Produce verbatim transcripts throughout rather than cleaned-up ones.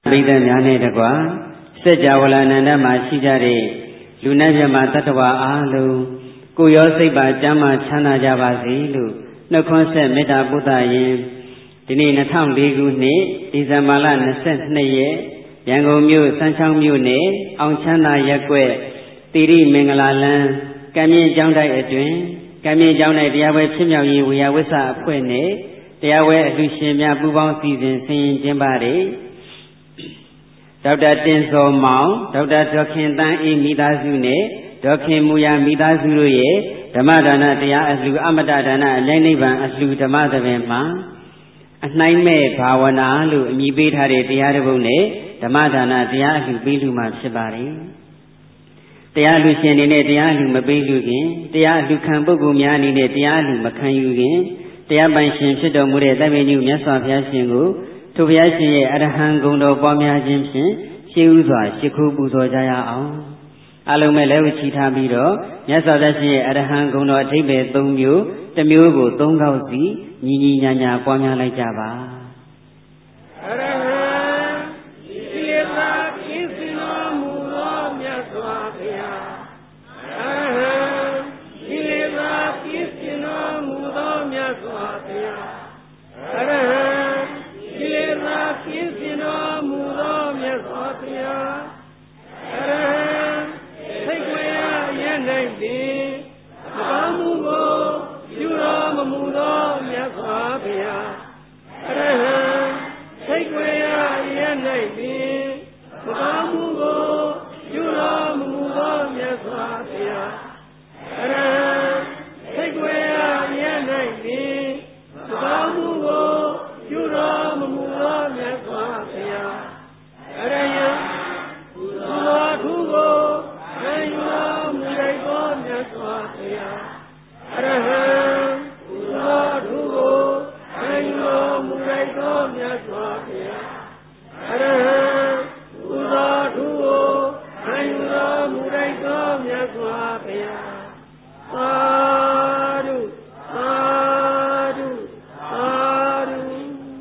ပိဋကများနဲ့တကွာစัจ java လနန္ဒမှာရှိကြတဲ့လူနဲ့မြတ်မှာတတ္တဝါအားလုံးကိုယ်ရောစိတ်ပါကျမ်းမာချမ်းသာကြပါစေလို့နှုတ်ခွန်းဆက်မေတ္တာပို့သရင်ဒီနေ့၂၀၀၄ခုနှစ်ဒီဇင်ဘာလ၂၂ရက်ရန်ကုန်မြို့စမ်းချောင်းမြို့နယ်အောင်ချမ်းသာရပ်ကွက်တိရိမင်္ဂလာလမ်းကံမြင့်ကျောင်းတိုက်အတွင်ကံမြင့်ကျောင်းတိုက်တရားပွဲဖြစ်မြောက်ရေးဝေယဝိဆအဖွဲ့နဲ့တရားပွဲအလှူရှင်များပူးပေါင်းစီစဉ်ဆင်ရင်ကျင်းပတဲ့ဒေါက်တာတင်စောမောင်ဒေါက်တာဒေါခင်တန်းအေးမိသားစုနဲ့ဒေါခင်မူယာမိသားစုတို့ရဲ့ဓမ္မဒါနတရားအလှူအမတဒါနအលែနိဗ္ဗာန်အလှူဓမ္မသဘင်မှာအနှိုင်းမဲ့ဘာဝနာလို့အမည်ပေးထားတဲ့တရားတစ်ပုဒ်နဲ့ဓမ္မဒါနတရားအလှူပေးလူမှာဖြစ်ပါတယ်တရားအလှူရှင်အနေနဲ့တရားအလှူမပေးလူခင်တရားအလှူခံပုဂ္ဂိုလ်များအနေနဲ့တရားအလှူမခံယူခင်တရားပိုင်ရှင်ဖြစ်တော်မူတဲ့သဗ္ဗညုမြတ်စွာဘုရားရှင်ကိုထိုဘုရားရှင်ရဲ့အရဟံဂုဏ်တော်ပွားများခြင်းဖြင့်ရှေးဥစွာရှိခိုးပူဇော်ကြရအောင်အလုံးမဲ့လည်းဝချီထားပြီးတော့မြတ်စွာဘုရားရှင်ရဲ့အရဟံဂုဏ်တော်အဓိပ္ပာယ်၃မျိုးတစ်မျိုးကို၃ခေါက်စီညီညီညာညာပွားများလိုက်ကြပါအရဟံစိရတာကိစ္စနောမူသောမြတ်စွာဘုရားအရဟံစိရတာကိစ္စနောမူသောမြတ်စွာဘုရားအရဟံစိရတာကိစ္စနောမူသောမြတ်စွာဘုရားအရဟံသိက္ခာရနိုင်သည်ဘာမှုကိုပြုတော်မမူသောမြတ်စွာဘုရားအရဟံသိက္ခာရနိုင်သည်ဘာမှုကိုပြုတော်မမူသောမြတ်စွာဘုရားအရဟံသိက္ခာရနိုင်သည်ဘာမှုကိုပြုတော်မမူသောမြတ်စွာဘုရားအရဟံသူတော်သူကိုခံယူတော်မူလိုက်သောမြတ်စွာဘုရားအရဟံသူတော်သူကိုခံယူတော်မူလိုက်သောမြတ်စွာဘုရားအရဟံသူတော်သူကိုခံယူတော်မူလိုက်သောမြတ်စွာဘုရားသာဓုသာဓုသာဓု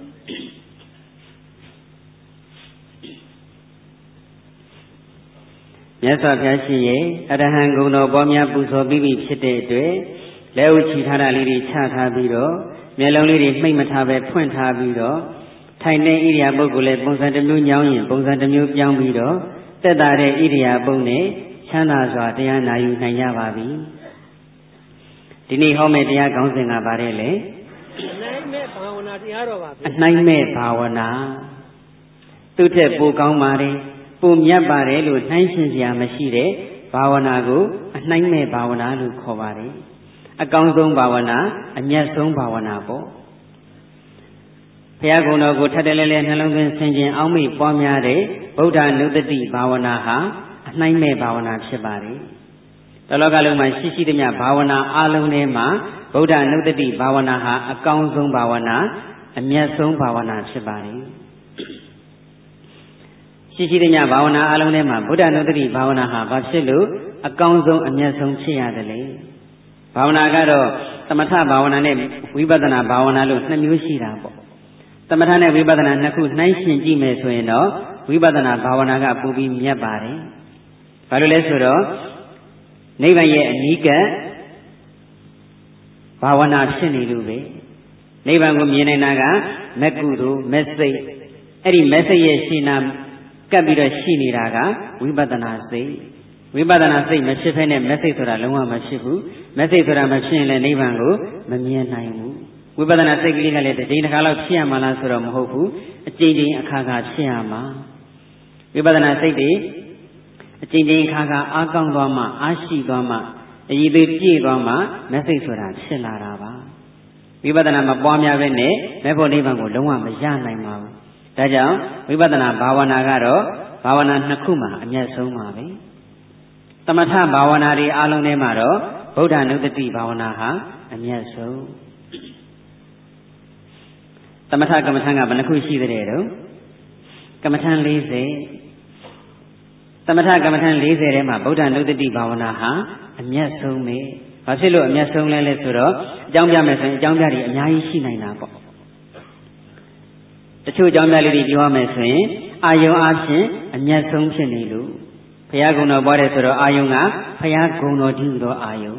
မြတ်စွာဘုရားရှင်ရဲ့အရဟံဂုဏ်တော်ပွားများပူဇော်ပြီးပြီဖြစ်တဲ့အတွက်လက်ဥချီထားတာလေးတွေချထားပြီးတော့မျက်လုံးလေးတွေမှိတ်မထားပဲဖွင့်ထားပြီးတော့ထိုင်တဲ့ဣရိယာပုဂ္ဂိုလ်လည်းပုံစံတစ်မျိုးညောင်းရင်ပုံစံတစ်မျိုးပြောင်းပြီးတော့သက်သာတဲ့ဣရိယာပုနဲ့ချမ်းသာစွာတရားနာယူနိုင်ကြပါပြီဒီနေ့ဟောမယ့်တရားခေါင်းစဉ်ကဘာတဲ့လဲအနှိုင်းမဲ့ဘာဝနာတရားတော်ပါဗျအနှိုင်းမဲ့ဘာဝနာသူ့ထက်ပိုကောင်းပါတယ်ပိုမြတ်ပါတယ်လို့နှိုင်းရှင်စရာမရှိတဲ့ဘာဝနာကိုအနှိုင်းမဲ့ဘာဝနာလို့ခေါ်ပါတယ်အကောင်းဆုံးဘာဝနာအမြတ်ဆုံးဘာဝနာပေါ့ဘုရားကုံတော်ကိုထပ်တလဲလဲနှလုံးသွင်းဆင်ခြင်အောက်မေ့ပွားများတဲ့ဗုဒ္ဓနုတ္တိဘာဝနာဟာအနှိုင်းမဲ့ဘာဝနာဖြစ်ပါတယ်တလောကလုံးမှာရှိရှိသမျှဘာဝနာအလုံးထဲမှာဗုဒ္ဓနုတ္တိဘာဝနာဟာအကောင်းဆုံးဘာဝနာအမြတ်ဆုံးဘာဝနာဖြစ်ပါတယ်ရှိရှိသမျှဘာဝနာအလုံးထဲမှာဗုဒ္ဓနုတ္တိဘာဝနာဟာဘာဖြစ်လို့အကောင်းဆုံးအမြတ်ဆုံးဖြစ်ရတယ်လေဘာဝနာကတော့သမထဘာဝနာနဲ့ဝိပဿနာဘာဝနာလို့နှစ်မျိုးရှိတာပေါ့သမထနဲ့ဝိပဿနာနှစ်ခုနှိုင်းယှဉ်ကြည့်မယ်ဆိုရင်တော့ဝိပဿနာဘာဝနာကပိုပြီးမြတ်ပါတယ်ဘာလို့လဲဆိုတော့နိဗ္ဗာန်ရဲ့အနိကဘာဝနာဖြစ်နေလို့ပဲနိဗ္ဗာန်ကိုမြင်နေတာကမက်ကုသိုလ်မက်စိတ်အဲ့ဒီမက်စိတ်ရဲ့ရှင်းနာကပ်ပြီးတော့ရှိနေတာကဝိပဿနာစိတ်ဝိပဿနာစိတ်မဖြစ်ဖဲနဲ့မက်စိတ်ဆိုတာလုံးဝမဖြစ်ဘူးမက်စိတ်ဆိုတာမဖြစ်ရင်လည်းနိဗ္ဗာန်ကိုမမြင်နိုင်ဘူးဝိပဿနာစိတ်ကလေးကလည်းတစ်ချိန်တစ်ခါလောက်ဖြစ်ရမှာလားဆိုတော့မဟုတ်ဘူးအချိန်ချင်းအခါခါဖြစ်ရမှာဝိပဿနာစိတ်တွေအချိန်ချင်းအခါခါအားကောင်းသွားမှအားရှိသွားမှအည်သေးပြည့်သွားမှမက်စိတ်ဆိုတာဖြစ်လာတာပါဝိပဿနာမပွားများပဲနဲ့မေဖို့နိဗ္ဗာန်ကိုလုံးဝမရနိုင်ပါဘူးဒါကြောင့်ဝိပဿနာဘာဝနာကတော့ဘာဝနာနှစ်ခုမှာအမြတ်ဆုံးပါပဲသမထဘာဝနာတွေအားလုံးထဲမှာတော့ဗုဒ္ဓနုတ္တိဘာဝနာဟာအမြတ်ဆုံးသမထကမ္မထံကဘယ်နှခုရှိတဲ့တော့ကမ္မထံ၄၀သမထကမ္မထံ၄၀ထဲမှာဗုဒ္ဓနုတ္တိဘာဝနာဟာအမြတ်ဆုံးပဲဘာဖြစ်လို့အမြတ်ဆုံးလဲလဲဆိုတော့အကြောင်းပြမယ်ဆိုရင်အကြောင်းပြတွေအများကြီးရှိနိုင်တာပေါ့တချို့အကြောင်းပြလေးတွေပြောရမယ်ဆိုရင်အာယုံအဖြစ်အမျက်ဆုံးဖြစ်နေလို့ဘုရားကုံတော်ပွားတယ်ဆိုတော့အာယုံကဘုရားကုံတော်တည်သောအာယုံ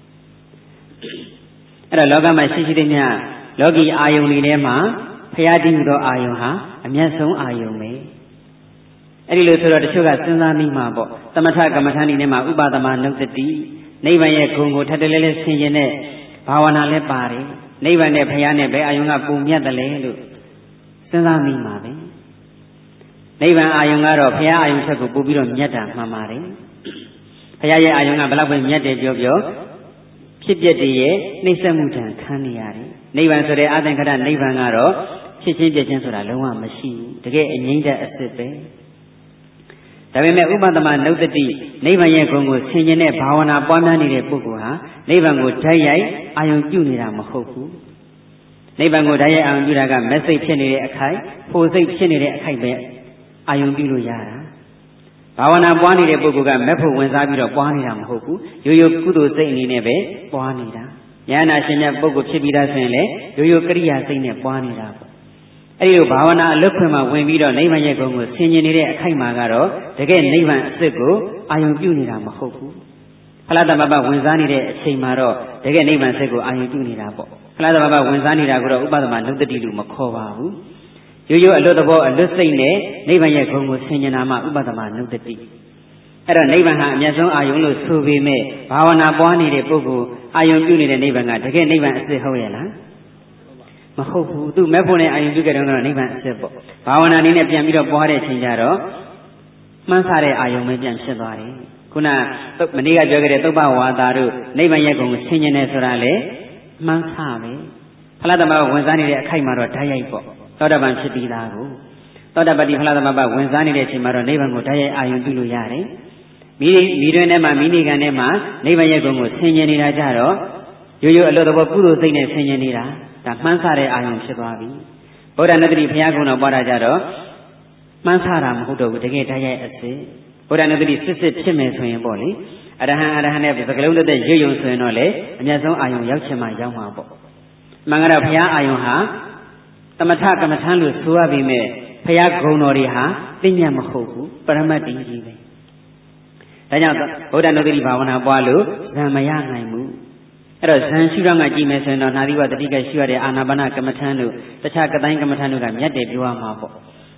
အဲ့တော့လောကမှာရှိရှိတဲ့ညလောကီအာယုံတွေထဲမှာဘုရားတည်သောအာယုံဟာအမျက်ဆုံးအာယုံပဲအဲ့ဒီလိုဆိုတော့တချို့ကစဉ်းစားမိမှာပေါ့သမထကမ္မထာနေထဲမှာဥပဒမနုတ္တိနိဗ္ဗာန်ရဲ့ဂုဏ်ကိုထပ်တလဲလဲဆင်ခြင်တဲ့ဘာဝနာလည်းပါတယ်နိဗ္ဗာန်နဲ့ဘုရားနဲ့ဘယ်အာယုံကပုံမြတ်တယ်လဲလို့စဉ်းစားမိမှာပဲနိဗ္ဗာန်အာယုံကတော့ဘုရားအာယုံချက်ကိုပို့ပြီးတော့မြတ်တာမှန်ပါတယ်ဘုရားရဲ့အာယုံကဘယ်လောက်ပဲမြတ်တယ်ပြောပြောဖြစ်ပျက်တည်းရဲ့နှိမ့်ဆက်မှုတံခံနေရတယ်နိဗ္ဗာန်ဆိုတဲ့အသင်္ခရနိဗ္ဗာန်ကတော့ဖြစ်ချင်းပြည့်ချင်းဆိုတာလုံးဝမရှိဘူးတကယ်အငြိမ့်တဲ့အစစ်ပဲဒါပေမဲ့ဥပဒမနုတ္တိနိဗ္ဗာန်ရဲ့ဂုဏ်ကိုဆင်ခြင်တဲ့ဘာဝနာပွားများနေတဲ့ပုဂ္ဂိုလ်ဟာနိဗ္ဗာန်ကိုဓာတ်ရိုက်အာယုံပြုနေတာမဟုတ်ဘူးနိဗ္ဗာန်ကိုဓာတ်ရိုက်အာယုံပြုတာကမက်စိတ်ဖြစ်နေတဲ့အခိုက်ဖို့စိတ်ဖြစ်နေတဲ့အခိုက်ပဲအာယုံပြုလို့ရတာဘာဝနာပွားနေတဲ့ပုဂ္ဂိုလ်ကမက်ဖို့ဝင်စားပြီးတော့ပွားနေတာမဟုတ်ဘူးရိုးရိုးကုသိုလ်စိတ်အနေနဲ့ပဲပွားနေတာဉာဏ်နာရှင်မြတ်ပုဂ္ဂိုလ်ဖြစ်ပြီးသားဆိုရင်လေရိုးရိုးကရိယာစိတ်နဲ့ပွားနေတာပေါ့အဲဒီလိုဘာဝနာအလွတ်ခွင့်မှာဝင်ပြီးတော့နိဗ္ဗာန်ရဲ့ဂုဏ်ကိုဆင်ခြင်နေတဲ့အခိုက်မှာကတော့တကယ်နိဗ္ဗာန်အစစ်ကိုအာယုံပြုနေတာမဟုတ်ဘူးဖလားတမပဝင်စားနေတဲ့အချိန်မှာတော့တကယ်နိဗ္ဗာန်စစ်ကိုအာယုံပြုနေတာပေါ့ဖလားတမပဝင်စားနေတာကတော့ဥပဒမနုတ္တိလို့မခေါ်ပါဘူးရိုးရိုးအလွတ်သဘောအလွတ်စိတ်နဲ့နိဗ္ဗာန်ရဲ့ဂုဏ်ကိုဆင်ခြင်တာမှဥပဒမနုတ္တိအဲ့တော့နိဗ္ဗာန်ဟာအမျက်ဆုံးအာယုံလို့ဆိုပေမဲ့ဘာဝနာပွားနေတဲ့ပုဂ္ဂိုလ်အာယုံပြုနေတဲ့နိဗ္ဗာန်ကတကယ်နိဗ္ဗာန်အစစ်ဟုတ်ရဲ့လားမဟုတ်ဘူးသူမဲ့ဖို့နဲ့အာယုံပြုကြတယ်ကတော့နိဗ္ဗာန်အစစ်ပေါ့ဘာဝနာနည်းနဲ့ပြန်ပြီးတော့ပွားတဲ့အချိန်ကျတော့မှန်းဆတဲ့အာယုံပဲပြန်ဖြစ်သွားတယ်ခုနမနေ့ကပြောခဲ့တဲ့သုပ္ပဝါဒတို့နိဗ္ဗာန်ရဲ့ဂုဏ်ကိုဆင်ခြင်နေဆိုတာလေမှန်းဆပဲဖလားသမဘဝင်စားနေတဲ့အခိုက်မှာတော့ဓာတ်ရိုက်ပေါ့သောတာပန်ဖြစ်ပြီးသားကိုသောတာပတိဖလားသမဘဝင်စားနေတဲ့အချိန်မှာတော့နိဗ္ဗာန်ကိုဓာတ်ရိုက်အာယုံပြုလို့ရတယ်မိမိတွင်ထဲမှာမိမိကံထဲမှာနိဗ္ဗာန်ရဲ့ဂုဏ်ကိုဆင်ခြင်နေတာကြတော့ရိုးရိုးအလိုတော်ကုသိုလ်စိတ်နဲ့ဆင်ခြင်နေတာဒါမှန်းဆတဲ့အာယုံဖြစ်သွားပြီဗုဒ္ဓနတ္တိဘုရားကုံတော်ပွားတာကြတော့မှန်းဆတာမဟုတ်တော့ဘူးတကယ်ဓာတ်ရိုက်အစစ်ဗုဒ္ဓနတ္တိစစ်စစ်ဖြစ်မယ်ဆိုရင်ပေါ့လေအရဟံအရဟံနဲ့စကလုံးတဲ့ရွယုံဆိုရင်တော့လေအမျက်ဆုံးအာယုံရောက်ချင်မှရောက်မှာပေါ့မှန်ကတော့ဘုရားအာယုံဟာသမထကမ္မထမ်းလို့ဆိုရပြီမဲ့ဘုရားဂုဏ်တော်တွေဟာသိဉာဏ်မဟုတ်ဘူးပရမတ်တည်ကြီးပဲဒါကြောင့်ဗုဒ္ဓနုတ္တိဘာဝနာပွားလို့ဇံမရနိုင်ဘူးအဲ့တော့ဇံရှုတော့ငါကြည့်မယ်ဆိုရင်တော့နာသီဝတတိကရှုရတဲ့အာနာပါနကမ္မထမ်းတို့တခြားကတိုင်းကမ္မထမ်းတို့ကမြတ်တယ်ပြောရမှာပေါ့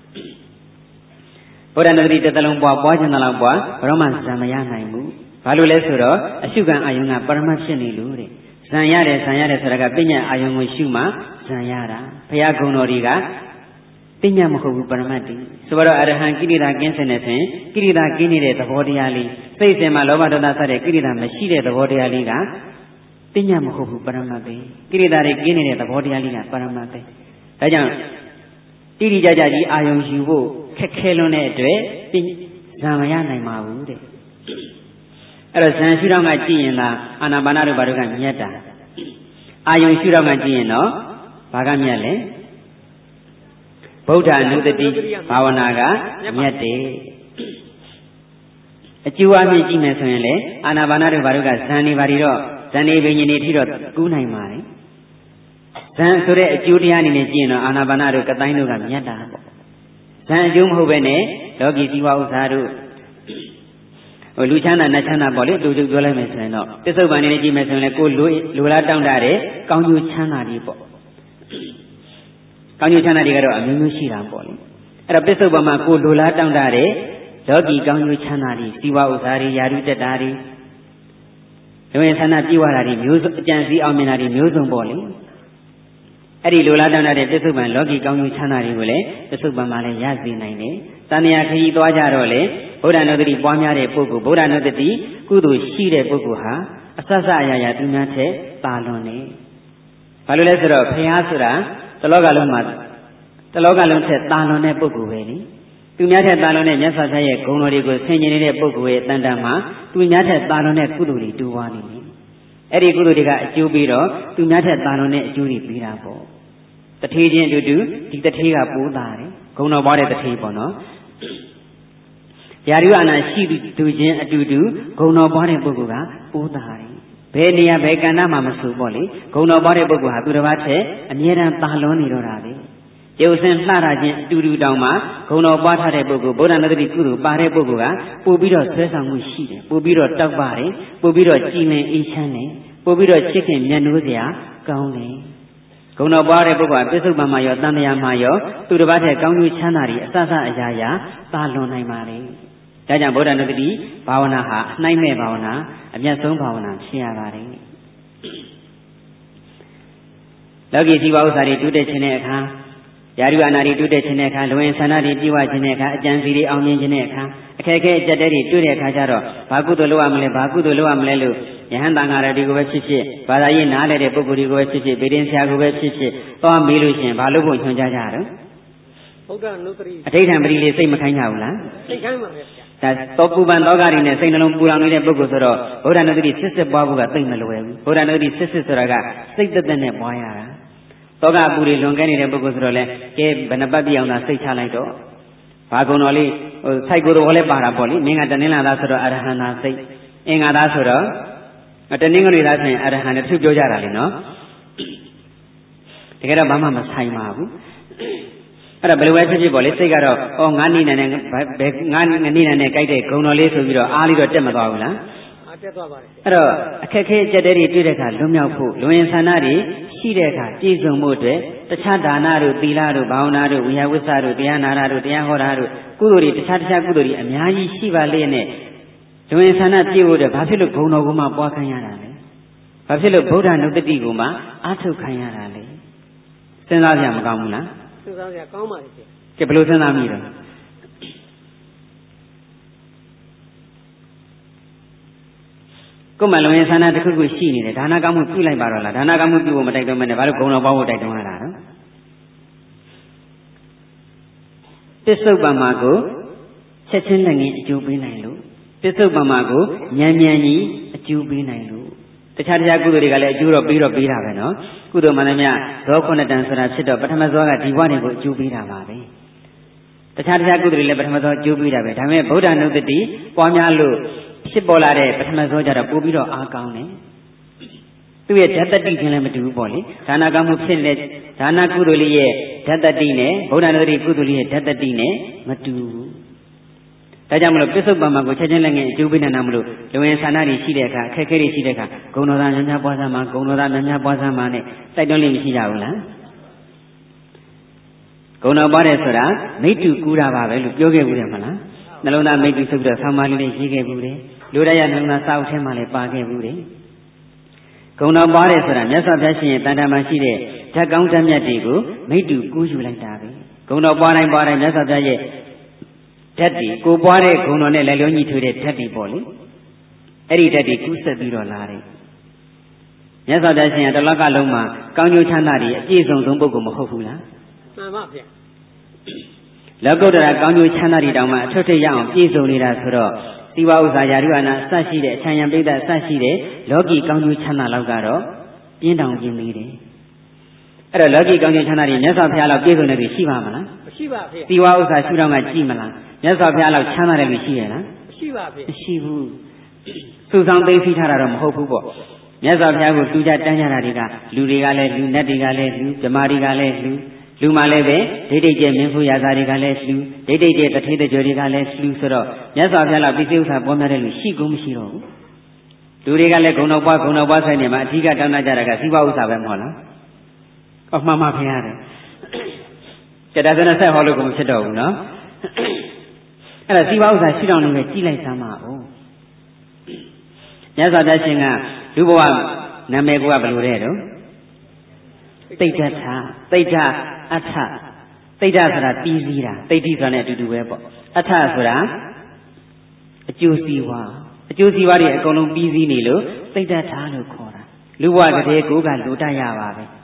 ဗုဒ္ဓနုတ္တိတစ်သလုံးပွားပွားခြင်းတော့ပွားဘရောမှဇံမရနိုင်ဘူးဘာလို့လဲဆိုတော့အရှုခံအာယုံကပရမတ်ဖြစ်နေလို့တဲ့ဇံရတယ်ဇံရတယ်ဆိုတာကပညာအာယုံကိုရှုမှဇံရတာဘုရားဂုဏ်တော်တွေကပညာမဟုတ်ဘူးပရမတ်တည်းဆိုတော့အရဟံကိရိတာကင်းစင်နေစဉ်ကိရိတာကင်းနေတဲ့သဘောတရားလေးစိတ်စဉ်မှာလောဘဒေါသစတဲ့ကိရိတာမရှိတဲ့သဘောတရားလေးကပညာမဟုတ်ဘူးပရမတ်ပဲကိရိတာတွေကင်းနေတဲ့သဘောတရားလေးကပရမတ်ပဲဒါကြောင့်တိတိကျကျကြီးအာယုံယူဖို့ခက်ခဲလွန်းတဲ့အတွက်ဇံမရနိုင်ပါဘူးတဲ့အဲ့တော့ဇံရှုတော့ကကြည့်ရင်လားအာနာပါနတို့ဘာတို့ကမြတ်တာအာယုံရှုတော့ကကြည့်ရင်တော့ဘာကမြတ်လဲဗုဒ္ဓအနုတ္တိဘာဝနာကမြတ်တယ်အကျိုးအမြင့်ကြည့်မယ်ဆိုရင်လေအာနာပါနတို့ဘာတို့ကဇံနေပါ ड़ी တော့ဇန်နေပင်ကြီးနေထိတော့ကူးနိုင်ပါတယ်ဇန်ဆိုတဲ့အကျိုးတရားအနေနဲ့ကြည့်ရင်တော့အာနာပါနတို့ကတိုင်းတို့ကမြတ်တာပေါ့ဇန်အကျိုးမဟုတ်ပဲနဲ့လောကီဇီဝဥစ္စာတို့ဟိုလူချမ်းသာနတ်ချမ်းသာပေါ့လေတူတူပြောလိုက်မယ်ဆိုရင်တော့ပစ္စုပန်နေနဲ့ကြည့်မယ်ဆိုရင်လည်းကိုလိုလိုလားတောင်းတတဲ့ကောင်းကျိုးချမ်းသာတွေပေါ့ကောင်းကျိုးချမ်းသာတွေကတော့အမျိုးမျိုးရှိတာပေါ့လေအဲ့တော့ပစ္စုပန်မှာကိုလိုလားတောင်းတတဲ့လောကီကောင်းကျိုးချမ်းသာတွေဇီဝဥစ္စာတွေယာရုတက်တာတွေလူဝင်ဆန္ဒပြေဝတာတွေမျိုးစုံအကြံစည်းအောင်မြင်တာတွေမျိုးစုံပေါ့လေအဲ့ဒီလိုလားတောင်းတတဲ့ပစ္စုပန်လောကီကောင်းကျိုးချမ်းသာတွေကိုလည်းပစ္စုပန်မှာလည်းရစေနိုင်တယ်တဏှာခရီးသွားကြတော့လေဗုဒ္ဓနုတ္တိပွားများတဲ့ပုဂ္ဂိုလ်ဗုဒ္ဓနုတ္တိကုသိုလ်ရှိတဲ့ပုဂ္ဂိုလ်ဟာအဆဆအရာရာသူများထက်တာလွန်တယ်ဘာလို့လဲဆိုတော့ဘုရားဆိုတာတလောကလုံးမှာတလောကလုံးထက်တာလွန်တဲ့ပုဂ္ဂိုလ်ပဲလေသူများထက်တာလွန်တဲ့မြတ်စွာဘုရားရဲ့ဂုဏ်တော်တွေကိုဆင်ခြင်နေတဲ့ပုဂ္ဂိုလ်ရဲ့တန်တန်မှာသူများထက်တာလွန်တဲ့ကုသိုလ်တွေတူဝါနေတယ်အဲ့ဒီကုသိုလ်တွေကအကျိုးပြီးတော့သူများထက်တာလွန်တဲ့အကျိုးတွေပြီးတာပေါ့တထေးချင်းအတူတူဒီတထေးကပိုးတာတယ်ဂုဏ်တော်ပွားတဲ့တထေးပေါ့နော်ယာရုအနာရှိသူချင်းအတူတူဂုဏ်တော်ပွားတဲ့ပုဂ္ဂိုလ်ကပိုးတာတယ်ဘယ်နေရာဘယ်ကဏ္ဍမှာမဆိုပေါ့လေဂုဏ်တော်ပွားတဲ့ပုဂ္ဂိုလ်ဟာသူတစ်ပါးထက်အမြဲတမ်းတာလွန်နေတော့တာပဲကျုပ်စင်လှတာချင်းတူတူတောင်မှဂုဏတော်ပွားထားတဲ့ပုဂ္ဂိုလ်ဗုဒ္ဓနတ္တိကုသိုလ်ပါတဲ့ပုဂ္ဂိုလ်ကပို့ပြီးတော့ဆွဲဆောင်မှုရှိတယ်ပို့ပြီးတော့တောက်ပါတယ်ပို့ပြီးတော့ကြည်လင်အေးချမ်းတယ်ပို့ပြီးတော့ချစ်ခင်မြတ်နိုးစရာကောင်းတယ်ဂုဏတော်ပွားတဲ့ပုဂ္ဂိုလ်ကပြစ္ဆုတ်ပံမှာရောတန်တရားမှာရောသူတစ်ပါးထက်ကောင်းကျိုးချမ်းသာတွေအစစအရာရာသာလွန်နိုင်ပါလေဒါကြောင့်ဗုဒ္ဓနတ္တိဘာဝနာဟာအနှိုက်မဲ့ဘာဝနာအမျက်ဆုံးဘာဝနာဖြစ်ရပါတယ်လောကီဇီဝဥစ္စာတွေတိုးတက်ခြင်းတဲ့အခါယာရုအနာတွေတိုးတက်ခြင်းတဲ့အခါလူဝင်ဆန္ဒတွေပြည့်ဝခြင်းတဲ့အခါအကြံစီတွေအောင်မြင်ခြင်းတဲ့အခါအခက်အခဲအကျက်တဲတွေတွေ့တဲ့အခါကျတော့ဘာကုသိုလ်လုပ်ရမလဲဘာကုသိုလ်လုပ်ရမလဲလို့ယဟန်တန်ဃာတွေကိုပဲဖြစ်ဖြစ်ဘာသာရေးနားလည်တဲ့ပုဂ္ဂိုလ်တွေကိုပဲဖြစ်ဖြစ်ဗေဒင်ဆရာကိုပဲဖြစ်ဖြစ်သွားမေးလို့ရှိရင်ဘာလို့ဖို့ညွှန်ကြားကြရတော့ဘုရားနုတ္တိအဋ္ဌံပရိလေးစိတ်မခိုင်းကြဘူးလားစိတ်ခိုင်းပါပဲဒါတောပူပန်သောကတွေနဲ့စိတ်နှလုံးပူလောင်နေတဲ့ပုဂ္ဂိုလ်ဆိုတော့ဗုဒ္ဓနုတ္တိစစ်စစ်ပွားဖို့ကသိမလွယ်ဘူးဗုဒ္ဓနုတ္တိစစ်စစ်ဆိုတာကစိတ်သက်သက်နဲ့ပွားရတာသောကအပူတွေလွန်ကဲနေတဲ့ပုဂ္ဂိုလ်ဆိုတော့လေကဲဘယ်နှပတ်ပြအောင်သာစိတ်ချလိုက်တော့ဘာကုံတော်လေးဟိုစိုက်ကိုယ်တော်လည်းပါတာပေါ့လေမင်းကတနင်္လာသားဆိုတော့အရဟံသာစိတ်အင်္ဂါသားဆိုတော့တနင်္ဂနွေသားဆိုရင်အရဟံနဲ့သူပြောကြတာလေနော်တကယ်တော့ဘာမှမဆိုင်ပါဘူးအဲ့ဒါဘယ်လိုပဲဖြစ်ဖြစ်ပေါ့လေစိတ်ကတော့ဩငါနိနေနဲ့ဘယ်ငါနိနေနဲ့ကြိုက်တဲ့ဂုံတော်လေးဆိုပြီးတော့အားလေးတော့တက်မသွားဘူးလားအားတက်သွားပါတယ်အဲ့တော့အခက်ခဲကြက်တဲ့တွေတွေ့တဲ့အခါလွတ်မြောက်ဖို့လူဝင်ဆန္ဒတွေရှိတဲ့အခါပြည့်စုံမှုအတွက်တခြားဒါနတို့သီလတို့ဘာဝနာတို့ဝိယဝိသတို့တရားနာတာတို့တရားဟောတာတို့ကုသိုလ်တွေတခြားတခြားကုသိုလ်တွေအများကြီးရှိပါလေနဲ့လူဝင်ဆန္ဒပြည့်ဖို့အတွက်ဘာဖြစ်လို့ဂုံတော်ကိုမှပွားခံရတာလဲဘာဖြစ်လို့ဗုဒ္ဓနုတ္တိကိုမှအားထုတ်ခံရတာလဲစဉ်းစားကြမကောင်းဘူးလားစဉ်းစားကြကောင်းပါလေကဲဘယ်လိုစဉ်းစားမိတော့ကိုယ်မှလုံရင်ဆန္ဒတစ်ခုခုရှိနေတယ်ဒါနကောင်းမှုပြုလိုက်ပါတော့လားဒါနကောင်းမှုပြုဖို့မတိုက်တွန်းမနဲ့ဘာလို့ဂုဏ်တော်ပေါဖို့တိုက်တွန်းရတာတော့ပစ္စုပ္ပန်မှာကိုချက်ချင်းလက်ငင်းအကျိုးပေးနိုင်လို့ပစ္စုပ္ပန်မှာကိုဉာဏ်ဉာဏ်ကြီးအကျိုးပေးနိုင်လို့တခြားတခြားကုသိုလ်တွေကလည်းအကျိုးတော့ပေးတော့ပေးတာပဲနော်ကုသိုလ်မှန်သမျှဇောခုနှစ်တန်ဆိုတာဖြစ်တော့ပထမဇောကဒီဘဝတွေကိုအကျိုးပေးတာပါပဲတခြားတခြားကုသိုလ်တွေလည်းပထမဇောအကျိုးပေးတာပဲဒါပေမဲ့ဗုဒ္ဓနုတ္တိပွားများလို့ဖြစ်ပေါ်လာတဲ့ပထမဇောကြတော့ပို့ပြီးတော့အားကောင်းတယ်သူ့ရဲ့ဓာတ်တတိချင်းလည်းမတူဘူးပေါ့လေဒါနကောင်းမှုဖြစ်တဲ့ဒါနကုသိုလ်လေးရဲ့ဓာတ်တတိနဲ့ဗုဒ္ဓနုတ္တိကုသိုလ်လေးရဲ့ဓာတ်တတိနဲ့မတူဘူးဒါကြောင့်မလို့ပစ္စုပ္ပန်မှာကိုချက်ချင်းလက်ငယ်အကျိုးပေးနေတာမလို့လူဝင်ဆန္ဒတွေရှိတဲ့အခါအခက်အခဲတွေရှိတဲ့အခါဂုဏတော်သားများများပွားစမ်းမှာဂုဏတော်သားများများပွားစမ်းမှာနဲ့စိုက်တွန်းလေးမရှိကြဘူးလားဂုဏတော်ပွားတယ်ဆိုတာမိတ္တူကူးတာပါပဲလို့ပြောခဲ့ဘူးတယ်မလားနှလုံးသားမိတ္တူဆုပ်တဲ့ဆောင်းပါးလေးနဲ့ရေးခဲ့ဘူးတယ်လူရရနှလုံးသားစာအုပ်ထဲမှာလည်းပါခဲ့ဘူးတယ်ဂုဏတော်ပွားတယ်ဆိုတာမြတ်စွာဘုရားရှင်ရဲ့တန်တမှာရှိတဲ့ဓာတ်ကောင်းဓာတ်မြတ်တွေကိုမိတ္တူကူးယူလိုက်တာပဲဂုဏတော်ပွားတိုင်းပွားတိုင်းမြတ်စွာဘုရားရဲ့ဓာတ်တွေကိုပွားတဲ့ဂုဏ်တော်နဲ့လည်းလုံးကြီးထွေးတဲ့ဓာတ်တွေပေါ့လေအဲ့ဒီဓာတ်တွေကူးဆက်ပြီးတော့လာတယ်မြတ်စွာဘုရားရှင်ကတလောကလုံးမှာကောင်းကျိုးချမ်းသာတွေအပြည့်စုံဆုံးပုဂ္ဂိုလ်မဟုတ်ဘူးလားမှန်ပါဗျာလောကုတ္တရာကောင်းကျိုးချမ်းသာတွေတောင်မှအထွတ်ထိပ်ရအောင်ပြည့်စုံနေတာဆိုတော့သီဝဥစ္စာယာရုအနာအစရှိတဲ့အချမ်းရံပိဋကအစရှိတဲ့လောကီကောင်းကျိုးချမ်းသာလောက်ကတော့ပြင်းတောင်ပြင်းသေးတယ်အဲ့တော့လောကီကောင်းကျိုးချမ်းသာတွေမြတ်စွာဘုရားလောက်ပြည့်စုံတဲ့သူရှိပါမလားမရှိပါဗျာသီဝဥစ္စာရှုထောင့်ကကြည့်မလားမြတ်စွာဘုရားလောက်ချမ်းသာတဲ့လူရှိရလားမရှိပါဗျာမရှိဘူးစုဆောင်သိသိထားတာတော့မဟုတ်ဘူးပေါ့မြတ်စွာဘုရားကိုတူကြတန်းကြတာတွေကလူတွေကလည်းလူနတ်တွေကလည်းလူဓမ္မတွေကလည်းလူလူမှလည်းပဲဒိဋ္ဌိကျမင်းဖူးရာဇာတွေကလည်းလူဒိဋ္ဌိကျတထေးတကြောတွေကလည်းလူဆိုတော့မြတ်စွာဘုရားလောက်ပြည့်စုံဥစ္စာပေါ်များတဲ့လူရှိကုန်မရှိတော့ဘူးလူတွေကလည်းဂုဏတော်ပွားဂုဏတော်ပွားဆိုင်နေမှာအဓိကတောင်းတကြတာကသီဝဥစ္စာပဲမဟုတ်လားအမှန်မှဖျားတယ်ကျက်တာစနဆက်ဟောလို့ကိုမဖြစ်တော့ဘူးနော်အဲ့ဒါသီဝဥစ္စာရှိတော်နေပဲကြည်လိုက်စမ်းပါဦးမြတ်စွာဘုရားရှင်ကလူဘဝနာမည်ကဘယ်လိုတဲ့တော့တိဋ္ဌထာတိဋ္ဌအထတိဋ္ဌဆိုတာပြီးစည်းတာတိဋ္ဌိဆိုတာနဲ့အတူတူပဲပေါ့အထဆိုတာအကျိုးစီးပွားအကျိုးစီးပွားတွေအကုန်လုံးပြီးစည်းနေလို့တိဋ္ဌထာလို့ခေါ်တာလူဘဝတည်းကိုကလိုတတ်ရပါပဲ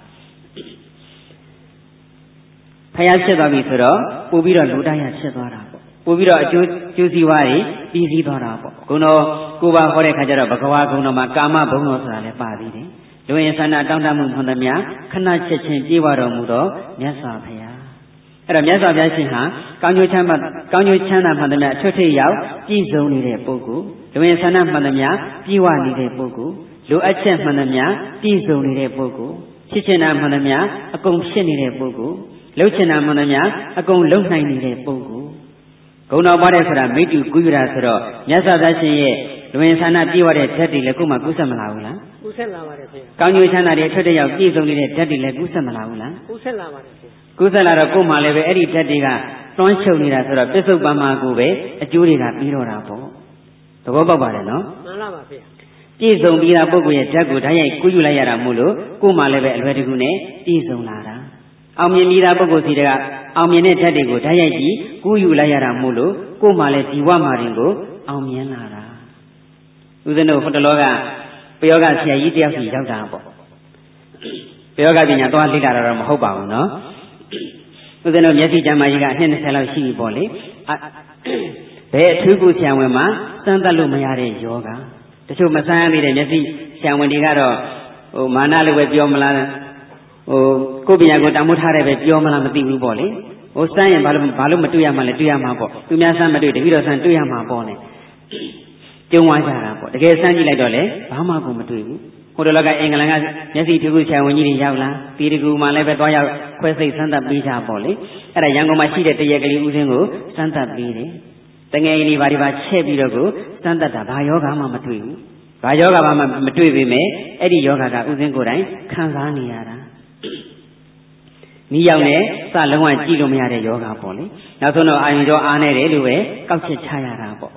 ဖျားဖြစ်သွားပြီဆိုတော့ပို့ပြီးတော့လိုတတ်ရဖြစ်သွားတာပေါ့ပို့ပြီးတော့အကျိုးကျိုးစီးပွားတွေပြီးစည်းသွားတာပေါ့ဂုဏတော်ကိုပါဟောတဲ့ခါကျတော့ဘဂဝါဂုဏတော်မှာကာမဘုံတော်ဆိုတာလည်းပါသေးတယ်လူရင်ဆန္ဒတောင်းတမှုမှန်သမျှခဏချက်ချင်းပြေးပါတော်မူသောမြတ်စွာဘုရားအဲ့တော့မြတ်စွာဘုရားရှင်ဟာကောင်းကျိုးချမ်းသာကောင်းကျိုးချမ်းသာမှန်သမျှအထွတ်ထိပ်ရောက်ပြည့်စုံနေတဲ့ပုဂ္ဂိုလ်လူရင်ဆန္ဒမှန်သမျှပြည့်ဝနေတဲ့ပုဂ္ဂိုလ်လိုအပ်ချက်မှန်သမျှပြည့်စုံနေတဲ့ပုဂ္ဂိုလ်ဖြစ်ချင်တာမှန်သမျှအကုန်ဖြစ်နေတဲ့ပုဂ္ဂိုလ်လှုပ်ချင်တာမှန်သမျှအကုန်လုံနိုင်နေတဲ့ပုဂ္ဂိုလ်ဂုဏတော်ပါတယ်ဆိုတာမိတူကူးရတာဆိုတော့မြတ်စွာဘုရားရှင်ရဲ့လူဝင်ဆန္ဒပြည့်ဝတဲ့ဓာတ်တွေလည်းကိုယ်မှကူးဆက်မလာဘူးလားကူးဆက်လာပါတယ်ခင်ဗျကောင်းကျိုးချမ်းသာတွေအထွတ်တရောက်ပြည့်စုံနေတဲ့ဓာတ်တွေလည်းကူးဆက်မလာဘူးလားကူးဆက်လာပါတယ်ခင်ဗျကူးဆက်လာတော့ကိုယ်မှလည်းပဲအဲ့ဒီဓာတ်တွေကတွန်းချုပ်နေတာဆိုတော့ပစ္စုပန်မှာကိုပဲအကျိုးတွေကပြီးတော့တာပေါ့သဘောပေါက်ပါတယ်နော်မှန်လားပါဗျာပြည့်စုံပြီးတာပုဂ္ဂိုလ်ရဲ့ဓာတ်ကိုဓာတ်ရိုက်ကူးယူလိုက်ရတာမို့လို့ကိုယ်မှလည်းပဲအလွယ်တကူနဲ့ပြည့်စုံလာတာအောင်မြင်ပြီးတာပုဂ္ဂိုလ်စီတကအောင်မြင်တဲ့ဓာတ်တွေကိုဓာတ်ရိုက်ပြီးကူးယူလိုက်ရတာမို့လို့ကိုယ်မှလည်းဒီဝမှာရင်ကိုအောင်မြင်လာတာဦးဇင်းတို့ဟိုတလောကပယောဂဆရာကြီးတယောက်စီရောက်တာပေါ့ပယောဂပညာသွားလေ့လာတာတော့မဟုတ်ပါဘူးနော်ဦးဇင်းတို့မျက်စိကျမ်းမာကြီးကအနှစ်၂၀လောက်ရှိပြီပေါ့လေဘယ်အထူးကုဆရာဝန်မှာစမ်းသပ်လို့မရတဲ့ယောဂတချို့မစမ်းရသေးတဲ့မျက်စိဆရာဝန်တွေကတော့ဟိုမာနလိုပဲပြောမလားဟိုကိုယ်ပညာကိုတမိုးထားတယ်ပဲပြောမလားမသိဘူးပေါ့လေဟိုစမ်းရင်ဘာလို့ဘာလို့မတွေ့ရမှလဲတွေ့ရမှာပေါ့သူများစမ်းမတွေ့တတိတော်စမ်းတွေ့ရမှာပေါ့နဲ့ကျုံသွားကြတာပေါ့တကယ်စမ်းကြည့်လိုက်တော့လေဘာမှကိုမတွေ့ဘူးဟိုတလောကအင်္ဂလန်ကမျက်စိထူးထူးဆရာဝန်ကြီးတွေရောက်လာတီတကူမှလည်းပဲသွားရောက်ခွဲစိတ်စမ်းသပ်ပေးကြပေါ့လေအဲ့ဒါရန်ကုန်မှာရှိတဲ့တရက်ကလေးဦးစင်းကိုစမ်းသပ်ပေးတယ်တငယ်ကြီးတွေဘာတွေပါချက်ပြီးတော့ကိုစမ်းသပ်တာဘာယောဂမှမတွေ့ဘူးဘာယောဂမှမတွေ့ပေမဲ့အဲ့ဒီယောဂကဦးစင်းကိုယ်တိုင်ခံစားနေရတာနီးရောက်နဲ့စလုံးဝကြည့်လို့မရတဲ့ယောဂပေါ့လေနောက်ဆုံးတော့အာရုံကြောအားနေတယ်လို့ပဲကောက်ချက်ချရတာပေါ့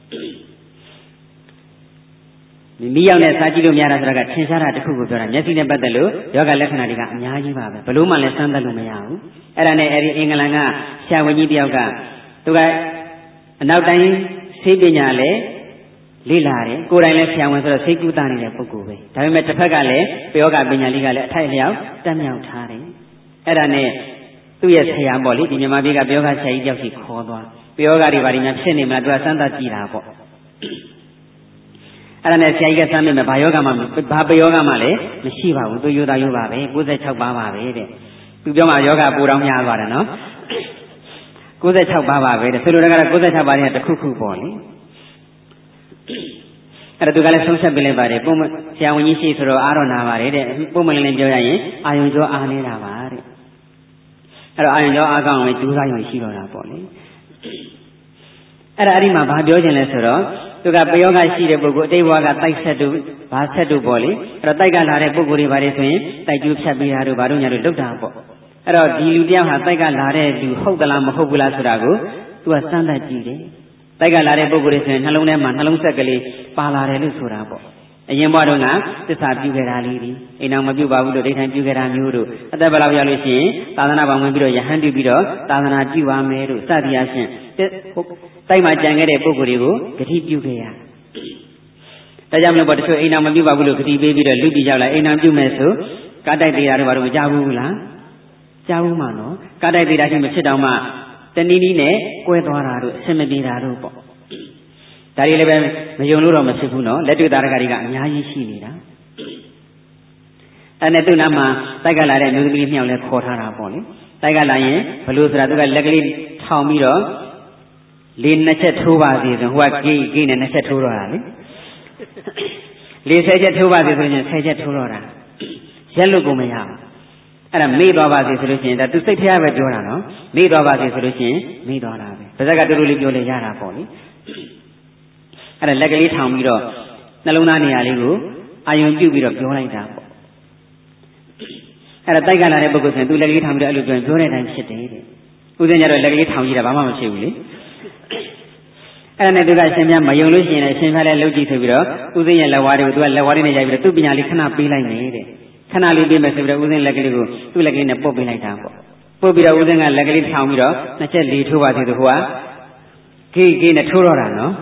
ဒီနီးရောက်နဲ့စားကြည့်လို့မရတာဆိုတာကထင်ရှားတာတစ်ခုကိုပြောတာမျက်စိနဲ့ပတ်သက်လို့ယောဂလက္ခဏာတွေကအများကြီးပါပဲဘလို့မှလည်းစမ်းသပ်လို့မရဘူးအဲ့ဒါနဲ့အဲ့ဒီအင်္ဂလန်ကဆရာဝန်ကြီးတယောက်ကသူကအနောက်တိုင်းဆေးပညာလည်းလေ့လာတယ်ကိုယ်တိုင်လည်းဆရာဝန်ဆိုတော့စိတ်ကူးတာနေတဲ့ပုဂ္ဂိုလ်ပဲဒါပေမဲ့တစ်ဖက်ကလည်းပယောဂပညာလေးကလည်းအထိုက်အလျောက်တက်မြောက်ထားတယ်အဲ့ဒါနဲ့သူ့ရဲ့ဆရာပေါ့လေဒီမြန်မာပြည်ကပယောဂဆရာကြီးတယောက်စီခေါ်သွားပယောဂတွေဘာတွေများဖြစ်နေမလားသူကစမ်းသပ်ကြည့်တာပေါ့အဲ့ဒါနဲ့ဆရာကြီးကစမ်းမိမယ်ဘာယောဂမှဘာပယောဂမှလည်းမရှိပါဘူးသူရိုးသားရိုးပါပဲ၉၆ပါးပါပဲတဲ့သူပြောမှယောဂပူတောင်းများသွားတယ်နော်၉၆ပါးပါပဲတဲ့ဆိုလိုတာကတော့၉၆ပါးနဲ့တစ်ခုခုပေါ့လေအဲ့ဒါသူကလည်းဆုံးဖြတ်ပေးလိုက်ပါတယ်ပုံဆရာဝန်ကြီးရှိဆိုတော့အားတော့နာပါတယ်တဲ့ပုံမှန်လည်းပြောရရင်အာယုံကြောအားနေတာပါတဲ့အဲ့တော့အာယုံကြောအားကောင်းအောင်ကြိုးစားရုံရှိတော့တာပေါ့လေအဲ့ဒါအဲ့ဒီမှာဘာပြောချင်လဲဆိုတော့သူကပယောဂရှိတဲ့ပုဂ္ဂိုလ်အတိတ်ဘဝကတိုက်ဆက်တူဘာဆက်တူပေါ့လေအဲ့တော့တိုက်ကလာတဲ့ပုဂ္ဂိုလ်တွေဘာတွေဆိုရင်တိုက်ကျိုးဖြတ်ပေးတာတို့ဘာတို့ညာတို့လုပ်တာပေါ့အဲ့တော့ဒီလူတယောက်ဟာတိုက်ကလာတဲ့လူဟုတ်သလားမဟုတ်ဘူးလားဆိုတာကိုသူကစမ်းသပ်ကြည့်တယ်တိုက်ကလာတဲ့ပုဂ္ဂိုလ်တွေဆိုရင်နှလုံးထဲမှာနှလုံးဆက်ကလေးပါလာတယ်လို့ဆိုတာပေါ့အရင်ဘဝတုန်းကသစ္စာပြုခဲ့တာလေးဒီအိမ်အောင်မပြုပါဘူးလို့ဒိဋ္ဌိပြုခဲ့တာမျိုးတို့အသက်ဘယ်လောက်ရောက်လို့ရှိရင်သာသနာ့ဘောင်ဝင်ပြီးတော့ယဟန်ပြုပြီးတော့သာသနာပြုပါမယ်တို့စသည်အားဖြင့်တိုက်မှာကြံခဲ့တဲ့ပုဂ္ဂိုလ်တွေကိုဂတိပြုခဲ့ရဒါကြောင့်မလို့ပေါ့တချို့အိမ်အောင်မပြုပါဘူးလို့ဂတိပေးပြီးတော့လူပြည်ရောက်လာအိမ်အောင်ပြုမယ်ဆိုကားတိုက်သေးတာတို့ဘာလို့မကြဘူးလားကြားဘူးမှနော်ကားတိုက်သေးတာရှိမဖြစ်တော့မှတနည်းနည်းနဲ့ကွဲသွားတာတို့အဆင်မပြေတာတို့ပေါ့ဒါတွေလည်းပဲမယုံလို့တော့မဖြစ်ဘူးနော်လက်တွေ့သားရကတွေကအများကြီးရှိနေတာအဲ့နဲ့သူ့နားမှာတိုက်ကလာတဲ့လူသမီးမြောက်လဲခေါ်ထားတာပေါ့လေတိုက်ကလာရင်ဘလို့ဆိုတာသူကလက်ကလေးထောင်ပြီးတော့လေးနှစ်ချက်ထိုးပါစီဆိုဟိုကဂိဂိနဲ့နှစ်ချက်ထိုးတော့တာလေလေးဆယ်ချက်ထိုးပါစီဆိုရင်ဆယ်ချက်ထိုးတော့တာရက်လို့ကိုမရဘူးအဲ့ဒါမေ့သွားပါစေဆိုလို့ရှိရင်ဒါသူစိတ်ထဲပဲပြောတာနော်မေ့သွားပါစေဆိုလို့ရှိရင်မေ့သွားတာပဲပါဇက်ကတူတူလေးပြောလေရတာပေါ့လေအဲ့ဒါလက်ကလေးထောင်ပြီးတော့နှလုံးသားနေရာလေးကိုအာယုံပြုတ်ပြီးတော့ပြောလိုက်တာပေါ့အဲ့ဒါတိုက်ကလာတဲ့ပုဂ္ဂိုလ်ဆိုရင်သူလက်ကလေးထောင်ပြီးတော့အဲ့လိုပြောရင်ပြောတဲ့အတိုင်းဖြစ်တယ်တဲ့ဥစဉ်ကြတော့လက်ကလေးထောင်ကြည့်တာဘာမှမဖြစ်ဘူးလေအဲ့ဒါနဲ့သူကအရှင်ပြမယုံလို့ရှိရင်လည်းအရှင်ပြလည်းလှုပ်ကြည့်ဆိုပြီးတော့ဥစဉ်ရဲ့လက်ဝါးတွေကိုသူကလက်ဝါးလေးနဲ့ရိုက်ပြီးတော့သူ့ပညာလေးခဏပေးလိုက်နေတဲ့ခဏလေးပေးမယ်ဆိုပြီးတော့ဦးစင်းလက်ကလေးကိုသူ့လက်ကလေးနဲ့ပုတ်ပေးလိုက်တာပေါ့ပုတ်ပြီးတော့ဦးစင်းကလက်ကလေးထောင်ပြီးတော့နှစ်ချက်လေးထိုးပါသေးတယ်ဟိုကဂိဂိနဲ့ထိုးတော့တာနော်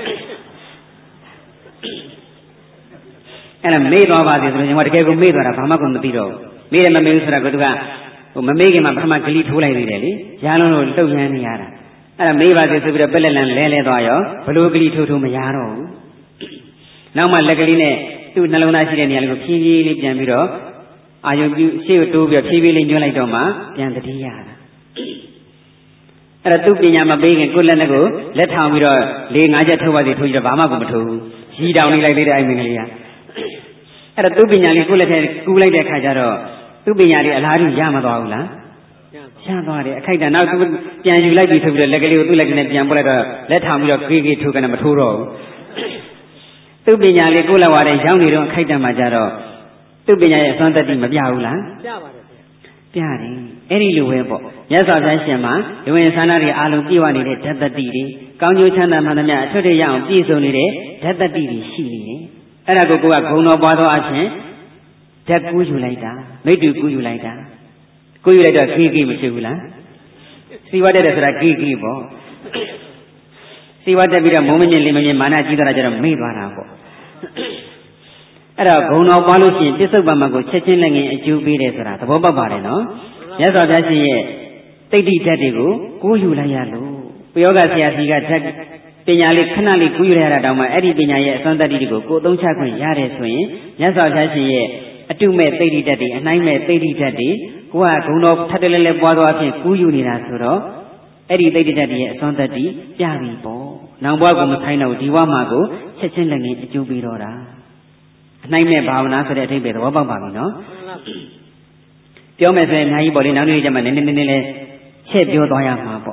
အဲ့ဒါမေ့သွားပါသေးဆိုရင်ဟိုတကယ်ကိုမေ့သွားတာဘာမှကိုမသိတော့ဘူးမေ့တယ်မမေ့ဘူးဆိုတာကသူကဟိုမမေ့ခင်မှာပထမဂလိထိုးလိုက်သေးတယ်လေရန်လုံးလို့လှုပ်ရမ်းနေရတာအဲ့ဒါမေ့ပါသေးဆိုပြီးတော့ပက်လက်လန်လဲလဲသွားရောဘလို့ဂလိထိုးထိုးမရတော့ဘူးနောက်မှလက်ကလေးနဲ့သူ့နှလုံးသားရှိတဲ့နေရာလေးကိုဖြည်းဖြည်းလေးပြန်ပြီးတော့အာယုံပြုရှေ့ကိုတိုးပြီးတော့ဖြည်းဖြည်းလေးညွှန်းလိုက်တော့မှပြန်တတိယတာအဲ့ဒါသူ့ပညာမပေးခင်ကိုယ်လက်နဲ့ကိုလက်ထောင်ပြီးတော့လေးငါးချက်ထုတ်ပါစီထိုးပြီးတော့ဘာမှကိုမထိုးဘူးရီတောင်နေလိုက်သေးတဲ့အိမ်မင်္ဂလေးကအဲ့ဒါသူ့ပညာလေးကိုယ်လက်ထဲကူးလိုက်တဲ့ခါကျတော့သူ့ပညာလေးအလားတူရမသွားဘူးလားရသွားတယ်အခိုက်တန်နောက်သူပြန်ယူလိုက်ပြီဆိုပြီးတော့လက်ကလေးကိုသူ့လက်ကလေးပြန်ပို့လိုက်တော့လက်ထောင်ပြီးတော့ခေးခေးထိုးကနေမထိုးတော့ဘူးသူ့ပညာလေးကိုယ်လက်ဝါးတဲ့ရောက်နေတော့အခိုက်တန်မှာကြတော့သူ့ပညာရဲ့အစွမ်းတတ္တိမပြဘူးလားပြပါတယ်ပြတယ်အဲ့ဒီလိုပဲပေါ့မြတ်စွာဘုရားရှင်မှာလူဝင်ဆန္ဒတွေအားလုံးပြည့်ဝနေတဲ့ဓာတ်တတ္တိတွေကောင်းကျိုးချမ်းသာမှန်သမျှအထွတ်တွေရအောင်ပြည့်စုံနေတဲ့ဓာတ်တတ္တိတွေရှိနေတယ်အဲ့ဒါကိုကိုကဂုဏ်တော်ပွားသောအခြင်းဓာတ်ကူးယူလိုက်တာမိတ္တူကူးယူလိုက်တာကူးယူလိုက်တော့ခေးခေးမရှိဘူးလားစီဝတ်တဲ့ဆိုတာခေးခေးပေါ့စီဝတ်တက်ပြီးတော့မုံမမြင်လင်းမမြင်မာနကြီးသွားတာကြတော့မေ့သွားတာပေါ့အဲ့တော့ဂုဏ်တော်ပွားလို့ရှိရင်ပြစ္ဆုတ်ပံမှာကိုချက်ချင်းလက်ငင်းအကျိုးပေးတယ်ဆိုတာသဘောပေါက်ပါတယ်နော်မြတ်စွာဘုရားရှင်ရဲ့တိဋ္ဌိဓာတ်တွေကိုကူးယူလိုက်ရလို့ပယောဂဆရာစီကဓာတ်ပညာလေးခဏလေးကူးယူရတာတောင်မှအဲ့ဒီပညာရဲ့အစွမ်းတတ္တိတွေကိုကိုယ်သုံးချခွင့်ရတယ်ဆိုရင်မြတ်စွာဘုရားရှင်ရဲ့အတုမဲ့တိဋ္ဌိဓာတ်တွေအနှိုင်းမဲ့တိဋ္ဌိဓာတ်တွေကိုကဂုဏ်တော်ထပ်တလဲလဲပွားသောအဖြစ်ကူးယူနေတာဆိုတော့အဲ့ဒီတိဋ္ဌိဓာတ်တွေရဲ့အစွမ်းတတ္တိပြပြီပေါ့နောင်ဘဝကမဆိုင်တော့ဒီဘဝမှာကိုချက်ချင်းလက်ငင်းအကျိုးပေးတော့တာအနှိုင်းမဲ့ဘာဝနာဆိုတဲ့အထိပ္ပယ်သဘောပေါက်ပါပြီနော်ပြောမယ်ဆိုရင်အများကြီးပေါ့လေနောက်နေ့ကျမှနည်းနည်းနည်းနည်းလေးချက်ပြောသွားရမှာပေါ့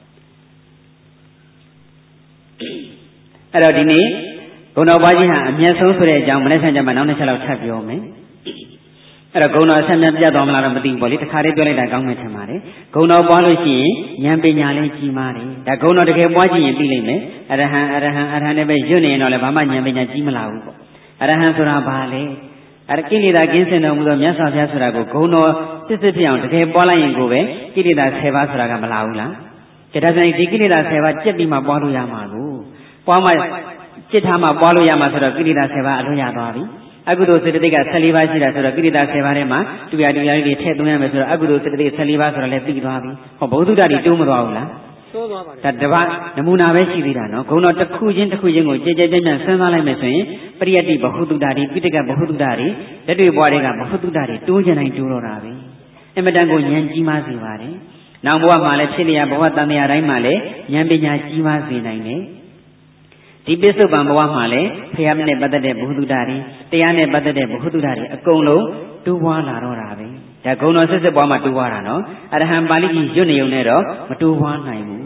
အဲ့တော့ဒီနေ့ဂုဏတော်ပွားခြင်းဟာအမျက်ဆုံးဆိုတဲ့အကြောင်းမနေ့ကကျမှနောက်တစ်ချက်လောက်ထပ်ပြောမယ်အဲ့တော့ဂုဏတော်အဆက်မြတ်ပြတ်သွားမလားတော့မသိဘူးပေါ့လေတစ်ခါလေးပြောလိုက်တာကောင်းမှထင်ပါတယ်ဂုဏတော်ပွားလို့ရှိရင်ဉာဏ်ပညာလေးကြီးမားတယ်ဒါဂုဏတော်တကယ်ပွားကြည့်ရင်သိလိမ့်မယ်အရဟံအရဟံအရဟံနဲ့ပဲရွတ်နေရင်တော့လည်းဘာမှဉာဏ်ပညာကြီးမလာဘူးပေါ့အရဟံဆိုတာဘာလဲအဲ့ဒါကိလေသာကင်းစင်တော်မူသောမြတ်စွာဘုရားဆိုတာကိုဂုဏတော်စစ်စစ်ဖြစ်အောင်တကယ်ပွားလိုက်ရင်ကိုပဲကိလေသာဆယ်ပါးဆိုတာကမလာဘူးလားကြဒါဆိုရင်ဒီကိလေသာဆယ်ပါးကြက်ပြီးမှပွားလို့ရမှာကိုပွားမှจิตထားမှပွားလို့ရမှာဆိုတော့ကိလေသာဆယ်ပါးအလွန်ရသွားပြီအကုသိုလ်စေတသိက်ကဆယ်လေးပါးရှိတာဆိုတော့ကိလေသာဆယ်ပါးထဲမှာတူရတူရလေးတွေထည့်သွင်းရမယ်ဆိုတော့အကုသိုလ်စေတသိက်ဆယ်လေးပါးဆိုတော့လည်းသိသွားပြီဟောဘုဒ္ဓတာတွေတိုးမသွားဘူးလားတိုးသွားပါတယ်ဒါတပတ်နမူနာပဲရှိသေးတာနော်ဂုဏတော်တစ်ခုချင်းတစ်ခုချင်းကိုကြဲကြဲကြဲကြဲစဉ်းစားလိုက်မယ်ဆိုရင်ပရိယတ္တိဘဟုတုတ္တတွေပိဋကဘဟုတုတ္တတွေလက်တွေ့ဘွားတွေကဘဟုတုတ္တတွေတိုးချင်တိုင်းတိုးတော့တာပဲအမတန်ကိုဉာဏ်ကြီးမားစေပါတယ်နောက်ဘဝမှာလည်းဖြစ်လျာဘဝတန်တရားတိုင်းမှာလည်းဉာဏ်ပညာကြီးမားစေနိုင်တယ်ဒီပစ္စုပန်ဘဝမှာလည်းဖရာနဲ့ပတ်သက်တဲ့ဘုဟုတ္တတွေတရားနဲ့ပတ်သက်တဲ့ဘုဟုတ္တတွေအကုန်လုံးတိုးပွားလာတော့တာပဲဒါဂုဏတော်စစ်စစ်ပွားမှတိုးပွားတာနော်အရဟံပါဠိကြီးရွတ်နေုံနဲ့တော့မတိုးပွားနိုင်ဘူး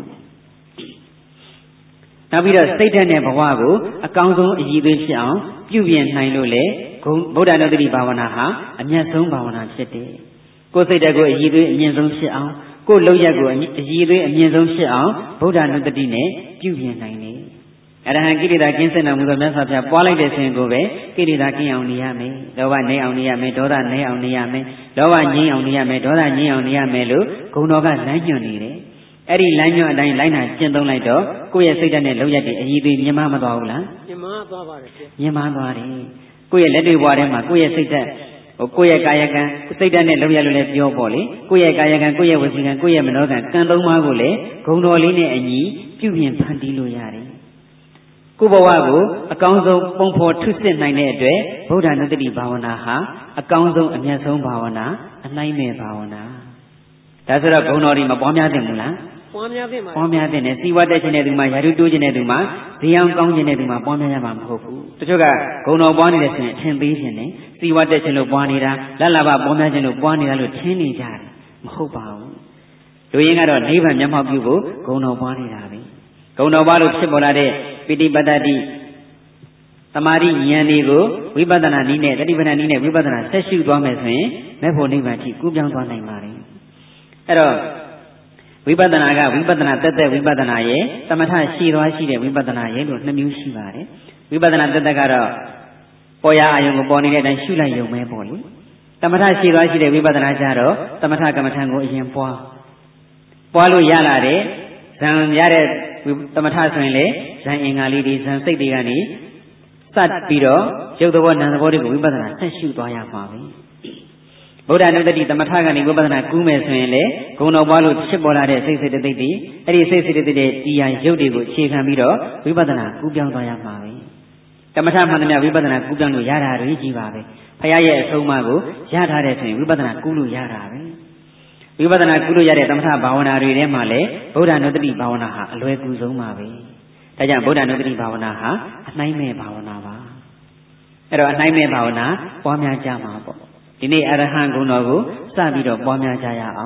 နောက်ပြီးတော့စိတ်ဓာတ်နဲ့ဘဝကိုအကောင်းဆုံးအည်သွေးဖြစ်အောင်ပြုပြင်နိုင်လို့လေဂုဏ်ဗုဒ္ဓနုတ္တိဘာဝနာဟာအမြတ်ဆုံးဘာဝနာဖြစ်တယ်ကိုယ်စိတ်ဓာတ်ကိုအည်သွေးအမြင့်ဆုံးဖြစ်အောင်ကိုယ်လုံးရက်ကိုအည်သွေးအမြင့်ဆုံးဖြစ်အောင်ဗုဒ္ဓနုတ္တိနဲ့ပြုပြင်နိုင်တယ်အရဟံကိလေသာကင်းစင်တော်မူသောမြတ်စွာဘုရားပွားလိုက်တဲ့စဉ်ကိုပဲကိလေသာကင်းအောင်နေရမယ်လောဘနေအောင်နေရမယ်ဒေါသနေအောင်နေရမယ်လောဘငြိမ်းအောင်နေရမယ်ဒေါသငြိမ်းအောင်နေရမယ်လို့ဂုဏတော်ကလမ်းညွှန်နေတယ်အဲ့ဒီလမ်းညွှန်အတိုင်းလိုက်နာကျင့်သုံးလိုက်တော့ကိုယ့်ရဲ့စိတ်ဓာတ်နဲ့လုံရတဲ့အည်သွေးမြင်မမသွားဘူးလားမြင်မသွားပါတယ်မြင်မသွားတယ်ကိုယ့်ရဲ့လက်တွေ့ဘဝထဲမှာကိုယ့်ရဲ့စိတ်ဓာတ်ဟိုကိုယ့်ရဲ့ကာယကံစိတ်ဓာတ်နဲ့လုံရလို့လည်းပြောပေါ့လေကိုယ့်ရဲ့ကာယကံကိုယ့်ရဲ့ဝစီကံကိုယ့်ရဲ့မနောကံကံသုံးပါးကိုလည်းဂုဏတော်လေးနဲ့အညီပြုပြင်ဖန်တီးလို့ရတယ်ကိုယ်ဘဝကိုအကောင်းဆုံးပုံဖော်ထုစစ်နိုင်တဲ့အတွက်ဗုဒ္ဓနုတ္တိဘာဝနာဟာအကောင်းဆုံးအမြတ်ဆုံးဘာဝနာအနိုင်မဲ့ဘာဝနာဒါဆိုတော့ဂုဏတော်ဒီမပွားများသင့်ဘူးလားပွားများသင့်ပါပွားများသင့်တယ်စီဝတ်တက်ခြင်းတဲ့သူမှာယာတုတိုးခြင်းတဲ့သူမှာဇေယျအောင်ကောင်းခြင်းတဲ့သူမှာပွားများရမှာမဟုတ်ဘူးတချို့ကဂုဏတော်ပွားနေတယ်ဆိုရင်အထင်သေးခြင်းနဲ့စီဝတ်တက်ခြင်းလို့ပွားနေတာလက်လာဘပွားများခြင်းလို့ပွားနေတာလို့ထင်နေကြတယ်မဟုတ်ပါဘူးလူရင်းကတော့နိဗ္ဗာန်မျက်မှောက်ပြုဖို့ဂုဏတော်ပွားနေတာပဲဂုဏတော်ပွားလို့ဖြစ်ပေါ်လာတဲ့ပိဋိပတ္တိသမာဓိဉာဏ်တွေကိုဝိပဿနာနည်းနဲ့တတိပဌာန်နည်းနဲ့ဝိပဿနာဆက်ရှုသွားမယ်ဆိုရင်မဲ့ဖို့နိဗ္ဗာန်ထိကူးပြောင်းသွားနိုင်ပါတယ်အဲ့တော့ဝိပဿနာကဝိပဿနာတက်တက်ဝိပဿနာရဲ့သမထရှိသွားရှိတဲ့ဝိပဿနာရဲ့လို့နှစ်မျိုးရှိပါတယ်ဝိပဿနာတက်တက်ကတော့ပေါ်ရအာယုံကိုပေါ်နေတဲ့အတိုင်းရှုလိုက်ရုံပဲပေါ့လေသမထရှိသွားရှိတဲ့ဝိပဿနာကြတော့သမထကမ္မထံကိုအရင်ပွားပွားလို့ရလာတဲ့ဇံရတဲ့သမထဆိုရင်လေဇံအင်္ဂါလေးတွေဇံစိတ်တွေကနေစပ်ပြီးတော့ရုပ်သဘောနာမ်သဘောတွေကိုဝိပဿနာဆက်ရှုသွားရမှာပဲဗုဒ္ဓနုတ္တိသမထကနေဝိပဿနာကူးမယ်ဆိုရင်လေဂုဏတော်ပွားလို့ဖြစ်ပေါ်လာတဲ့စိတ်စိတ်တိတ်တွေအဲ့ဒီစိတ်စိတ်တိတ်တွေတရားရုပ်တွေကိုအခြေခံပြီးတော့ဝိပဿနာကူးပြောင်းသွားရမှာပဲသမထမှန်သမျှဝိပဿနာကူးပြောင်းလို့ရတာတွေကြီးပါပဲဖခင်ရဲ့အဆုံးအမကိုရထားတဲ့ဆိုရင်ဝိပဿနာကူးလို့ရတာပဲဝိပဿနာကုလို့ရတဲ့သမထဘာဝနာတွေထဲမှာလည်းဗုဒ္ဓနုတ္တိဘာဝနာဟာအလွယ်ကူဆုံးပါပဲဒါကြောင့်ဗုဒ္ဓနုတ္တိဘာဝနာဟာအနှိုင်းမဲ့ဘာဝနာပါအဲ့တော့အနှိုင်းမဲ့ဘာဝနာပွားများကြမှာပေါ့ဒီနေ့အရဟံဂုဏ်တော်ကိုစပြီးတော့ပွားများကြရအောင်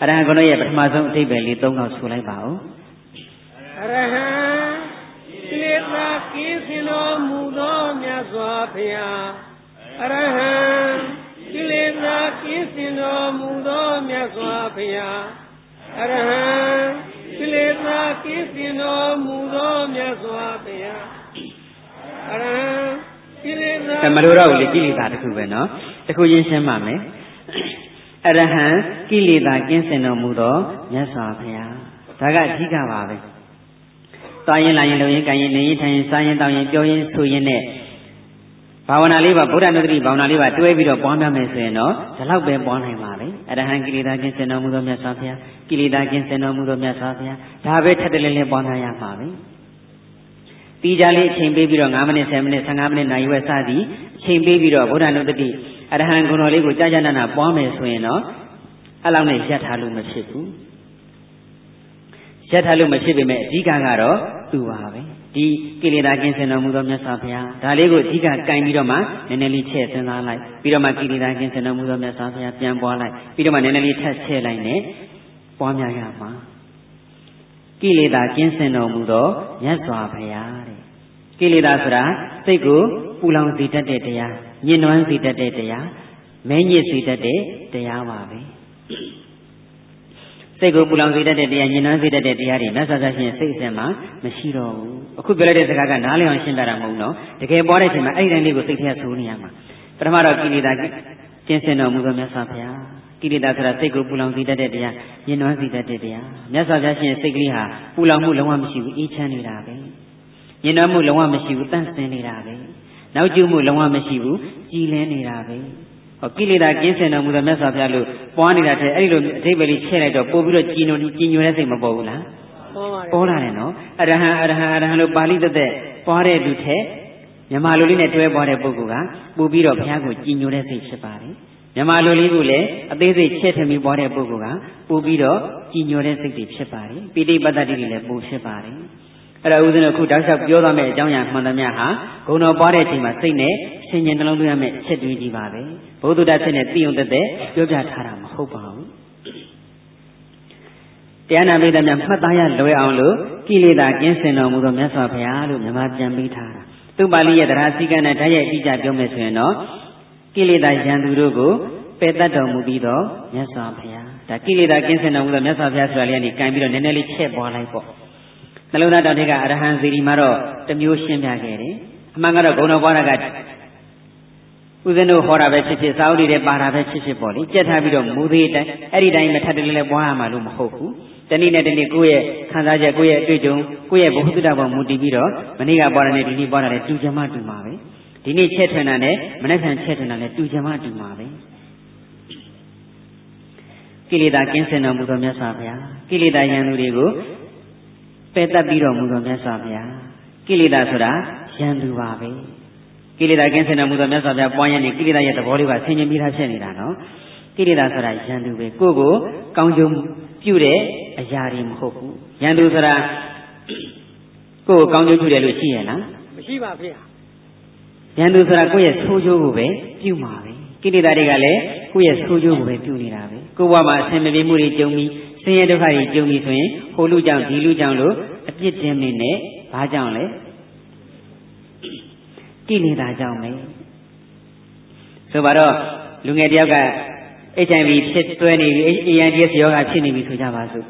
အရဟံကုံရဲ့ပထမဆုံးအဓိပ္ပာယ်လေးသုံးခေါက်ဆိုလိုက်ပါဦးအရဟံကိလေသာကင်းစင်တော်မူသောမြတ်စွာဘုရားအရဟံကိလေသာကင်းစင်တော်မူသောမြတ်စွာဘုရားအရဟံကိလေသာကင်းစင်တော်မူသောမြတ်စွာဘုရားအရဟံကိလေသာမလို့တော့ဘူးလေကိလေသာတစ်ခုပဲနော်တစ်ခုချင်းရှင်းပါမယ်အရဟံကိလေသာကင်းစင်တော်မူသောမြတ်စွာဘုရားဒါကအဓိကပါပဲသွားရင်လာရင်လုံရင်ကြင်ရင်နေရင်ထိုင်ရင်စားရင်တောင်းရင်ပြောရင်ဆိုရင်နဲ့ဘာဝနာလေးပါဗုဒ္ဓနုတ္တိဘာဝနာလေးပါတွဲပြီးတော့ပွားများမယ်ဆိုရင်တော့ဒီလောက်ပဲပွားနိုင်ပါလေအရဟံကိလေသာကင်းစင်တော်မူသောမြတ်စွာဘုရားကိလေသာကင်းစင်တော်မူသောမြတ်စွာဘုရားဒါပဲထပ်တလဲလဲပွားများရမှာပဲတီးကြလေးအချိန်ပေးပြီးတော့၅မိနစ်ဆယ်မိနစ်ဆယ့်ငါးမိနစ်နာရီဝက်စသည်အချိန်ပေးပြီးတော့ဗုဒ္ဓနုတ္တိအရဟံဂုဏ်တော်လေးကိုကြာကြာနာနာပွားမယ်ဆိုရင်တော့အဲ့လောက်နဲ့ရပ်ထားလို့မဖြစ်ဘူးရပ်ထားလို့မဖြစ်ပေမဲ့အဓိကကတော့သူပါပဲဒီကိလေသာကင်းစင်တော်မူသောမြတ်စွာဘုရားဒါလေးကိုအဓိကကင်ပြီးတော့မှနည်းနည်းလေးချဲ့စဉ်းစားလိုက်ပြီးတော့မှကိလေသာကင်းစင်တော်မူသောမြတ်စွာဘုရားပြန်ပွားလိုက်ပြီးတော့မှနည်းနည်းလေးထပ်ချဲ့လိုက်နဲ့ပွားများရမှာကိလေသာကင်းစင်တော်မူသောမြတ်စွာဘုရားတဲ့ကိလေသာဆိုတာစိတ်ကိုပူလောင်စေတတ်တဲ့တရားညှဉ်းနှွမ်းစေတတ်တဲ့တရားမဲညစ်စေတတ်တဲ့တရားပါပဲစိတ်ကိုပူလောင်စေတတ်တဲ့တရားညှဉ်းနှွမ်းစေတတ်တဲ့တရားတွေမြတ်စွာဘုရားရှင်စိတ်အစဉ်မှာမရှိတော့ဘူးအခုပြောလိုက်တဲ့စကားကနားလည်အောင်ရှင်းပြတာမဟုတ်တော့တကယ်ပေါ်တဲ့အချိန်မှာအဲ့ဒီတိုင်းလေးကိုစိတ်ထဲဆိုးနေရမှာပထမတော့ကိလေသာကျင့်စဉ်တော်မူသောမြတ်စွာဘုရားကိလေသာဆိုတာစိတ်ကိုပူလောင်စေတတ်တဲ့တရားညှဉ်းနှွမ်းစေတတ်တဲ့တရားမြတ်စွာဘုရားရှင်စိတ်ကလေးဟာပူလောင်မှုလုံးဝမရှိဘူးအေးချမ်းနေတာပဲညှဉ်းနှွမ်းမှုလုံးဝမရှိဘူးတန့်စင်နေတာပဲနောက်ကျမှုလုံးဝမရှိဘူးကြည်လင်းနေတာပဲဟောကိလေသာကင်းစင်တော်မူသောမြတ်စွာဘုရားလို့ပွားနေတာတဲ့အဲ့ဒီလိုအဓိပ္ပာယ်လေးချဲ့လိုက်တော့ပို့ပြီးတော့ကြည်ညိုကြည်ညိုတဲ့စိတ်မပေါ်ဘူးလားပေါ်လာတယ်နော်အရဟံအရဟံအရဟံလို့ပါဠိသက်သက်ပွားတဲ့လူထက်မြန်မာလူလေးနဲ့တွဲပွားတဲ့ပုဂ္ဂိုလ်ကပို့ပြီးတော့ဘုရားကိုကြည်ညိုတဲ့စိတ်ဖြစ်ပါတယ်မြန်မာလူလေးကလည်းအသေးစိတ်ချဲ့ထည့်ပြီးပွားတဲ့ပုဂ္ဂိုလ်ကပို့ပြီးတော့ကြည်ညိုတဲ့စိတ်တွေဖြစ်ပါတယ်ပိဋိပတ်တ္တိတွေလည်းပို့ဖြစ်ပါတယ်အဲ့ဒါဥစဉ်အခုတောက်လျှောက်ပြောသွားမယ့်အကြောင်းအရာမှန်သမျှဟာဂုဏ်တော်ပွားတဲ့အချိန်မှာစိတ်နဲ့ဆင်ញင်နှလုံးသွင်းရမယ့်ချက်တွေးကြီးပါပဲဘုဒ္ဓတဖြစ်နဲ့သိုံသက်သက်ပြောပြထားတာမဟုတ်ပါဘူးတရားနာပိဋကများမှတ်သားရလွယ်အောင်လို့ကိလေသာကင်းစင်တော်မူသောမြတ်စွာဘုရားလို့မြန်မာပြန်ပေးထားတာသူပါဠိရဲ့တရားစည်းကမ်းနဲ့ဓာတ်ရိုက်အတိအကျပြောမယ်ဆိုရင်တော့ကိလေသာရန်သူတို့ကိုပယ်တတ်တော်မူပြီးတော့မြတ်စွာဘုရားဒါကိလေသာကင်းစင်တော်မူသောမြတ်စွာဘုရားဆိုတာလေးကနေကင်ပြီးတော့နည်းနည်းလေးချဲ့ပွားလိုက်ပေါ့နှလုံးသားတောင်ထိပ်ကအရဟံစီရီမှာတော့တမျိုးရှင်းပြခဲ့တယ်အမှန်ကတော့ဂုဏ်တော်ပွားတာကဦးဇင်းတို့ဟောတာပဲဖြစ်ဖြစ်စာအုပ်တွေပါတာပဲဖြစ်ဖြစ်ပေါ့လေကြက်ထားပြီးတော့မူသေးတိုင်းအဲ့ဒီတိုင်းမထပ်တလဲလဲပွားရမှာလို့မဟုတ်ဘူးတနည်းနဲ့တနည်းကိုယ့်ရဲ့ခံစားချက်ကိုယ့်ရဲ့အတွေ့အကြုံကိုယ့်ရဲ့ဘုဟုတ္တပေါ်မူတည်ပြီးတော့မနေ့ကပွားတာနဲ့ဒီနေ့ပွားတာနဲ့တူချင်မှတူမှာပဲဒီနေ့ချက်ထွင်တာနဲ့မနေ့ကချက်ထွင်တာနဲ့တူချင်မှတူမှာပဲကိလေသာကင်းစင်တော်မူသောမြတ်စွာဘုရားကိလေသာရန်သူတွေကိုပယ်တတ်ပြီးတော်မူသောမြတ်စွာဘုရားကိလေသာဆိုတာရန်သူပါပဲကိလေသာကင်းစင်တော်မူသောမြတ်စွာဘုရားပွားရနေကိလေသာရဲ့သဘောလေးကဆင်ញင်ပြီးသားဖြစ်နေတာနော်ကိလေသာဆိုတာရန်သူပဲကိုယ့်ကိုကောင်းကျိုးပြုတဲ့အရာတွေမဟုတ်ဘူးရန်သူဆိုတာကိုယ့်ကိုကောင်းကျိုးပြုတယ်လို့ရှိရဲ့လားမရှိပါဗျာရန်သူဆိုတာကိုယ့်ရဲ့ဆိုးကျိုးကိုပဲပြုမှာပဲကိလေသာတွေကလည်းကိုယ့်ရဲ့ဆိုးကျိုးကိုပဲပြုနေတာပဲကိုယ့်ဘဝမှာအဆင်မပြေမှုတွေကြုံပြီးဆင်းရဲဒုက္ခတွေကြုံပြီးဆိုရင်ဟိုလူကြောင့်ဒီလူကြောင့်လို့အပြစ်တင်နေနဲ့ဘာကြောင့်လဲကိလေသာကြောင့်ပဲဆိုပါတော့လူငယ်တယောက်က H I V ဖြစ်တွဲနေပြီ AIDS ရောဂါဖြစ်နေပြီဆိုကြပါစို့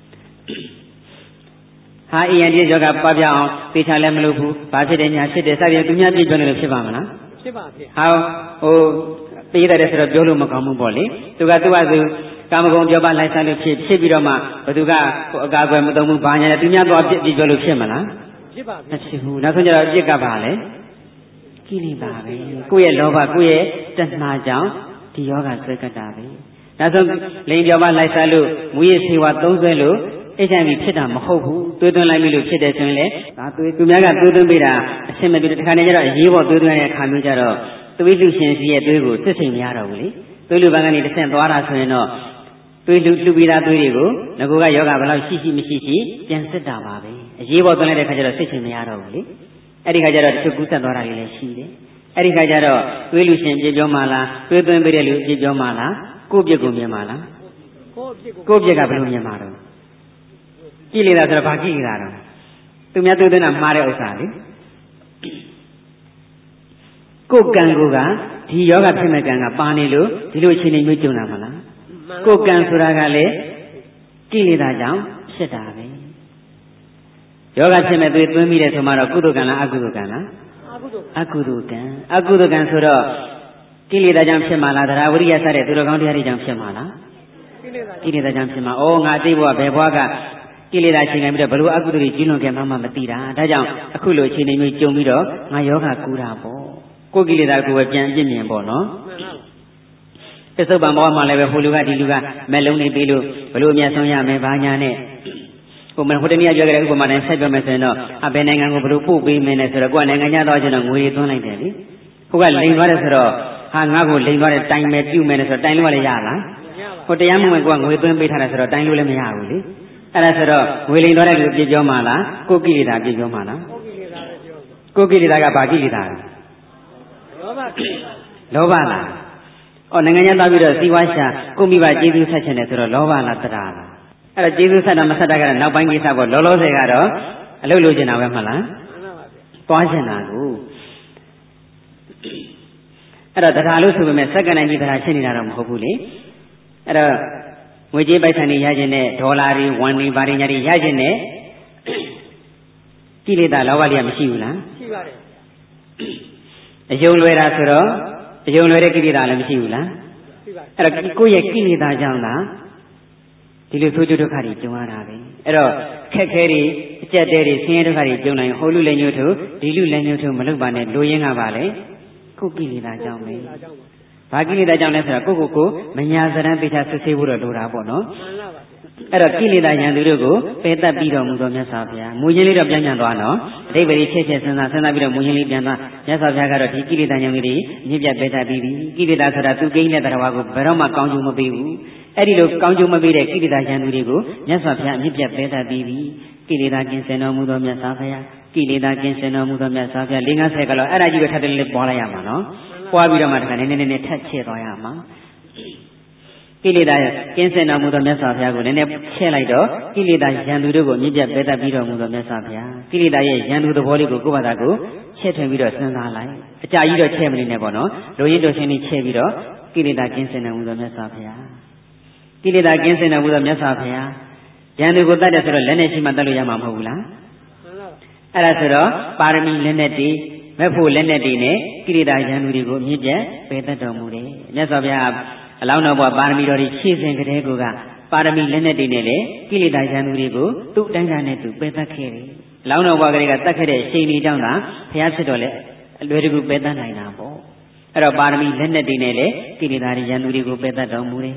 ဟာ AIDS ရောဂါပပျောက်အောင်သေချာလည်းမလုပ်ဘူးဘာဖြစ်တယ်ညာဖြစ်တယ်စသည်သူများပြည့်ပြောနေလို့ဖြစ်ပါမလားဖြစ်ပါဗျာဟာဟိုပေးတယ်ဆိုတော့ပြောလို့မကောင်းဘူးပေါ့လေသူကသူ့ဟာသူကာမဂုဏ်ပြောပါလိုက်စားလို့ဖြစ်ဖြစ်ပြီးတော့မှဘသူကဟိုအကာအကွယ်မသုံးဘူးဘာညာသူများတော့ပြည့်ပြည့်ပြောလို့ဖြစ်မလားဖြစ်ပါဗျာဖြစ်ဘူးနောက်ဆုံးကျတော့ပြစ်ကပါလေကိလေသာပဲကိုယ့်ရဲ့လောဘကိုယ့်ရဲ့တဏှာကြောင့်ဒီယောဂဆွဲကတ်တာပဲနောက်ဆုံးလိန်ပြောပါလိုက်စားလို့မူရစေဝါသုံးဆွဲလို့အိတ်ချင်ပြီးဖြစ်တာမဟုတ်ဘူးသွေးသွင်းလိုက်ပြီလို့ဖြစ်တယ်ဆိုရင်လေဒါသွေးသူများကသွေးသွင်းပေးတာအရှင်းမပြေတဲ့ခါနေကျတော့အရေးပေါ်သွေးသွင်းတဲ့ခါမျိုးကျတော့သွေးလူရှင်စီရဲ့သွေးကိုစစ်စိမ်မရတော့ဘူးလေသွေးလူဘန်းကနေတစ်ဆင့်သွားတာဆိုရင်တော့သွေးလူလူပြီးသားသွေးတွေကိုငကိုကယောဂဘယ်လောက်ရှိရှိမရှိရှိပြန်စစ်တာပါပဲအရေးပေါ်သွင်းလိုက်တဲ့ခါကျတော့စစ်စိမ်မရတော့ဘူးလေအဲ့ဒီခါကျတော့တချို့ကူးဆက်သွားတာတွေလည်းရှိတယ်အဲ့ဒီခါကျတော့သွေးလူရှင်ပြေပြောမှလားသွေးသွင်းပေးတဲ့လူပြေပြောမှလားကိုယ့်ပြစ်ကိုမြင်မှလားကိုပြက်ကဘယ်လိုမြင်မှာတော့ကိလေသာဆိုတော့ဘာကိလေသာတော့သူများသူသွင်းတာမှားတဲ့ဥစ္စာလေကိုယ်ကံကိုကဒီယောဂဖြစ်မဲ့ကံကပါနေလို့ဒီလိုအခြေအနေမျိုးကြုံတာမလားကိုယ်ကံဆိုတာကလည်းကိလေသာကြောင့်ဖြစ်တာပဲယောဂဖြစ်မဲ့သွေးသွင်းပြီးတဲ့ဆိုမှတော့ကုသိုလ်ကံလားအကုသိုလ်ကံလားအကုသိုလ်ကံအကုသိုလ်ကံဆိုတော့ကိလေသာကြောင့်ဖြစ်မှာလားတရားဝိရိယစတဲ့သူတော်ကောင်းတရားတွေကြောင့်ဖြစ်မှာလားကိလေသာကြောင့်ဖြစ်မှာဩငါသိဘွားဘယ်ဘွားကကိလေသာချိန်ခံပြီးတော့ဘလို့အကုသိုလ်တွေကျူးလွန်ခဲ့မှမသိတာဒါကြောင့်အခုလိုအခြေအနေမျိုးကြုံပြီးတော့ငါယောဂကူတာပေါ့ကိုကိလေသာကိုပဲပြန်ပြစ်မြင်ပေါ့နော်ပစ္စုပန်ဘဝမှာလည်းပဲဟိုလူကဒီလူကမက်လုံးနေပြီးလို့ဘလို့အမြတ်ဆုံးရမယ်ဘာညာနဲ့ဟိုမဟိုတနေ့ပြောခဲ့တဲ့ဥပမာတိုင်းဆက်ပြောမယ်ဆိုရင်တော့အဘယ်နိုင်ငံကိုဘလို့ပို့ပေးမင်းလဲဆိုတော့ကိုကနိုင်ငံခြားသွားခြင်းတော့ငွေသွင်းလိုက်တယ်လေဟိုကလိန်သွားတယ်ဆိုတော့ဟာငါ့ကိုလိန်သွားတဲ့တိုင်မယ်ပြုမယ်လဲဆိုတော့တိုင်လို့လည်းရလားဟိုတရားမဝင်ကိုကငွေသွင်းပေးထားတယ်ဆိုတော့တိုင်လို့လည်းမရဘူးလေအဲ့ဒါဆိုတော့ငွေလိန်သွားတဲ့လူပြပြောမှလားကိုကိလေသာပြပြောမှလားကိုကိလေသာကဘာကိလေသာလဲလောဘလောဘလားဩနိုင်ငံခြားသားပြီးတော့စီဝါရှာကိုမိဘကျေးဇူးဆက်ချင်တယ်ဆိုတော့လောဘလားတရာလားအဲ့တော့ကျေးဇူးဆက်တာမဆက်တာကတော့နောက်ပိုင်းကိစ္စပေါ့လောလောဆယ်ကတော့အလုပ်လုပ်ချင်တာပဲမဟုတ်လားသွားချင်တာကိုအဲ့တော့တရားလို့ဆိုပေမဲ့စက္ကန့်ကြီးတရားရှင်းနေတာတော့မဟုတ်ဘူးလေအဲ့တော့ငွေကြေးပိုက်ဆံတွေရခြင်းနဲ့ဒေါ်လာတွေဝမ်တွေဘာတွေညာတွေရခြင်းနဲ့ကိလေသာလောဘလေးကမရှိဘူးလားရှိပါတယ်အယုံလွယ်တာဆိုတော့အယုံလွယ်တဲ့ကိလေသာလည်းမရှိဘူးလားရှိပါတယ်အဲ့တော့ကိုယ့်ရဲ့ကိလေသာကြောင့်လားဒီလိုဆိုးကျိုးဒုက္ခတွေကြုံရတာပဲအဲ့တော့ခက်ခဲတွေအကျက်တဲတွေဆင်းရဲဒုက္ခတွေကြုံနိုင်ဟိုလူလည်းညှို့ထုဒီလူလည်းညှို့ထုမလုပ်ပါနဲ့လိုရင်းကပါလေကိုယ်ကိလေသာကြောင့်ပဲဘာကိလေသာကြောင့်လဲဆိုတော့ကိုကိုကိုမညာစရန်ပိဋကဆွဆေးဖို့တော့လိုတာပေါ့နော်အဲ့တော့ကိလေသာရန်သူတို့ကိုပယ်တတ်ပြီးတော်မူသောမြတ်စွာဘုရားမူရင်းလေးတော့ပြန်ပြန်သွားနော်အဓိပ္ပာယ်ချက်ချက်စဉ်းစားစဉ်းစားပြီးတော့မူရင်းလေးပြန်သွားမြတ်စွာဘုရားကတော့ဒီကိလေသာရန်သူတွေမြင့်ပြတ်ပယ်တတ်ပြီးပြီကိလေသာဆိုတာသူကိန်းတဲ့တရားကိုဘယ်တော့မှကောင်းကျိုးမပေးဘူးအဲ့ဒီလိုကောင်းကျိုးမပေးတဲ့ကိလေသာရန်သူတွေကိုမြတ်စွာဘုရားမြင့်ပြတ်ပယ်တတ်ပြီးပြီကိလေသာကင်းစင်တော်မူသောမြတ်စွာဘုရားကိလေသာကင်းစင်တော်မူသောမြတ်စွာဘုရားလေးငါးဆယ်ကလောအဲ့ဒါကြီးကိုထပ်တယ်လေးပွားလိုက်ရမှာနော်ပွားပြီးတော့မှတခါနည်းနည်းနည်းနည်းထပ်ချဲ့သွားရမှာကိလေသာကင်းစင်တော်မူသောမြတ်စွာဘုရားကိုနည်းနည်းချဲ့လိုက်တော့ကိလေသာရန်သူတို့ကိုမြင့်ပြတ်ပယ်တတ်ပြီးတော်မူသောမြတ်စွာဘုရားကိလေသာရဲ့ရန်သူသဘောလေးကိုကိုယ့်ဘာသာကိုချဲ့ထွင်ပြီးတော့စဉ်းစားလိုက်အကြာကြီးတော့ချဲ့မနေနဲ့ပေါ့နော်လူရင်းတို့ရှင်ကြီးချဲ့ပြီးတော့ကိလေသာကင်းစင်တော်မူသောမြတ်စွာဘုရားကိလေသာကင်းစင်တော်မူသောမြတ်စွာဘုရားရန်သူကိုတတ်တယ်ဆိုတော့လက်နဲ့ရှိမှတတ်လို့ရမှာမဟုတ်ဘူးလားအဲ့ဒါဆိုတော့ပါရမီလက်နဲ့တည်းမဲ့ဖို့လက်နဲ့တည်းနဲ့ကိလေသာရန်သူတွေကိုမြင့်ပြတ်ပယ်တတ်တော်မူတယ်မြတ်စွာဘုရားအလောင်းတော်ဘုရားပါရမီတော်ကြီးဖြည့်စင်ကြတဲ့ကိုကပါရမီလက်နဲ့တည်းနဲ့လေကိလေသာရန်သူတွေကိုသူ့တိုင်းတိုင်းနဲ့သူပယ်တတ်ခဲ့တယ်အလောင်းတော်ဘုရားကလေးကတတ်ခဲ့တဲ့ရှင်ဒီကြောင့်သာဘုရားဖြစ်တော်လဲအလွယ်တကူပယ်တတ်နိုင်တာပေါ့အဲ့တော့ပါရမီလက်နဲ့တည်းနဲ့လေကိလေသာရန်သူတွေကိုပယ်တတ်တော်မူတယ်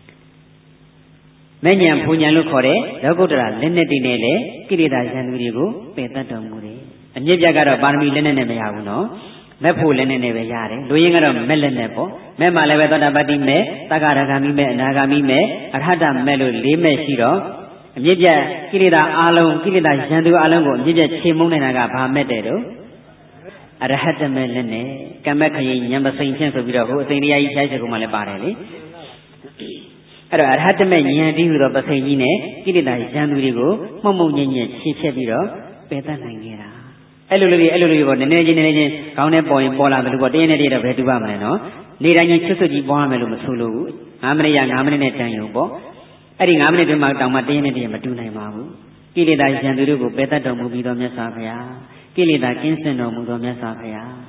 မဉ္ဇဉ်ဘုံဉဏ်လို့ခေါ်တဲ့လောကုတ္တရာလက်နဲ့တည်းနဲ့လေကိလေသာရန်သူတွေကိုပယ်တတ်တော်မူတယ်အမြင့်ပြတ်ကတော့ပါရမီလက်နဲ့နဲ့မရဘူးနော်မဲ့ဖို့လက်နဲ့နဲ့ပဲရတယ်လူရင်းကတော့မဲ့လက်နဲ့ပေါ့မဲ့မှလည်းပဲသောတာပတ္တိမဲ့သက္ကရာဂာမိမဲ့အနာဂာမိမဲ့အရဟတမဲ့လို့လေးမဲ့ရှိတော့အမြင့်ပြတ်ကိလေသာအလုံးကိလေသာရန်သူအလုံးကိုအမြင့်ပြတ်ခြေမုန်းနေတာကဘာမဲ့တဲ့တော့အရဟတမဲ့လက်နဲ့ကမ္မခရင်ဉာဏ်ပစိန်ဖြင့်ဆိုပြီးတော့ဟိုအစိန်တရားကြီးဖြားချက်ကုမှလည်းပါတယ်လေအဲ့တော့အရဟတမဲ့ဉာဏ်တည်းဟူသောပစိန်ကြီးနဲ့ကိလေသာရန်သူတွေကိုမှုံမှုံညံ့ညံ့ခြေဖြတ်ပြီးတော့ပယ်တတ်နိုင်ခဲ့တာအဲ့လိုလေးအဲ့လိုလေးပေါ့နည်းနည်းချင်းနည်းနည်းချင်းခေါင်းထဲပေါ်ရင်ပေါ်လာတယ်လို့ပေါ့တင်းနဲ့တည်းတော့ဘယ်တူပါမလဲနော်နေတိုင်းချင်းချွတ်ချွတ်ကြီးပွားမယ်လို့မဆိုလို့ဘူးငါးမိနစ်ရငါးမိနစ်နဲ့တန်ရုံပေါ့အဲ့ဒီငါးမိနစ်တွင်မှတောင်မှတင်းနဲ့တည်းမတူနိုင်ပါဘူးကိလေသာရန်သူတို့ကိုပယ်တတ်တော်မူပြီးသောမြတ်စွာဘုရားကိလေသာကင်းစင်တော်မူသောမြတ်စွာဘုရား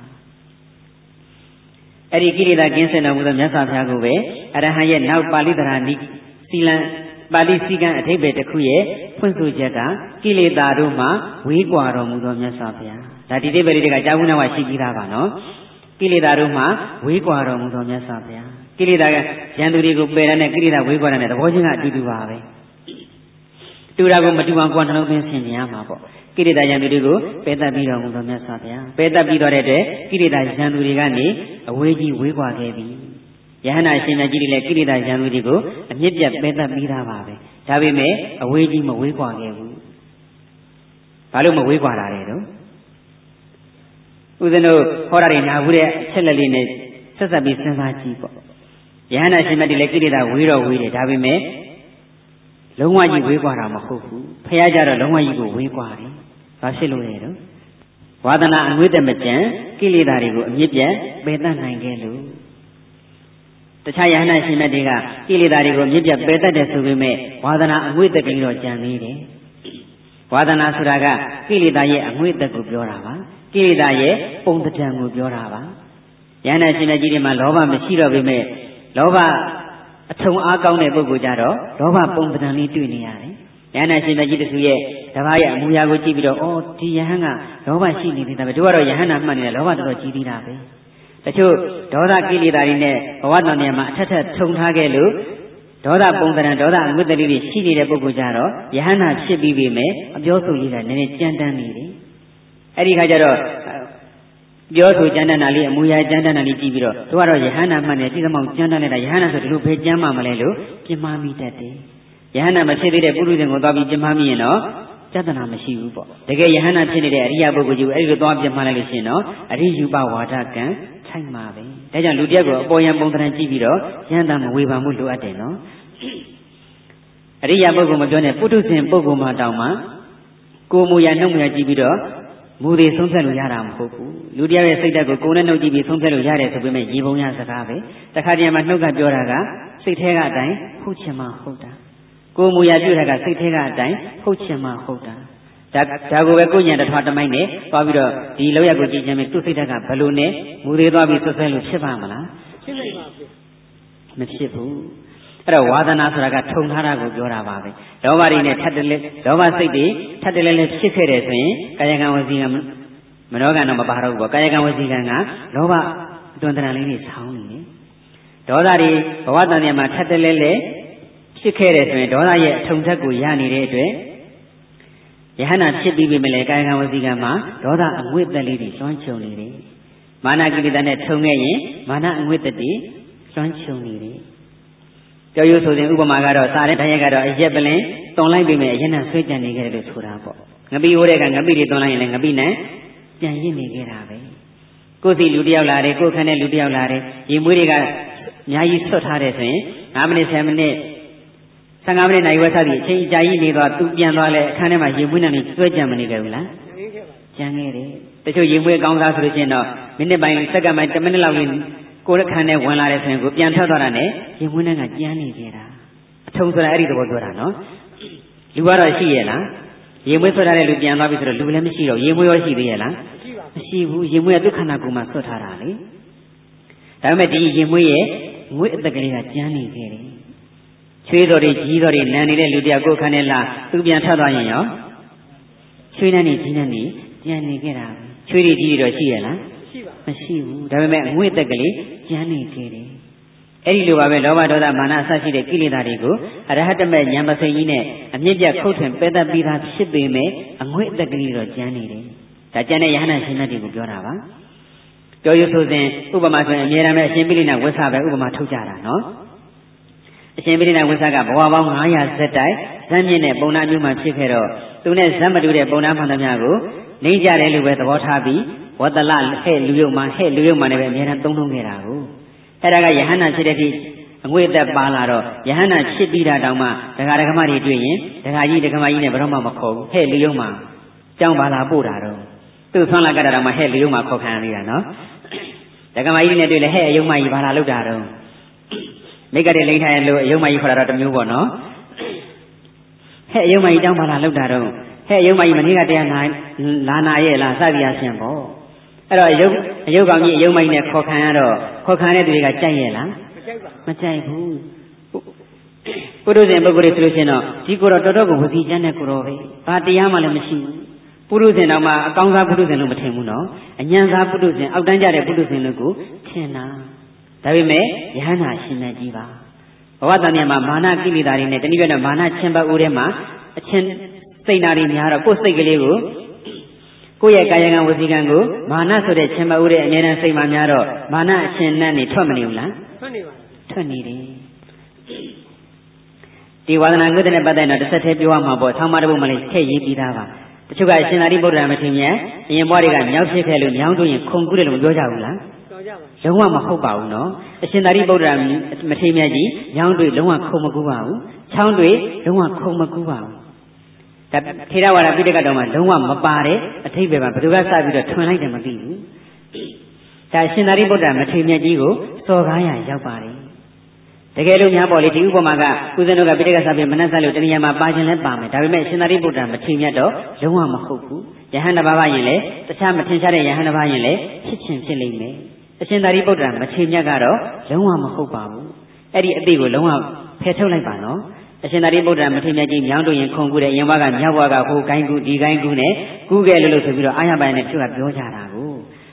အဲ့ဒီကိလေသာကင်းစင်တော်မူသောမြတ်စွာဘုရားကိုပဲအရဟံရဲ့နောက်ပါဠိတရားနိစီလံပါဠိစည်းကံအဓိပ္ပာယ်တစ်ခုရဲ့ဖွင့်ဆိုချက်ကကိလေသာတို့မှဝေးကွာတော်မူသောမြတ်စွာဘုရားဒါဒီအဓိပ္ပာယ်တွေကကြာဘူးနာဝရှိပြီးသားပါနော်ကိလေသာတို့မှဝေးကွာတော်မူသောမြတ်စွာဘုရားကိလေသာကရန်သူတွေကိုပယ်ရတဲ့ကိလေသာဝေးကွာတဲ့သဘောချင်းကအတူတူပါပဲတူတာကိုမတူအောင်ကွာနှလုံးသွင်းဆင်ခြင်ရမှာပေါ့ကိလေသာရန်သူတွေကိုပယ်တတ်ပြီးတော်မူသောမြတ်စွာဘုရားပယ်တတ်ပြီးတော့တဲ့အတွက်ကိလေသာရန်သူတွေကနေအဝေးကြီးဝေးကွာခဲ့ပြီယဟန္တာရှင်မြတ်ကြီးတွေလည်းကိလေသာရန်သူတွေကိုအမြင့်ပြတ်ပယ်တတ်ပြီးသားပါပဲဒါပေမဲ့အဝေးကြီးမဝေးကွာခဲ့ဘူးဘာလို့မဝေးကွာလာလဲတော့ဦးဇင်းတို့ဟောတာတွေနားဘူးတဲ့အချက်လက်လေးနဲ့ဆက်ဆက်ပြီးစဉ်းစားကြည့်ပေါ့ယဟန္တာရှင်မြတ်ကြီးလည်းကိလေသာဝေးတော့ဝေးတယ်ဒါပေမဲ့လုံးဝကြီးဝေးကွာတာမဟုတ်ဘူးဖះကြတော့လုံးဝကြီးကိုဝေးကွာတယ်ဘာဖြစ်လို့လဲတော့ဝါဒနာအငွေ့သက်မကြံကိလေသာတွေကိုအမြင့်ပြတ်ပယ်တတ်နိုင်ခဲ့လို့တခြားယဟနာရှင်မြတ်တွေကကိလေသာတွေကိုအမြင့်ပြတ်ပယ်တတ်တယ်ဆိုပေမဲ့ဝါဒနာအငွေ့သက်ကလေးတော့ကြံသေးတယ်ဝါဒနာဆိုတာကကိလေသာရဲ့အငွေ့သက်ကိုပြောတာပါကိလေသာရဲ့ပုံသဏ္ဍာန်ကိုပြောတာပါယဟနာရှင်မြတ်ကြီးတွေမှာလောဘမရှိတော့ပေမဲ့လောဘအထုံအားကောင်းတဲ့ပုဂ္ဂိုလ်ကြတော့လောဘပုံသဏ္ဍာန်လေးတွေ့နေရတယ်ယဟနာရှင်မြတ်ကြီးတစုရဲ့တပါးရဲ့အမူအရာကိုကြည့်ပြီးတော့အော်ဒီယဟန်ကလောဘရှိနေသေးတာပဲတို့ကတော့ယဟနာမှတ်နေတယ်လောဘတော်တော်ကြီးသေးတာပဲတချို့ဒေါသကိလေသာတွေနဲ့ဘဝတန်မြတ်မှာအထက်ထက်ထုံထားခဲ့လို့ဒေါသပုံသဏ္ဍာန်ဒေါသအငွေ့တလေးတွေရှိနေတဲ့ပုဂ္ဂိုလ်ကြတော့ယဟနာဖြစ်ပြီးပြီမဲ့အပြောဆိုလေးကနည်းနည်းကြမ်းတမ်းနေတယ်အဲ့ဒီခါကျတော့ပြောဆိုကြမ်းတမ်းတာလေးအမူအရာကြမ်းတမ်းတာလေးကြည့်ပြီးတော့တို့ကတော့ယဟနာမှတ်နေစိတ်သမောင်ကြမ်းတမ်းနေတာယဟနာဆိုဒီလိုပဲကြမ်းမှမလဲလို့ပြင်မာမိတတ်တယ်ယဟနာမဖြစ်သေးတဲ့ပုရုဇဉ်ကိုသွားပြီးပြင်မာမိရင်တော့ကြတနာမရှိဘူးပေါ့တကယ်ယဟနာဖြစ်နေတဲ့အရိယပုဂ္ဂိုလ်ကြီးကိုအဲ့ဒီလိုသွားပြင်မာလိုက်လို့ရှိရင်တော့အရိယူပဝါဒကံထိုက်မှာပဲဒါကြောင့်လူတယောက်ကိုအပေါ်ယံပုံသဏ္ဍာန်ကြည့်ပြီးတော့ယဟန်တာမဝေဖန်မှုလိုအပ်တယ်နော်အရိယပုဂ္ဂိုလ်မပြောနဲ့ပုထုဇဉ်ပုဂ္ဂိုလ်မှတောင်မှကိုယ်မူရနှုတ်မူရကြည့်ပြီးတော့မူတွေဆုံးဖြတ်လို့ရတာမဟုတ်ဘူးလူတယောက်ရဲ့စိတ်ဓာတ်ကိုကိုယ်နဲ့နှုတ်ကြည့်ပြီးဆုံးဖြတ်လို့ရတယ်ဆိုပေမဲ့ရေပုံရစကားပဲတခါတည်းမှာနှုတ်ကပြောတာကစိတ်ထဲကအတိုင်းဟုတ်ချင်မှဟုတ်တာကိုယ်မူရပြုတာကစိတ်ထဲကအတိုင်းဟုတ်ချင်မှဟုတ်တာဒါဒါကိုပဲကိုညံတထွားတမိုင်းနဲ့သွားပြီးတော့ဒီလောက်ရကိုကြည့်ခြင်းနဲ့သူ့စိတ်ဓာတ်ကဘလို့နဲ့မူသေးသွားပြီးဆွဆွဲလို့ဖြစ်ပါမလားဖြစ်နိုင်ပါဘူးမဖြစ်ဘူးအဲ့တော့ဝါဒနာဆိုတာကထုံထားတာကိုပြောတာပါပဲလောဘတွေနဲ့ထပ်တလဲလောဘစိတ်တွေထပ်တလဲလဲဖြစ်ခဲ့တယ်ဆိုရင်ကာယကံဝစီကံမနောကံတော့မပါတော့ဘူးပေါ့ကာယကံဝစီကံကလောဘအတွန်တရံလေးတွေဆောင်းနေတယ်ဒေါသတွေဘဝတန်မြတ်မှာထပ်တလဲလဲဖြစ်ခဲ့တယ်ဆိုရင်ဒေါသရဲ့အထုံထက်ကိုရနေတဲ့အတွက်ယဟနာဖြစ်ပြီးပြီမလဲကာယကံဝစီကံမှာဒေါသအငွေ့သက်လေးတွေလွှမ်းခြုံနေတယ်မာနကိလေသာနဲ့ထုံခဲ့ရင်မာနအငွေ့သက်တွေလွှမ်းခြုံနေတယ်ကြောက်ရွံ့ဆိုရင်ဥပမာကတော့စားတဲ့ဓာတ်ရက်ကတော့အရက်ပလင်တွန်လိုက်ပြီမဲ့အရက်နဲ့ဆွဲကြံနေခဲ့တယ်လို့ဆိုတာပေါ့ငပိဟိုးတဲ့ကငပိတွေတွန်လိုက်ရင်လည်းငပိနဲ့ပြန်ရစ်နေခဲ့တာပဲကိုယ်စီလူတယောက်လာတယ်ကိုယ်ခန်းတဲ့လူတယောက်လာတယ်ရေမွေးတွေကအများကြီးဆွတ်ထားတယ်ဆိုရင်၅မိနစ်ဆယ်မိနစ်ဆယ်ငါးမိနစ်နိုင်ဝက်စားပြီးအချိန်ကြာကြီးနေသွားသူပြန်သွားလဲအခန်းထဲမှာရေမွေးနဲ့ဆွဲကြံမနေခဲ့ဘူးလားကြံခဲ့တယ်တချို့ရေမွေးကောင်းစားဆိုလို့ရှိရင်တော့မိနစ်ပိုင်းစက္ကန့်ပိုင်းတစ်မိနစ်လောက်လေးကိုယ်ခန်းထဲဝင်လာတဲ့ဆိုရင်ကိုပြန်ထွက်သွားတာနဲ့ရေမွေးနဲ့ကကြမ်းနေခဲ့တာအထုံဆိုတာအဲ့ဒီသဘောပြောတာနော်လူကတော့ရှိရဲ့လားရေမွေးဆွတ်ထားတဲ့လူပြန်သွားပြီဆိုတော့လူလည်းမရှိတော့ရေမွေးရောရှိသေးရဲ့လားမရှိဘူးရေမွေးကဒုက္ခနာကိုမှဆွတ်ထားတာလေဒါပေမဲ့ဒီရေမွေးရဲ့ငွေအသက်ကလေးကကြမ်းနေခဲ့တယ်ချွေးတော်တွေကြီးတော်တွေနန်နေတဲ့လူတယောက်ကိုခန်းနဲ့လာသူပြန်ထွက်သွားရင်ရောချွေးနဲ့နေကြီးနဲ့နေကြမ်းနေခဲ့တာချွေးတွေကြီးတွေတော့ရှိရဲ့လားမရှိဘူးဒါပေမဲ့ငွေအသက်ကလေးကြမ်းနေခဲ့တယ်အဲ့ဒီလိုပါပဲလောဘဒေါသမာနအစရှိတဲ့ကိလေသာတွေကိုအရဟတမေဉာဏ်ပစိကြီးနဲ့အမြင့်ပြတ်ခုတ်ထွင်ပယ်တတ်ပြီးသားဖြစ်ပေမဲ့အငွေ့အသက်ကလေးတော့ကြမ်းနေတယ်ဒါကြမ်းတဲ့ယဟနာရှင်မြတ်တွေကိုပြောတာပါပြောရဆိုစဉ်ဥပမာဆိုရင်အမြဲတမ်းပဲအရှင်ပိဋိနဝိသပဲဥပမာထုတ်ကြတာနော်အရှင်ပိဋိနဝိသကဘဝပေါင်း၅ရာဇက်တိုက်ဇမ်းမြင့်တဲ့ပုံနာမျိုးမှဖြစ်ခဲ့တော့သူနဲ့ဇမ်းမတူတဲ့ပုံနာမှန်သမျှကိုနေကြတယ်လို့ပဲသဘောထားပြီးဝတ္တလဟဲ့လူယုံမှဟဲ့လူယုံမှလည်းပဲအမြဲတမ်းသုံးလုံးခဲ့တာကိုအဲ့ဒါကယဟနာဖြစ်တဲ့အထိအငွေ့သက်ပါလာတော့ယဟနာဖြစ်ပြီးတာတောင်မှဒကာဒကမတွေတွေ့ရင်ဒကာကြီးဒကမကြီးနဲ့ဘယ်တော့မှမခေါ်ဘူးဟဲ့လူယုံမှကြောင်းပါလာပို့တာတော့သူ့ဆွမ်းလာကြတာတော့မှဟဲ့လူယုံမှခေါ်ခံရသေးတာနော်ဒကမကြီးနဲ့တွေ့လေဟဲ့အယုံမကြီးဘာလာလောက်တာတော့မိကတဲ့လိမ့်ထိုင်လို့အယုံမကြီးခေါ်တာတော့တမျိုးပေါ့နော်ဟဲ့အယုံမကြီးကြောင်းဘာလာလောက်တာတော့ဟဲ့အယုံမကြီးမနေ့ကတရားနာလာနာရဲ့လားစသည်အချင်းပေါ့အဲ့တော့အယုံအယုံကောင်ကြီးအယုံမကြီးနဲ့ခေါ်ခံရတော့ခေါ်ခံတဲ့သူတွေကကြိုက်ရဲ့လားမကြိုက်ဘူးပုရုဇဉ်ပုဂ္ဂိုလ်တွေဆိုလို့ရှိရင်တော့ဒီကိုတော့တော်တော်ကိုဝစီကျမ်းတဲ့ကိုတော့ပဲဘာတရားမှလည်းမရှိဘူးပုရုဇဉ်တော့မှအကောင်းစားပုရုဇဉ်လို့မထင်ဘူးနော်အညံစားပုရုဇဉ်အောက်တန်းကြတဲ့ပုရုဇဉ်လို့ကိုထင်တာဒါပေမဲ့ယဟနာရှင်မြတ်ကြီးပါဘဝတန်မြတ်မှာမာနကိလေသာတွေနဲ့တနည်းပြောရင်မာနချင်းပတ်ဦးထဲမှာအချင်းစိတ်နာတွေများတော့ကိုယ်စိတ်ကလေးကိုကိုယ့်ရဲ့ကာယကံဝစီကံကိုမာနဆိုတဲ့ချင်းပတ်ဦးရဲ့အမြဲတမ်းစိတ်မှများတော့မာနအချင်းနဲ့နေထွက်မနေဘူးလားထွက်နေပါထွက်နေတယ်ဒီဝါဒနာကုသနဲ့ပတ်သက်တော့တစ်ဆက်တည်းပြောရမှာပေါ့ဆောင်းမတပုတ်မှလည်းထည့်ရေးပြီးသားပါတချို့ကအရှင်သာရိပုတ္တရာမထေရမြတ်အရင်ဘွားတွေကမြောက်ဖြစ်ခဲ့လို့ညောင်းတို့ရင်ခုန်ကူးတယ်လို့မပြောကြဘူးလားပြောကြပါလုံးဝမဟုတ်ပါဘူးနော်အရှင်သာရိပုတ္တရာမထေရမြတ်ကြီးညောင်းတွေလုံးဝခုံမကူပါဘူးချောင်းတွေလုံးဝခုံမကူပါဘူးဒါထေရဝါဒပိဋကတော်မှာလုံးဝမပါတဲ့အထိပ္ပယ်မှာဘယ်သူကစပြီးတော့ထွင်လိုက်တယ်မသိဘူးဒါအရှင်သာရိပုတ္တရာမထေရမြတ်ကြီးကိုစော်ကားရရောက်ပါတယ်တကယ်လို့များပေါ့လေဒီဥပမာကကုသနုကပိဋကစာပေမနက်ဆက်လို့တဏှာမှာပါခြင်းလဲပါမယ်ဒါပေမဲ့ရှင်သာရိပုတ္တရာမထေရမြတ်တော့လုံးဝမဟုတ်ဘူးယဟန်တစ်ပါးပါရင်လေတခြားမထင်ရှားတဲ့ယဟန်တစ်ပါးရင်လေဖြစ်ချင်းဖြစ်လိမ့်မယ်အရှင်သာရိပုတ္တရာမထေရမြတ်ကတော့လုံးဝမဟုတ်ပါဘူးအဲ့ဒီအသိကိုလုံးဝဖယ်ထုတ်လိုက်ပါနော်အရှင်သာရိပုတ္တရာမထေရမြတ်ကြီးမြောင်းတို့ရင်ခုံကူတဲ့အရင်ဘကမြောက်ဘကဟိုကိုင်းကူဒီကိုင်းကူနဲ့ကူးခဲ့လို့လို့ဆိုပြီးတော့အာရပိုင်နဲ့သူကပြောကြတာကို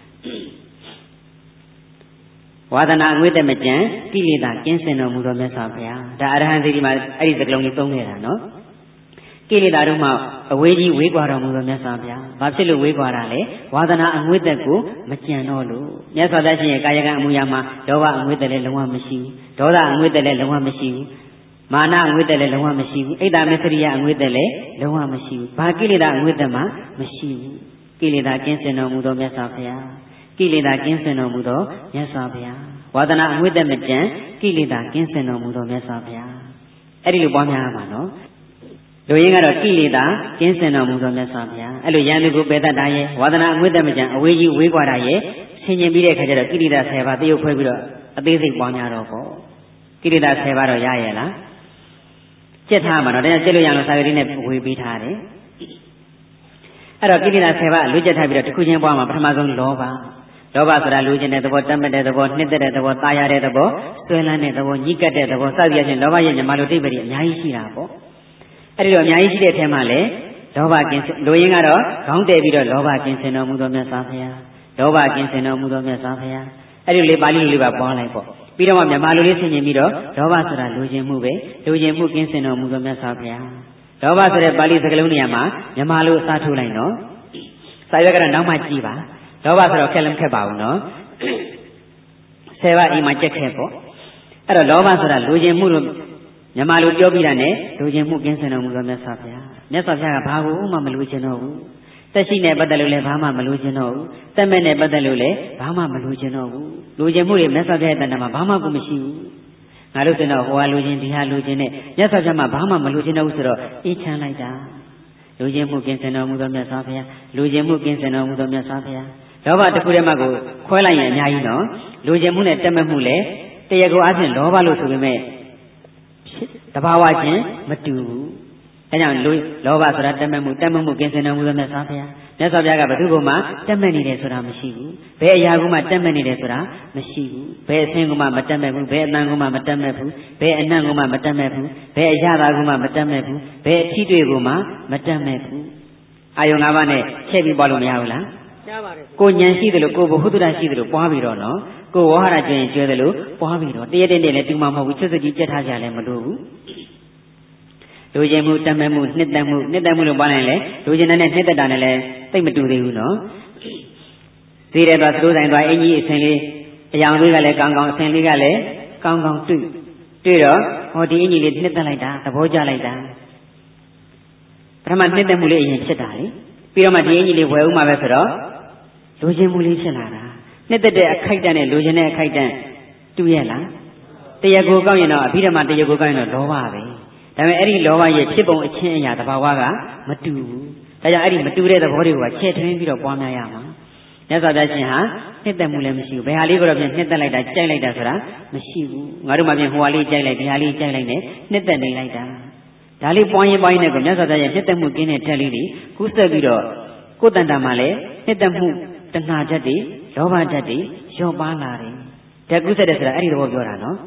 ဝါဒနာအငွေ့တဲ့မကြံကိလေသာကင်းစင်တော်မူသောမြတ်စွာဘုရားဒါအရဟံသီတိမှာအဲ့ဒီစကလုံးကြီးသုံးခဲ့တာနော်ကိလေသာတို့မှအဝေးကြီးဝေးကွာတော်မူသောမြတ်စွာဘုရားဘာဖြစ်လို့ဝေးကွာတာလဲဝါဒနာအငွေ့တဲ့ကိုမကြံတော့လို့မြတ်စွာဘုရားရှင်ရဲ့ကာယကံအမှုရာမှာလောဘအငွေ့တဲ့လည်းလုံးဝမရှိဘူးဒေါသအငွေ့တဲ့လည်းလုံးဝမရှိဘူးမာနအငွေ့တဲ့လည်းလုံးဝမရှိဘူးအိတ်တာမစ္စရိယအငွေ့တဲ့လည်းလုံးဝမရှိဘူးဘာကိလေသာအငွေ့တဲ့မှမရှိဘူးကိလေသာကင်းစင်တော်မူသောမြတ်စွာဘုရားကိလေသာကင်းစင်တော်မူသောမြတ်စွာဘုရားဝါဒနာအငွေ့တဲ့မကြံကိလေသာကင်းစင်တော်မူသောမြတ်စွာဘုရားအဲ့ဒီလိုပွားများရမှာနော်လူရင်းကတော့ကိလေသာကင်းစင်တော်မူသောမြတ်စွာဘုရားအဲ့လိုယန္တုကိုပယ်တတ်တာရဲ့ဝါဒနာအငွေ့တဲ့မကြံအဝေးကြီးဝေးကွာတာရဲ့ဆင်ញင်ပြီးတဲ့အခါကျတော့ကိလေသာဆယ်ပါးတရုပ်ဖွဲပြီးတော့အသေးစိတ်ပွားများတော့ပေါ့ကိလေသာဆယ်ပါးတော့ရရဲ့လားကျက်ထားမှာတော့ဒါကြောင့်ကျက်လို့ရအောင်စာရည်နဲ့ဝေပေးထားတယ်အဲ့တော့ကိလေသာဆယ်ပါးလွတ်ကျက်ထားပြီးတော့တစ်ခုချင်းပွားမှာပထမဆုံးလောဘလောဘဆိုတာလူချင်းတဲ့သဘောတတ်မဲ့တဲ့သဘောနှစ်သက်တဲ့သဘောတာယာတဲ့သဘောဆွဲလန်းတဲ့သဘောညှိကပ်တဲ့သဘောစသည်ဖြင့်လောဘရဲ့ညီမလိုတိပ္ပတိအများကြီးရှိတာပေါ့အဲ့ဒီတော့အများကြီးရှိတဲ့အထက်မှာလေလောဘကင်းလူရင်းကတော့ခေါင်းတည်ပြီးတော့လောဘကင်းစင်တော်မူသောမြတ်စွာဘုရားလောဘကင်းစင်တော်မူသောမြတ်စွာဘုရားအဲ့ဒီလေပါဠိလိုလေးပါပွားလိုက်ပေါ့ပြီးတော့မှမြန်မာလိုလေးဆင်ခြင်ပြီးတော့လောဘဆိုတာလူချင်းမှုပဲလူချင်းမှုကင်းစင်တော်မူသောမြတ်စွာဘုရားလောဘဆိုတဲ့ပါဠိစကားလုံးနေရာမှာမြန်မာလိုအစားထိုးလိုက်နော်စာရွက်ကတော့နောက်မှကြည့်ပါလောဘဆိုတော့ခက်လည်းမခက်ပါဘူးနော်ဆယ်ပါးအိမ်မှာကြက်ခဲ့ပေါ့အဲ့တော့လောဘဆိုတာလူချင်းမှုလို့မြန်မာလိုပြောပြတာနဲ့လူချင်းမှုကင်းစင်တော်မူသောမြတ်စွာဘုရားမြတ်စွာဘုရားကဘာကိုမှမလူချင်တော့ဘူးသက်ရှိနဲ့ပတ်သက်လို့လည်းဘာမှမလူချင်တော့ဘူးသက်မဲ့နဲ့ပတ်သက်လို့လည်းဘာမှမလူချင်တော့ဘူးလူချင်းမှုတွေမြတ်စွာဘုရားရဲ့တဏ္ဍာမှာဘာမှကိုမရှိဘူးငါတို့ဆိုတော့ဟိုဟာလူချင်းဒီဟာလူချင်းနဲ့မြတ်စွာဘုရားမှာဘာမှမလူချင်တော့ဘူးဆိုတော့အေးချမ်းလိုက်တာလူချင်းမှုကင်းစင်တော်မူသောမြတ်စွာဘုရားလူချင်းမှုကင်းစင်တော်မူသောမြတ်စွာဘုရားလောဘတစ်ခုတည်းမှကိုခွဲလိုက်ရင်အများကြီးနော်လူချင်းမှုနဲ့တက်မဲ့မှုလည်းတရားကိုအားဖြင့်လောဘလို့ဆိုပေမဲ့တဘာဝချင်းမတူဘူးအဲကြောင့်လူလောဘဆိုတာတက်မဲ့မှုတက်မဲ့မှုကင်းစင်တော်မူသောမြတ်စွာဘုရားမြတ်စွာဘုရားကဘယ်သူ့ကိုမှတက်မဲ့နေတယ်ဆိုတာမရှိဘူးဘယ်အရာကိုမှတက်မဲ့နေတယ်ဆိုတာမရှိဘူးဘယ်အဆင်းကိုမှမတက်မဲ့ဘူးဘယ်အတန်ကိုမှမတက်မဲ့ဘူးဘယ်အနံ့ကိုမှမတက်မဲ့ဘူးဘယ်အရာသာကိုမှမတက်မဲ့ဘူးဘယ်အထီးတွေကိုမှမတက်မဲ့ဘူးအာယုံ၅ပါးနဲ့ချက်ပြီးပွားလို့မရဘူးလားကိုဉဏ်ရှိတယ်လို့ကိုဘုဟုတ္တရရှိတယ်လို့ပွားပြီးတော့နော်ကိုဝဟရကျွရင်ကျွဲတယ်လို့ပွားပြီးတော့တရတဲ့နဲ့လည်းတူမှမဟုတ်ဘူးချစ်စကြီးကြက်ထားကြလည်းမလို့ဘူးလူချင်းမှုတတ်မဲ့မှုနှစ်သက်မှုနှစ်သက်မှုလို့ပွားနိုင်လေလူချင်းနဲ့နှစ်သက်တာနဲ့လည်းသိမတူသေးဘူးနော်သေးတယ်သွားသတို့ဆိုင်သွားအင်ကြီးအစင်လေးအယောင်လေးကလည်းကောင်းကောင်းအစင်လေးကလည်းကောင်းကောင်းတွေ့တွေ့တော့ဟောဒီအင်ကြီးလေးနှစ်သက်လိုက်တာသဘောကျလိုက်တာပထမနှစ်သက်မှုလေးအရင်ဖြစ်တာလေပြီးတော့မှဒီအင်ကြီးလေးဝယ်ဦးမှာပဲဆိုတော့လူချင်းမှုလေးဖြစ်လာတာနှစ်သက်တဲ့အခိုက်တန့်နဲ့လူချင်းတဲ့အခိုက်တန့်တူရဲ့လားတရားကိုကောင်းရင်တော့အဘိဓမ္မာတရားကိုကောင်းရင်တော့လောဘပဲဒါပေမဲ့အဲ့ဒီလောဘရဲ့ဖြစ်ပုံအချင်းအရာသဘာဝကမတူဘူးဒါကြောင့်အဲ့ဒီမတူတဲ့သဘောတွေကချဲ့ထွင်းပြီးတော့ပွားများရမှာမြတ်စွာဘုရားရှင်ဟာနှစ်သက်မှုလည်းမရှိဘူးဘယ်ဟာလေးကိုတော့ပြင်နှစ်သက်လိုက်တာကြိုက်လိုက်တာဆိုတာမရှိဘူးငါတို့မှပြင်ဟိုဟာလေးကြိုက်လိုက်ဒီဟာလေးကြိုက်လိုက်နဲ့နှစ်သက်နေလိုက်တာဒါလေးပွားရင်ပွားရင်လည်းကိုမြတ်စွာဘုရားရဲ့နှစ်သက်မှုကင်းတဲ့ဓာတ်လေးတွေကူးဆက်ပြီးတော့ကိုယ်တန်တာမှာလည်းနှစ်သက်မှုတဏှာဓာတ်တွေလောဘဓာတ်တွေလျော့ပါလာတယ်ဓာတ်ကူးဆက်တယ်ဆိုတာအဲ့ဒီသဘောပြောတာနော်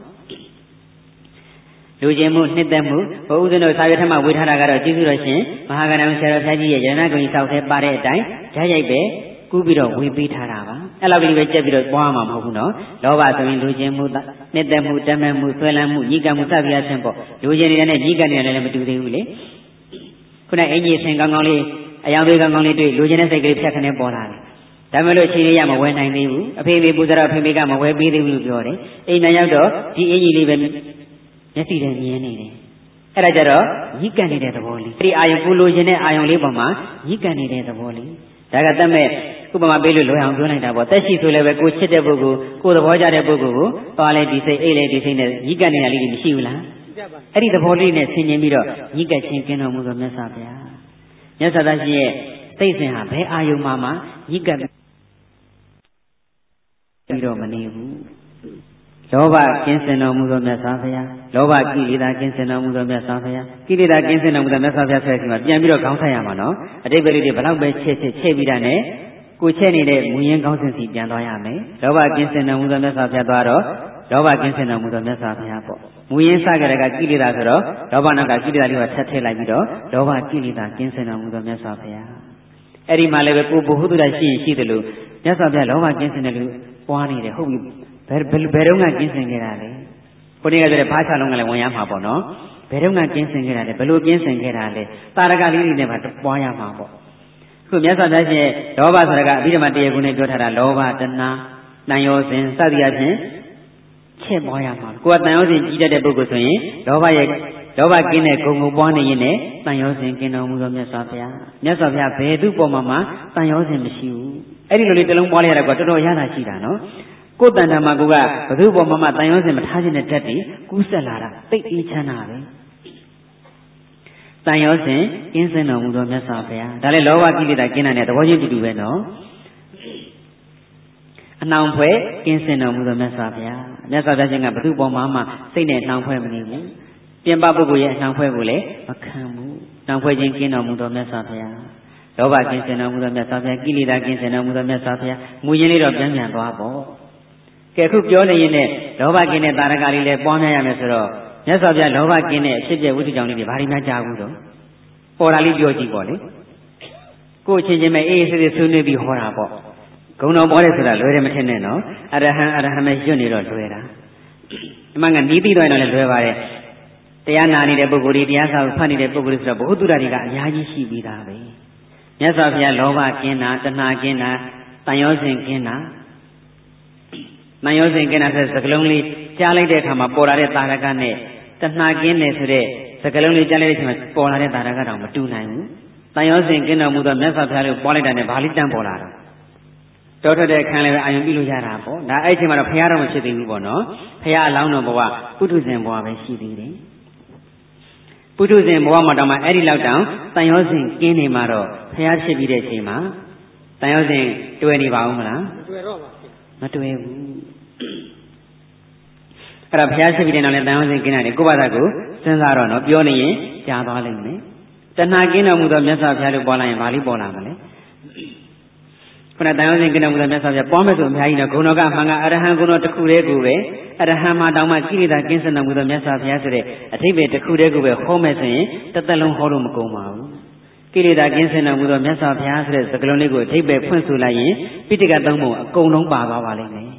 လူချင်းမှုနှစ်သက်မှုဘုဥစဉ်တို့စာရွက်ထက်မှဝေထားတာကတော့ကျေးဇူးတော်ရှင်မဟာကဏ္ဍဆရာတော်ဘုရားကြီးရဲ့ရဟန္တာဂုဏ်စောက်ထဲပါတဲ့အတိုင်းဓာတ်ရိုက်ပဲကူးပြီးတော့ဝေပေးထားတာပါအဲ့လောက်ကြီးပဲကြက်ပြီးတော့ပွားမှာမဟုတ်ဘူးနော်လောဘဆိုရင်လူချင်းမှုနှစ်သက်မှုတတ်မဲ့မှုဆွဲလန်းမှုညှိကပ်မှုစသည်အချင်းပေါ့လူချင်းတွေနဲ့ညှိကပ်နေတယ်လည်းမတူသေးဘူးလေခုနအင်ကြီးဆင်ကောင်းကောင်းလေးအယောင်သေးကောင်းကောင်းလေးတွေ့လူချင်းတဲ့စိတ်ကလေးဖြတ်ခနဲ့ပေါ်လာတယ်ဒါမှမဟုတ်အချိန်လေးရမဝယ်နိုင်သေးဘူးအဖေဖေပူဇော်အဖေဖေကမဝယ်ပေးသေးဘူးလို့ပြောတယ်အိမ်ပြန်ရောက်တော့ဒီအင်ကြီးလေးပဲမျက်စိနဲ့မြင်နေတယ်အဲ့ဒါကြတော့ညှိကန်နေတဲ့သဘောလေးဒီအာယုကိုလိုချင်တဲ့အာယုလေးပေါ်မှာညှိကန်နေတဲ့သဘောလေးဒါကတတ်မဲ့ဥပမာပေးလို့လွယ်အောင်ပြောလိုက်တာပေါ့တက်ရှိဆိုလည်းပဲကိုချစ်တဲ့ပုဂ္ဂိုလ်ကိုသဘောကျတဲ့ပုဂ္ဂိုလ်ကိုသွားလေဒီစိတ်အိတ်လေဒီစိတ်နဲ့ညီကနေတာလေးမရှိဘူးလားအဲ့ဒီသဘောလေးနဲ့ဆင်ခြင်ပြီးတော့ညီကချင်းကင်းတော်မူသောမြတ်စွာဘုရားမြတ်စွာဘုရားရှင်ရဲ့စိတ်စဉ်ဟာဘယ်အာယုံမှာမှညီကပြီးတော့မနေဘူးလောဘကင်းစင်တော်မူသောမြတ်စွာဘုရားလောဘကိလေသာကင်းစင်တော်မူသောမြတ်စွာဘုရားကိလေသာကင်းစင်တော်မူသောမြတ်စွာဘုရားဆိုတဲ့ဒီမှာပြန်ပြီးတော့ခေါင်းဆက်ရမှာနော်အတိတ်ပဲလေးတွေဘလောက်ပဲချက်ချက်ချက်ပြီးတာနဲ့ကိုချက်နေတဲ့မူရင်းကောင်းစဉ်စီပြန်သွားရမယ်လောဘကင်းစင်တော်မူသောမြတ်စွာဘုရားသွားတော့လောဘကင်းစင်တော်မူသောမြတ်စွာဘုရားပေါ့မူရင်းစကြတဲ့ကကိလေသာဆိုတော့လောဘနောက်ကကိလေသာလေးကိုဆက်ထည့်လိုက်ပြီးတော့လောဘကိလေသာကင်းစင်တော်မူသောမြတ်စွာဘုရားအဲ့ဒီမှာလည်းပဲကိုဘုဟုတ္တရရှိရင်ရှိတယ်လို့မြတ်စွာဘုရားလောဘကင်းစင်တယ်လို့ပွားနေတယ်ဟုတ်ပြီဘယ်ဘယ်တော့မှကင်းစင်ခဲ့တာလဲကိုနေ့ကဆိုတဲ့ဖားချလုံးကလည်းဝင်ရမှာပေါ့နော်ဘယ်တော့မှကင်းစင်ခဲ့တာလဲဘယ်လိုကင်းစင်ခဲ့တာလဲတာရကလေးတွေနဲ့ပါပွားရမှာပေါ့ခုမြတ်စွာဘုရားရှင်လောဘဆိုတာကအဘိဓမ္မာတရားကုနဲ့ပြောထားတာလောဘတဏှာတန်ရောစဉ်စသည်အပြင်ချက်ပွားရမှာကိုယ်ကတန်ရောစဉ်ကြီးတတ်တဲ့ပုဂ္ဂိုလ်ဆိုရင်လောဘရဲ့လောဘကင်းတဲ့ဂုဏ်ကိုပွားနေရင်လည်းတန်ရောစဉ်ကင်းတော်မူသောမြတ်စွာဘုရားမြတ်စွာဘုရားဘယ်သူ့ပေါ်မှာမှတန်ရောစဉ်မရှိဘူးအဲ့ဒီလိုလေးတစ်လုံးပွားလိုက်ရတာကတော်တော်ရတာရှိတာနော်ကိုယ်တန်တာမှာကိုကဘသူ့ပေါ်မှာမှတန်ရောစဉ်မထားခြင်းတဲ့ဓာတ်တွေကူးဆက်လာတာသိအေးချမ်းတာပဲတန်ရောစဉ်ကင်းစင်တော်မူသောမြတ်စွာဘုရားဒါလည်းလောဘကိလေသာကင်းတာနဲ့သဘောချင်းတူတူပဲနော်အနှောင်ဖွဲ့ကင်းစင်တော်မူသောမြတ်စွာဘုရားမြတ်စွာဘုရားရှင်ကဘသူ့ပေါ်မှာမှစိတ်နဲ့နှောင်ဖွဲ့မနေဘူးပြင်ပပုဂ္ဂိုလ်ရဲ့အနှောင်ဖွဲ့ကိုလည်းမခံဘူးနှောင်ဖွဲ့ခြင်းကင်းတော်မူသောမြတ်စွာဘုရားလောဘကင်းစင်တော်မူသောမြတ်စွာဘုရားကိလေသာကင်းစင်တော်မူသောမြတ်စွာဘုရားမူရင်းလေးတော့ပြန်ပြန်သွားပေါ့ကဲအခုပြောနေရင်လည်းလောဘကင်းတဲ့တာရကလေးလည်းပွားများရမယ်ဆိုတော့မြတ်စွာဘုရားလောဘကင်းတဲ့အဖြစ်ပြဝိသုကြောင့်လေးတွေဘာတွေများကြားဘူးတော့ပေါ်လာလေးပြောကြည့်ပေါ့လေကိုယ်ချင်းချင်းပဲအေးအေးဆေးဆေးဆွေးနွေးပြီးဟောတာပေါ့ဂုံတော်ပေါ်တယ်ဆိုတာလွယ်တယ်မထင်နဲ့နော်အရဟံအရဟံပဲရွတ်နေတော့လွယ်တာအမှန်ကနီးပြီးတော့လည်းလွယ်ပါတယ်တရားနာနေတဲ့ပုဂ္ဂိုလ်တွေတရားစာကိုဖတ်နေတဲ့ပုဂ္ဂိုလ်တွေဆိုတော့ဘုဟုတ္တရတွေကအများကြီးရှိပြီးသားပဲမြတ်စွာဘုရားလောဘကင်းတာတဏှာကင်းတာတန်ရောစဉ်ကင်းတာတန်ရောစဉ်ကင်းတာဆိုတဲ့စကားလုံးလေးကြားလိုက်တဲ့အခါမှာပေါ်လာတဲ့တာရကနဲ့တဏှာကင်းတယ်ဆိုတဲ့စကားလုံးလေးကြားလိုက်တဲ့အချိန်မှာပေါ်လာတဲ့တာရကတောင်မတူနိုင်ဘူးတန်ရောစဉ်ကင်းတော်မူသောမြတ်စွာဘုရားကိုပွားလိုက်တာနဲ့ဘာလေးတန်းပေါ်လာတာတော်ထွက်တဲ့ခံလည်းပဲအာရုံပြုလို့ရတာပေါ့ဒါအဲ့ဒီအချိန်မှာတော့ဘုရားတော်မဖြစ်သေးဘူးပေါ့နော်ဘုရားအလောင်းတော်ဘဝပုထုဇဉ်ဘဝပဲရှိသေးတယ်ပုထုဇဉ်ဘဝမှာတောင်မှအဲ့ဒီလောက်တောင်တန်ရောစဉ်ကင်းနေမှာတော့ဘုရားဖြစ်ပြီးတဲ့အချိန်မှာတန်ရောစဉ်တွေ့နေပါဦးမလားမတွေ့တော့ပါဘူးမတွေ့ဘူးအဲ့ဒါဘုရားဖြစ်ပြီးတဲ့နောက်လည်းတန်ရောစဉ်ကင်းတယ်ကိုယ့်ဘာသာကိုစဉ်းစားတော့နော်ပြောနေရင်ကြားသွားလိမ့်မယ်တဏှာကင်းတော်မူသောမြတ်စွာဘုရားလို့ပေါ်လာရင်ဘာလို့ပေါ်လာမလဲခုနတန်ရောစဉ်ကင်းတော်မူသောမြတ်စွာဘုရားပေါ်မယ်ဆိုအများကြီးနော်ဂုဏတော်ကအမှန်ကအရဟံဂုဏတော်တစ်ခုတည်းကိုပဲအရဟံမှာတောင်မှကိလေသာကင်းစင်တော်မူသောမြတ်စွာဘုရားဆိုတဲ့အထိပ္ပယ်တစ်ခုတည်းကိုပဲဟောမယ်ဆိုရင်တစ်သက်လုံးဟောလို့မကုန်ပါဘူးကိလေသာကင်းစင်တော်မူသောမြတ်စွာဘုရားဆိုတဲ့စကားလုံးလေးကိုအထိပ္ပယ်ဖွင့်ဆိုလိုက်ရင်ပိဋကသုံးပုံအကုန်လုံးပါသွားပါလိမ့်မယ်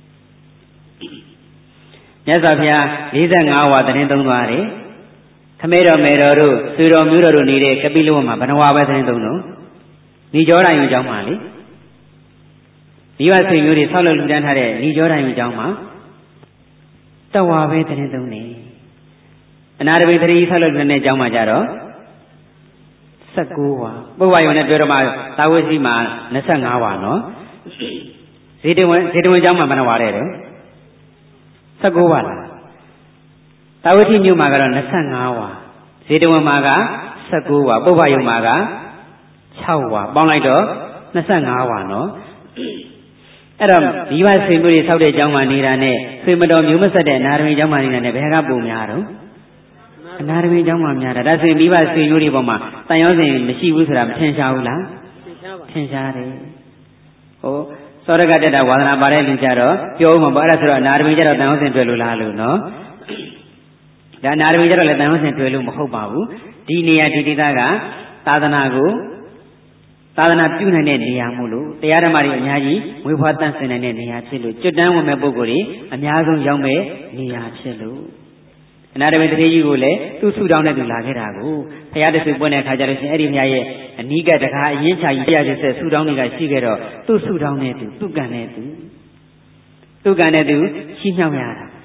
မြတ်စွာဘုရား၄၅ဝါသတင်းသုံးသွားတယ်ခမဲတော်မေတော်တို့ဆွေတော်မျိုးတော်တို့နေတဲ့ကပိလဝမှာဘဏ္ဍဝါပဲသတင်းသုံးတော့ဏိကျောတိုင်းအကြောင်းပါလေမိဘဆွေမျိုးတွေဆောက်လုပ်လူတန်းထားတဲ့ဏိကျောတိုင်းအကြောင်းမှာတဝါပဲသတင်းသုံးနေအနာရဝိသတိဆောက်လုပ်တဲ့အကြောင်းမှာကြတော့၁၉ဝါပုဗ္ဗယုံနဲ့တွေ့တော့မှသာဝတိမှာ၂၅ဝါနော်ဇေတဝန်ဇေတဝန်အကြောင်းမှာဘယ်နှဝါလဲတော့၁၉ဝါလားသာဝတိမြို့မှာကတော့၂၅ဝါဇေတဝန်မှာက၁၉ဝါပုဗ္ဗယုံမှာက၆ဝါပေါင်းလိုက်တော့၂၅ဝါနော်အဲ့တော့ဒီဘဆွေမျိုးတွေဆောက်တဲ့အကြောင်းမှနေတာနဲ့ဆွေမတော်မျိုးမဆက်တဲ့အနာရမီအကြောင်းမှနေတာနဲ့ဘယ်ကပုံများတော့အနာရမီအကြောင်းမှများတာဒါဆိုရင်မိဘဆွေမျိုးတွေပေါ်မှာတန်ရောစဉ်မရှိဘူးဆိုတာမထင်ရှားဘူးလားထင်ရှားတယ်ဟိုသောရကတက်တာဝါဒနာပါတဲ့လူကြတော့ပြောဦးမှာပေါ့အဲ့ဒါဆိုတော့အနာရမီကြတော့တန်ရောစဉ်တွေ့လို့လားလို့နော်ဒါအနာရမီကြတော့လည်းတန်ရောစဉ်တွေ့လို့မဟုတ်ပါဘူးဒီနေရာဒီဒေသကသာသနာကိုသာသနာပြုနိုင်တဲ့နေရာမို့လို့တရားဓမ္မတွေအများကြီးဝေဖွားတန့်စင်နိုင်တဲ့နေရာဖြစ်လို့ကျွတ်တန်းဝင်မဲ့ပုဂ္ဂိုလ်တွေအများဆုံးရောက်မဲ့နေရာဖြစ်လို့အနာတမေတထေကြီးကိုလည်းသူ့ဆူတောင်းတဲ့သူလာခဲ့တာကိုဘုရားတဆူပွင့်တဲ့ခါကျလို့ရှိရင်အဲ့ဒီဘုရားရဲ့အနီးကတကားအရင်ချာကြီးတရားကျဆက်ဆူတောင်းတွေကရှိခဲ့တော့သူ့ဆူတောင်းတဲ့သူသူ့ကံတဲ့သူသူ့ကံတဲ့သူရှိမြောက်ရတာဘ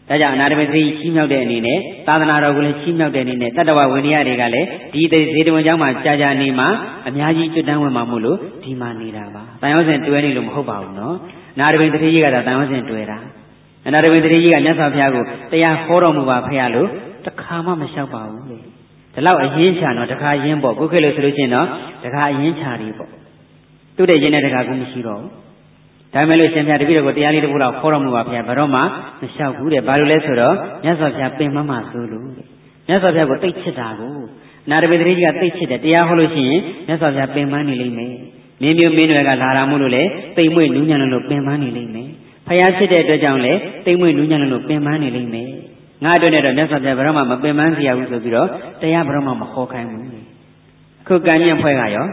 ဒါကြောင့်အနာတပင်သိချီးမြှောက်တဲ့အနေနဲ့သာသနာတော်ကိုလည်းချီးမြှောက်တဲ့အနေနဲ့တတ္တဝဝိနည်းတွေကလည်းဒီဇေတဝန်ကျောင်းမှာကြာကြာနေမှာအများကြီးကျွတ်တန်းဝင်မှာမို့လို့ဒီမှာနေတာပါတန်ရုံးစဉ်တွဲနေလို့မဟုတ်ပါဘူးနော်အနာတပင်တတိကြီးကတော့တန်ရုံးစဉ်တွဲတာအနာတပင်တတိကြီးကမြတ်စွာဘုရားကိုတရားဟောတော်မူပါဖေရလို့တခါမှမလျှောက်ပါဘူးလေဒီလောက်အရင်ချာတော့တခါရင်းပေါ့ခုခေတ်လို့ဆိုလို့ချင်းတော့တခါအရင်ချာတွေပေါ့သူ့တဲ့ရင်းတဲ့တခါကူမရှိတော့ဘူးဒါမဲ့လို့ရှင်ဘုရားတပည့်တော်ကိုတရားလေးတစ်ခုတော့ခေါ်တော်မူပါဖေရဘယ်တော့မှမလျှောက်ဘူးတဲ့ဘာလို့လဲဆိုတော့မြတ်စွာဘုရားပင်မမဆိုလို့တဲ့မြတ်စွာဘုရားကိုသိချစ်တာကိုအနာတပင်တတိကြီးကသိချစ်တယ်တရားဟောလို့ရှိရင်မြတ်စွာဘုရားပင်မနေလိမ့်မယ်မင်းမျိုးမင်းတွေကလာတာမို့လို့လေတိမ်မွေ့နူးညံ့လို့ပင်မနေလိမ့်မယ်ဖယားဖြစ်တဲ့အတွက်ကြောင့်လေတိမ်မွေ့နူးညံ့လို့ပင်မနေလိမ့်မယ်ငါအတွက်နဲ့တော့မြတ်စွာဘုရားဘယ်တော့မှမပင်မစီရဘူးဆိုပြီးတော့တရားဘယ်တော့မှမဟောခိုင်းဘူးခုကံမြင့်ဖွဲ့ကရော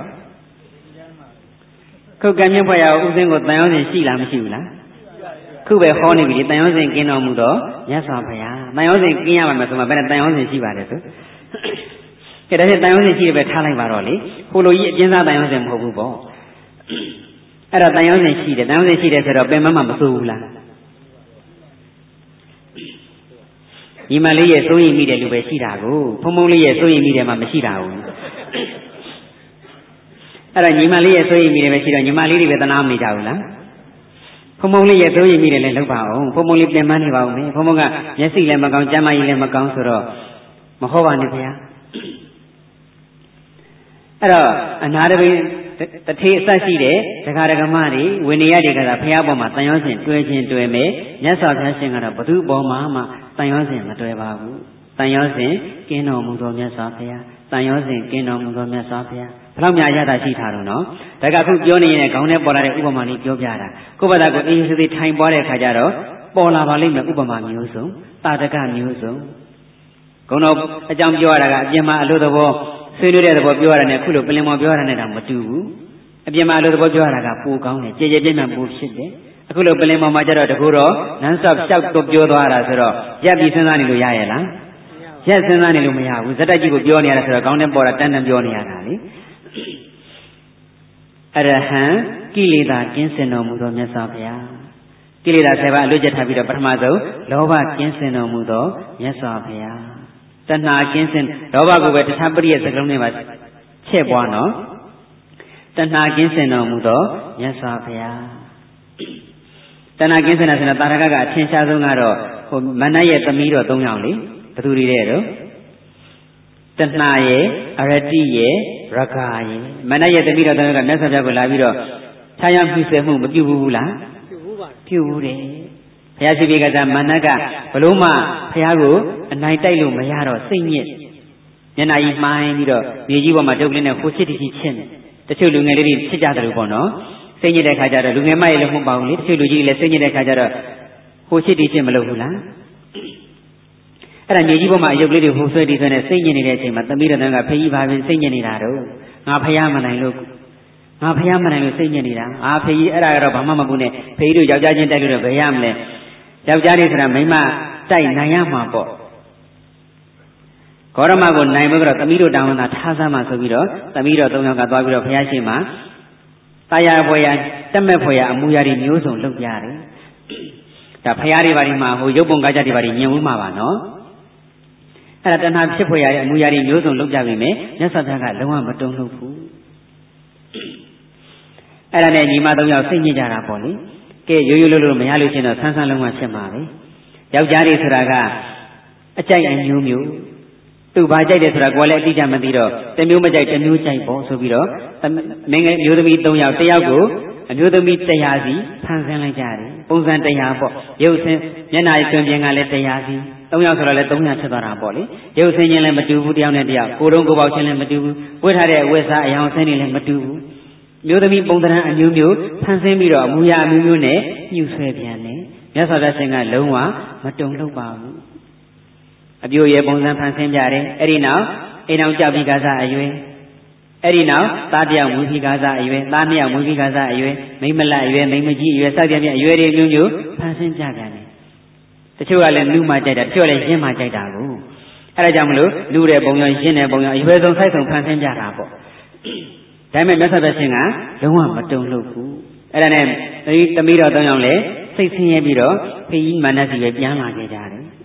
ခုကံမြင့်ဖွဲ့ရဥစဉ်ကိုတန်ရုံးစဉ်ရှိလားမရှိဘူးလားခုပဲဟောနေပြီတန်ရုံးစဉ်กินတော်မူတော့မြတ်စွာဘုရားတန်ရုံးစဉ်กินရမှာဆိုမှဘယ်နဲ့တန်ရုံးစဉ်ရှိပါတယ်ဆိုကဲဒါဖြင့်တန်ရုံးစဉ်ရှိရပဲထားလိုက်ပါတော့လေဟိုလိုကြီးအကျဉ်းစားတန်ရုံးစဉ်မဟုတ်ဘူးပေါ့အဲ့တော့တန်ရုံးစဉ်ရှိတယ်တန်ရုံးစဉ်ရှိတယ်ဆိုတော့ပင်မမမစိုးဘူးလားညီမလေးရဲ့စိုးရိမ်မိတဲ့လူပဲရှိတာကိုဖုံဖုံလေးရဲ့စိုးရိမ်မိတယ်မှမရှိတာဘူးအဲ့တော့ညီမလေးရဲ့စိုးရိမ်မိတယ်ပဲရှိတော့ညီမလေးတွေပဲတနာမနေကြဘူးလားဖုံဖုံလေးရဲ့စိုးရိမ်မိတယ်လည်းလုပ်ပါအောင်ဖုံဖုံလေးပြင်ပန်းနေပါဦးမယ်ဖုံဖုံကမျက်စိလည်းမကောင်းကျမ်းမာရေးလည်းမကောင်းဆိုတော့မဟုတ်ပါနဲ့ဗျာအဲ့တော့အနာတပင်တထေအဆက်ရှိတဲ့ဒကာဒကမတွေဝိနည်းတွေကသာဘုရားပေါ်မှာတန်ရုံးစဉ်တွဲခြင်းတွဲမယ်မြတ်စွာဘုရားရှင်ကတော့ဘုသူ့ပေါ်မှာမှတန်ရုံးစဉ်မတွဲပါဘူးတန်ရုံးစဉ်ကင်းတော်မူသောမြတ်စွာဘုရားတန်ရုံးစဉ်ကင်းတော်မူသောမြတ်စွာဘုရားဘယ်လောက်များရတာရှိထားတော့နော်ဒါကခုပြောနေရင်ခေါင်းထဲပေါ်လာတဲ့ဥပမာလေးပြောပြတာကိုယ့်ဘာသာကိုအေးအေးဆေးဆေးထိုင်ပွားတဲ့အခါကျတော့ပေါ်လာပါလိမ့်မယ်ဥပမာမျိုးစုံတာတကမျိုးစုံခုံတော်အကြောင်းပြောရတာကအပြင်မှာအလို့သဘောဆွေးနွေးတဲ့သဘောပြောရတာနဲ့ခုလိုပလင်မော်ပြောရတာနဲ့တော့မတူဘူးအပြင်မှာအလို့သဘောပြောရတာကပိုကောင်းတယ်ကြည်ကြည်ပြည့်ပြည့်ပိုဖြစ်တယ်အခုလိုပလင်မော်မှာကျတော့တကူတော့နန်းဆော့ဖြောက်တော့ပြောသွားတာဆိုတော့ရပ်ပြီးစဉ်းစားနေလို့ရရဲ့လားရက်စဉ်းစားနေလို့မရဘူးဇက်တိုက်ကြီးကိုပြောနေရတာဆိုတော့ကောင်းတဲ့ပေါ်တာတန်းတန်းပြောနေရတာလေအရဟံကိလေသာကင်းစင်တော်မူသောမြတ်စွာဘုရားကိလေသာဆယ်ပါးအလွတ်ကျက်ထားပြီးတော့ပထမဆုံးလောဘကင်းစင်တော်မူသောမြတ်စွာဘုရားတဏှာကင်းစင်လောဘကိုပဲတခြားပရိယစကလုံးနဲ့ပါချဲ့ပွားနော်တဏှာကင်းစင်တော်မူသောမြတ်စွာဘုရားတဏှာကင်းစင်တာဆိုတော့တာရကကအထင်ရှားဆုံးကတော့ဟိုမနရဲ့သမီးတော်၃ယောက်လေဘသူတွေတဲ့တော့တဏှာရဲ့အရတိရဲ့ရဂါရဲ့မနရဲ့သမီးတော်၃ယောက်ကမြတ်စွာဘုရားကိုလာပြီးတော့ခြားရမှုစေမှုမပြုဘူးလားပြုဘူးပါပြုဘူးတယ်ဘုရားရှိခိုးကစားမနကဘလို့မှဘုရားကိုအနိုင်တိုက်လို့မရတော့စိတ်ညစ်မျက်နှာကြီးမှိုင်းပြီးတော့မြေကြီးပေါ်မှာဒုက္ခလေးနဲ့ခိုးချစ်တကြီးချင်းတချို့လူငယ်လေးတွေချစ်ကြတယ်လို့ပေါ့နော်စိတ်ညစ်တဲ့ခါကျတော့လူငယ်မရဲ့လည်းမဟုတ်ပါဘူးလေတချို့လူကြီးတွေလည်းစိတ်ညစ်တဲ့ခါကျတော့ခိုးချစ်တကြီးချင်းမလုပ်ဘူးလားအဲ့ဒါမြေကြီးပေါ်မှာအယုတ်လေးတွေဟိုဆွဲတည်ဆွဲနဲ့စိတ်ညစ်နေတဲ့အချိန်မှာသမီးတော်ကဖေကြီးပါပင်စိတ်ညစ်နေတာတော့ငါဖျားမနိုင်လို့ငါဖျားမနိုင်လို့စိတ်ညစ်နေတာအာဖေကြီးအဲ့ဒါကတော့ဘာမှမကူနဲ့ဖေကြီးတို့ယောက်ျားချင်းတိုက်လို့တော့ဘယ်ရမလဲယောက်ျားလေးဆိုတာမိန်းမတိုက်နိုင်ရမှာပေါ့ဂေါရမကိုနိုင်ဖို့ကတော့သမီးတို့တောင်းတာထားစမ်းမှဆိုပြီးတော့သမီးတော်၃ယောက်ကသွားပြီးတော့ဘုရားရှိခိုးတာယာဖွယ်ရတက်မဲ့ဖွယ်ရအမူအရာတွေမျိုးစုံလုပ်ကြတယ်ဒါဖရားတွေဘာဒီမှာဟိုရုပ်ပုံကားကြတွေဘာဒီညင်ဦးမှာပါနော်အဲ့ဒါတဏှာဖြစ်ဖွယ်ရတဲ့အမူအရာတွေမျိုးစုံလုပ်ကြပြီမယ်မြတ်စွာဘုရားကလုံးဝမတုံ့လို့ဘူးအဲ့ဒါနဲ့ညီမ၃ယောက်စိတ်ညစ်ကြတာပေါ့လေကဲရိုးရိုးလို့လို့မရလို့ရှင်တော့ဆန်းဆန်းလုံးဝဖြစ်မှာပဲယောက်ျားတွေဆိုတာကအကြိုက်အမျိုးမျိုးသူဘာကြိုက်တယ်ဆိုတာကိုယ်လည်းအတိအကျမသိတော့တမျိုးမကြိုက်တမျိုးကြိုက်ပေါ့ဆိုပြီးတော့မင်းငယ်မျိုးသမီး၃ယောက်တယောက်ကိုအမျိုးသမီးတရားစီဖန်ဆင်းလိုက်ကြတယ်ပုံစံတရားပေါ့ရုပ်ဆင်းမျက်နှာတွင်ပြင်ကလည်းတရားစီ၃ယောက်ဆိုတော့လည်း၃ယောက်ဖြစ်သွားတာပေါ့လေရုပ်ဆင်းခြင်းလည်းမတူဘူးတယောက်နဲ့တယောက်ကိုယ်တုံးကိုယ်ပေါက်ခြင်းလည်းမတူဘူးဝတ်ထားတဲ့ဝတ်စားအယောင်ဆင်းတွေလည်းမတူဘူးမျိုးသမီးပုံသဏ္ဍာန်အမျိုးမျိုးဖန်ဆင်းပြီးတော့အမူအရာအမျိုးမျိုးနဲ့ညှိဆွဲပြန်တယ်မြတ်စွာဘုရားရှင်ကလုံးဝမတုံ့လောက်ပါဘူးအပြိုရဲ့ပုံစံဖန်ဆင်းကြတယ်အဲ့ဒီနောက်အိမ်အောင်ကြောက်ပြီးကစားအရွယ်အဲ့ဒီနောက်သားတယောက်မွေးပြီးကစားအရွယ်သားနှစ်ယောက်မွေးပြီးကစားအရွယ်မိမလတ်အရွယ်မိမကြီးအရွယ်စသဖြင့်အရွယ်တွေမျိုးမျိုးဖန်ဆင်းကြပြန်တယ်တချို့ကလည်းလူမှကြိုက်တာတချို့လည်းရင်းမှကြိုက်တာကိုအဲ့ဒါကြောင့်မလို့လူတဲ့ပုံရောရင်းတဲ့ပုံရောအရွယ်ဆုံးဆိုင်ဆုံးဖန်ဆင်းကြတာပေါ့ဒါပေမဲ့မြတ်စွာဘုရားရှင်ကလုံးဝမတုံ့လို့ဘူးအဲ့ဒါနဲ့သမီးတော်၃ယောက်လည်းစိတ်ဆင်းရဲပြီးတော့ဖေကြီးမာနစီပဲပြန်လာခဲ့ကြတယ်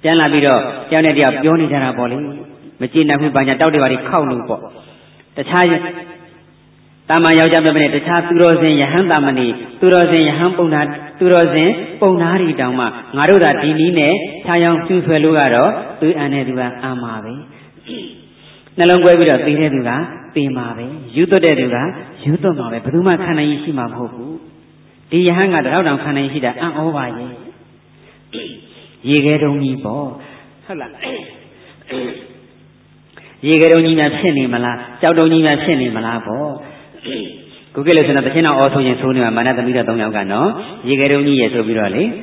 ပြန်လာပြီးတော့တယောက်နဲ့တယောက်ပြောနေကြတာပေါ့လေမကြည်နပ်ဘူးဘာညာတောက်တွေပါတွေခောက်လို့ပေါ့တခြားတာမန်ယောက်ျားပဲနဲ့တခြားသူတော်စင်ယဟန်တာမဏိသူတော်စင်ယဟန်ပုံနာသူတော်စင်ပုံနာတွေတောင်မှငါတို့သာဒီနည်းနဲ့ခြားရောင်ဖြူဆွဲလို့ကတော့သွေးအန်တဲ့သူကအာမှာပဲနှလုံးကွဲပြီးတော့သိတဲ့သူကသိမှာပဲယူသွတ်တဲ့သူကယူသွတ်မှာပဲဘယ်သူမှခံနိုင်ရှိမှာမဟုတ်ဘူးဒီယဟန်ကတတော့တောင်ခံနိုင်ရှိတာအံ့ဩပါရဲ့ရေခဲတုံးကြီးပေါ့ဟုတ်လားရေခဲတုံးကြီးများဖြစ်နေမလားကြောက်တုံးကြီးများဖြစ်နေမလားပေါ့ခုကိလေဆိုတော့တခြင်းတော်အော်ဆိုရင်ဆိုနေမှာမာနသမီးတော်၃ယောက်ကနော်ရေခဲတုံးကြီးရဲ့ဆိုပြီးတော့လေ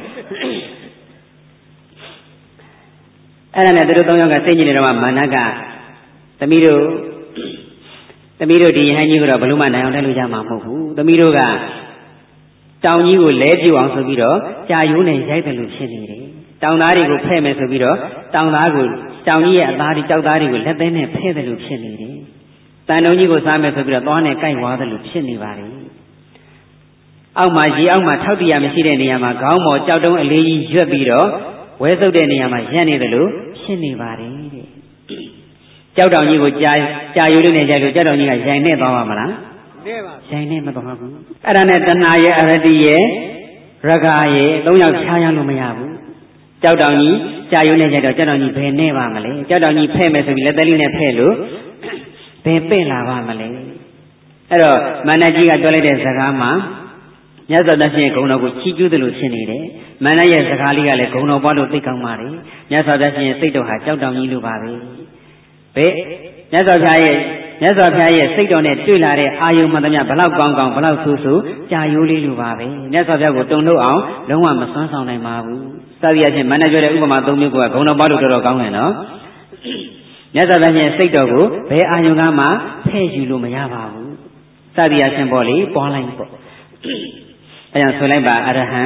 အဲ့ဒါနဲ့သူတို့၃ယောက်ကစိတ်ညစ်နေတော့မှမာနကသမီးတို့သမီးတို့ဒီယဟန်ကြီးကတော့ဘလို့မှနိုင်အောင်တက်လို့ရမှာမဟုတ်ဘူးသမီးတို့ကတောင်ကြီးကိုလဲပြူအောင်ဆိုပြီးတော့ကြာရိုးနဲ့ရိုက်တယ်လို့ဖြစ်နေတယ်တောင်သားတွေကိုဖဲ့မယ်ဆိုပြီးတော့တောင်သားကိုတောင်ကြီးရဲ့အသားတွေကြောက်သားတွေကိုလက်သေးနဲ့ဖဲ့တယ်လို့ဖြစ်နေတယ်တန်တုံကြီးကိုစားမယ်ဆိုပြီးတော့သွားနဲ့ကိုက်ဝါတယ်လို့ဖြစ်နေပါတယ်အောက်မှာရေအောက်မှာထောက်တရားမရှိတဲ့နေရာမှာခေါင်းပေါ်ကြောက်တုံးအလေးကြီးရွက်ပြီးတော့ဝဲဆုပ်တဲ့နေရာမှာရက်နေတယ်လို့ဖြစ်နေပါတယ်တဲ့ကြောက်တောင်ကြီးကိုကြာကြာရိုးလေးနဲ့ရိုက်လို့ကြောက်တောင်ကြီးကရိုင်နဲ့သွားပါမလားနဲ့ပါရိုင်နဲ့မသွားဘူးအဲ့ဒါနဲ့တဏှာရဲ့အရတိရဲ့ရဂါရဲ့သုံးယောက်ခြားရလို့မရဘူးကြောက်တောင်ကြီးကြာရိုးနဲ့ရိုက်တော့ကြောက်တောင်ကြီးဘယ်နဲ့ပါမလဲကြောက်တောင်ကြီးဖဲ့မယ်ဆိုပြီးလက်သက်လေးနဲ့ဖဲ့လို့ဘယ်ပဲ့လာပါမလဲအဲ့တော့မန္တကြီးကပြောလိုက်တဲ့စကားမှာမြတ်စွာဘုရားရှင်ဂုဏ်တော်ကိုချီးကျူးတယ်လို့ဖြစ်နေတယ်မန္တရဲ့စကားလေးကလည်းဂုဏ်တော်ပွားလို့သိကောင်းပါလေမြတ်စွာဘုရားရှင်စိတ်တော်ဟာကြောက်တောင်ကြီးလိုပါပဲဘယ်မြတ်စွာဘုရားရဲ့မြတ်စွာဘုရားရဲ့စိတ်တော်နဲ့တွေ့လာတဲ့အာယုံမှန်သမျှဘလောက်ကောင်းကောင်းဘလောက်ဆိုးဆိုးကြာရိုးလေးလိုပါပဲမြတ်စွာဘုရားကိုတုံ့လို့အောင်လုံးဝမစွမ်းဆောင်နိုင်ပါဘူးစသည်အချင်းမန္တပြောတဲ့ဥပမာ၃မျိုးကဂုဏ်တော်ပွားလို့တော်တော်ကောင်းတယ်နော်မြတ်စွာဘုရားရဲ့စိတ်တော်ကိုဘယ်အာယုံကမှဖဲ့ယူလို့မရပါဘူးစသည်အချင်းပေါ့လေပွားလိုက်ပေါ့အဲဒါဆိုလိုက်ပါအရဟံအရဟံ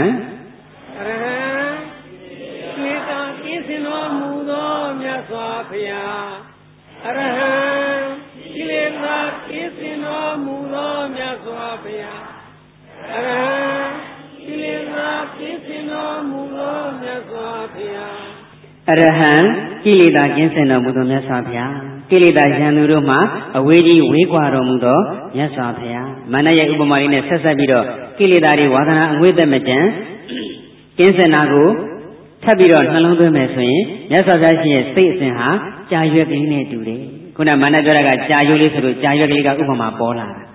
သေတာကင်းစင်တော်မူသောမြတ်စွာဘုရားအရဟံကိလေသာကင်းစင်တော်မူသောမြတ်စွာဘုရားအရဟံကိလေသာကင်းစင်တော်မူသောမြတ်စွာဘုရားအရဟံကိလေသာကင်းစင်တော်မူသောမြတ်စွာဘုရားကိလေသာရန်သူတို့မှအဝေးကြီးဝေးကွာတော်မူသောမြတ်စွာဘုရားမန္တရဲ့ဥပမာလေးနဲ့ဆက်ဆက်ပြီးတော့ကိလေသာတွေဝါသနာအငွေ့သက်မကြံကင်းစင်တာကိုထပ်ပြီးတော့နှလုံးသွင်းမယ်ဆိုရင်မြတ်စွာဘုရားရှင်ရဲ့စိတ်အစဉ်ဟာကြာရွက်ကလေးနဲ့တူတယ်ခုနမန္တပြောတာကကြာရွက်လေးဆိုလို့ကြာရွက်ကလေးကဥပမာပေါ်လာတာ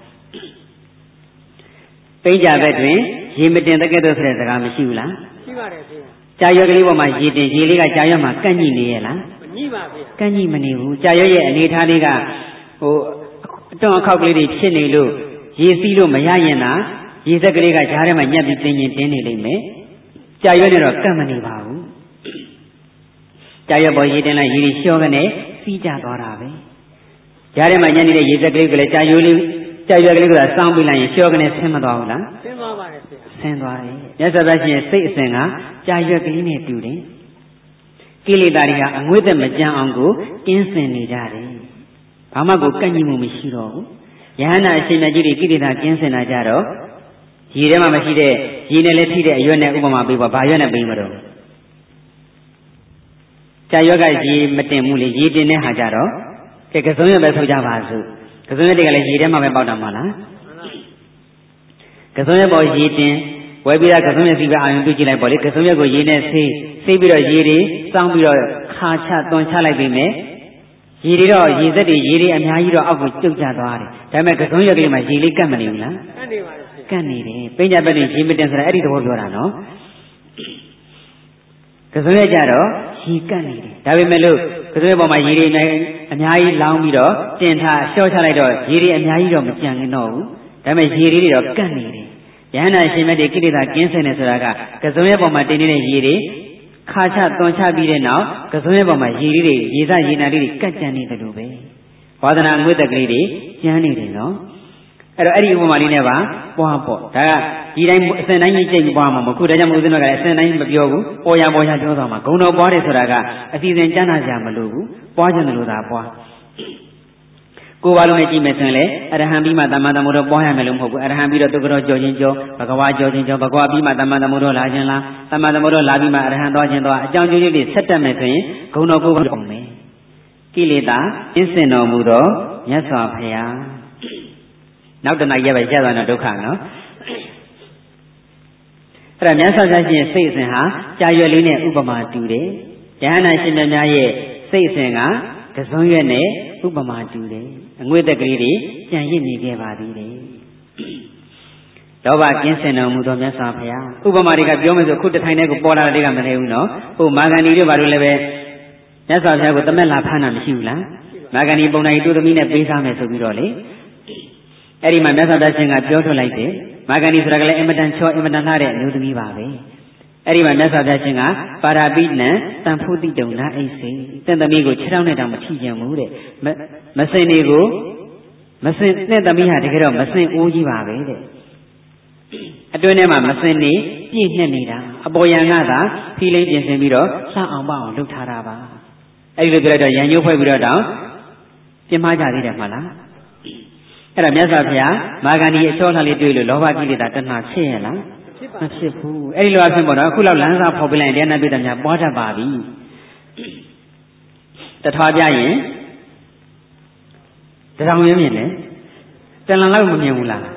ပိဋကဘက်တွင်ရေမတင်တကဲ့သို့ဆိုတဲ့စကားမရှိဘူးလားရှိပါတယ်ဗျာကြာရွက်ကလေးပေါ်မှာရေတင်ရေလေးကကြာရွက်မှာကန့်ညိနေရဲ့လားမညိပါဗျာကန့်ညိမနေဘူးကြာရွက်ရဲ့အနေထားလေးကဟိုအတွန်းအခောက်ကလေးတွေဖြစ်နေလို့ရေစီးလို့မရရင်လားရေစက်ကလေးကကြားထဲမှာညက်ပြီးတင်းရင်တင်းနေလိမ့်မယ်ကြာရွက်နဲ့တော့ကန့်မနေပါဘူးကြာရွက်ပေါ်ရေတင်လိုက်ရေတွေလျှောကနေစီးကြသွားတာပဲကြားထဲမှာညက်နေတဲ့ရေစက်ကလေးကလည်းကြာရွက်လေးကြာရွက်ကလေးကစောင်းပြီးလိုက်ရင်လျှောကနေဆင်းမသွားဘူးလားဆင်းသွားပါတယ်ဆရာဆင်းသွားတယ်မြတ်စွာဘုရားရှင်စိတ်အစဉ်ကကြာရွက်ကလေးနဲ့တူတယ်ကိလေသာတွေဟာအငွေ့သက်မကြမ်းအောင်ကိုကင်းစင်နေကြတယ်ဘာမှကိုကန့်ညှိမှုမရှိတော့ဘူးယဟန္တာအရှင်မြတ်ကြီးတွေကိလေသာကင်းစင်လာကြတော့ရေထဲမှာမရှိတဲ့ရေနဲ့လည်းထိတဲ့အရွက်နဲ့ဥပမာပေးပါဘာရွက်နဲ့ပေးမလို့ကြာရွက်ကရေမတင်ဘူးလေရေတင်တဲ့ဟာကြတော့ကဲကစုံရွက်ပဲဆိုကြပါစို့ကစုံရွက်တွေကလည်းရေထဲမှာပဲပေါက်တာမဟုတ်လားကစုံရွက်ပေါ်ရေတင်ဝဲပြီးတော့ကစုံရွက်စီပဲအာရုံပြုကြည့်လိုက်ပေါ့လေကစုံရွက်ကိုရေနဲ့ဆေးဆေးပြီးတော့ရေတွေစောင်းပြီးတော့ခါချသွန်ချလိုက်ပြီးမယ်ရေတွေတော့ရေသက်တွေရေတွေအများကြီးတော့အောက်ကိုကျုပ်ကျသွားတယ်ဒါပေမဲ့ကစုံရွက်ကလေးမှာရေလေးကတ်မနေဘူးလားကတ်နေပါလေကတ်နေတယ်ပိညာဘက်နဲ့ရေမတင်ဆိုတာအဲ့ဒီသဘောပြောတာနော်ကစုံရွက်ကြတော့ရေကတ်နေတယ်ဒါပေမဲ့လို့ကစုံရွက်ပေါ်မှာရေတွေအများကြီးလောင်းပြီးတော့တင်ထားလျှော့ချလိုက်တော့ရေတွေအများကြီးတော့မကြံခင်တော့ဘူးဒါပေမဲ့ရေတွေတော့ကတ်နေတယ်ယဟန္တာရှင်မြတ်တွေကိလေသာကင်းစင်တယ်ဆိုတာကကစုံရဲ့ပေါ်မှာတင်နေတဲ့ရေတွေခါချသွန်ချပြီးတဲ့နောက်ကစုံရဲ့ပေါ်မှာရေလေးတွေရေစရေနာလေးတွေကတ်ကြံနေတယ်လို့ပဲဝါဒနာငွေ့သက်ကလေးတွေကျန်းနေတယ်နော်အဲ့တော့အဲ့ဒီဥပမာလေးနဲ့ပါပွားပေါ့ဒါကဒီတိုင်းအစင်တိုင်းကြီးကြိတ်ပွားမှာမဟုတ်ဒါကြောင့်မို့ဦးဇင်းတို့ကလည်းအစင်တိုင်းမပြောဘူးပေါ်ရပေါ်ရပြောသွားမှာဂုံတော်ပွားတယ်ဆိုတာကအစီအစဉ်ကျမ်းနာကြမလို့ဘူးပွားခြင်းလို့သာပွားကိုယ်ဘာလို့နဲ့ကြည့်မယ်ဆိုရင်လေအရဟံပြီးမှသမ္မာသမ္ဗုဒ္ဓပွားရမယ်လို့မဟုတ်ဘူးအရဟံပြီးတော့သူကတော့ကြော်ချင်းကြောဘဂဝါကြော်ချင်းကြောဘဂဝါပြီးမှသမ္မာသမ္ဗုဒ္ဓလာခြင်းလားသမ္မာသမ္ဗုဒ္ဓလာပြီးမှအရဟံသွားခြင်းသွားအကြောင်းကျိုးတွေဆက်တက်မယ်ဆိုရင်ဂုဏတော်ကိုယ်ပါမယ်ကိလေသာအင်းစင်တော်မူသောမြတ်စွာဘုရားနောက်တနေ့ရပဲရသွားတော့ဒုက္ခနော်အဲ့ဒါမြတ်စွာဘုရားရှင်စိတ်အစဉ်ဟာကြာရွယ်လေးနဲ့ဥပမာတူတယ်ယဟန္တာရှင်မြတ်များရဲ့စိတ်အစဉ်ကကစွန်းရွက်နဲ့ဥပမာတူတယ်အငွေ့တက်ကလေးတွေကြံရစ်နေခဲ့ပါသေးတယ်လောဘကင်းစင်တော်မူသောမြတ်စွာဘုရားဥပမာတွေကပြောမယ်ဆိုခုတထိုင်တဲ့ကိုပေါ်လာတဲ့ကမနေဘူးနော်ဟိုမာဂန္ဒီတို့ဘာလို့လဲပဲမြတ်စွာဘုရားကိုတမက်လာဖမ်းတာမရှိဘူးလားမာဂန္ဒီပုံနာကြီးတူသမီးနဲ့ပေးစားမယ်ဆိုပြီးတော့လေအဲ့ဒီမှာမြတ်စွာဘုရားရှင်ကပြောထုတ်လိုက်တယ်မာဂန္ဒီဆိုတာကလည်းအင်မတန်ချောအင်မတန်လှတဲ့အမျိုးသမီးပါပဲအဲ့ဒီမှာမြတ်စွာဘုရားရှင်ကပါရာပိနံတန်ဖို့တိတုံနာအိစေတင့်သမီးကိုခြေထောက်နဲ့တောင်မထိကျင်ဘူးတဲ့မစင်တွေကိုမစင်နဲ့သမီးဟာတကယ်တော့မစင်အိုးကြီးပါပဲတဲ့အတွင်းထဲမှာမစင်နေပြည့်ညက်နေတာအပေါ်ယံကသာဖီးလိမ့်ပြင်ဆင်ပြီးတော့လှအောင်ပအောင်လုပ်ထားတာပါအဲ့ဒီလိုပြောလိုက်တော့ရံညိုးဖွဲ့ပြီးတော့တောင်ပြင်မကြသေးတယ်မှလားအဲ့ဒါမြတ်စွာဘုရားမာဂန္ဒီအချောလှလေးတွေ့လို့လောဘကိလေသာတဏှာဖြစ်ရဲ့လားမဖြစ်ဘူးအဲ့ဒီလိုအဖြစ်ပေါ့နော်အခုလောက်လမ်းစာဖော်ပြလိုက်ရင်တရားနာပိဋကများပွားတတ်ပါပြီတထွားပြရင်တထောင်ရင်းမြင်တယ်တန်လန်လောက်မမြင်ဘူးလား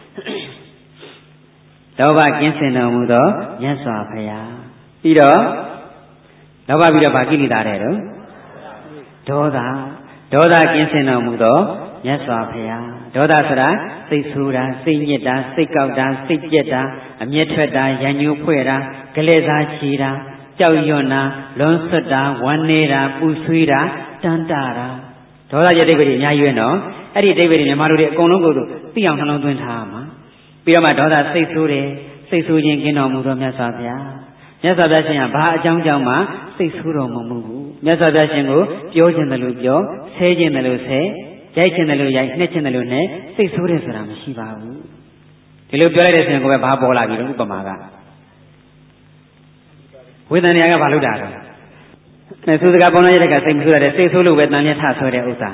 လောဘကင်းစင်တော်မူသောမြတ်စွာဘုရားပြီးတော့လောဘပြီးတော့ဗာကိလေသာတဲ့တော့ဒေါသဒေါသကင်းစင်တော်မူသောမြတ်စွာဘုရားဒေါသဆိုတာစိတ်ဆိုးတာစိတ်ညစ်တာစိတ်ကောက်တာစိတ်ကြက်တာအမျက်ထွက်တာရံညိုးဖွဲ့တာဂလဲစားချီတာကြောက်ရွံ့တာလွန်ဆွတ်တာဝမ်းနေတာပူဆွေးတာတန်တာတာဒေါသရဲ့အဓိပ္ပာယ်ကြီးအများကြီးပဲနော်အဲ့ဒီအဓိပ္ပာယ်ကြီးမြန်မာလူတွေအကုန်လုံးကိုသိအောင်နှလုံးသွင်းထားမှာပြီးတော့မှဒေါသစိတ်ဆိုးတယ်စိတ်ဆိုးခြင်းကင်းတော်မူသောမြတ်စွာဘုရားမြတ်စွာဘုရားရှင်ကဘာအကြောင်းကြောင့်မှစိတ်ဆိုးတော်မမူဘူးမြတ်စွာဘုရားရှင်ကိုပြောခြင်းတယ်လို့ပြောဆဲခြင်းတယ်လို့ဆဲရိုက်ခြင်းတယ်လို့ရိုက်နှက်ခြင်းတယ်လို့နှက်စိတ်ဆိုးတယ်ဆိုတာမရှိပါဘူးဒီလိုပြောလိုက်တဲ့ဆိုရင်ကိုပဲဘာပေါ်လာပြီလို့ဥပမာကဝေဒနာကဘာလို့တာတော့အဲသူစကားပေါင်းရတဲ့ကစိတ်မဆိုးရတဲ့စိတ်ဆိုးလို့ပဲတန်မြတ်ထဆွဲတဲ့ဥစ္စာ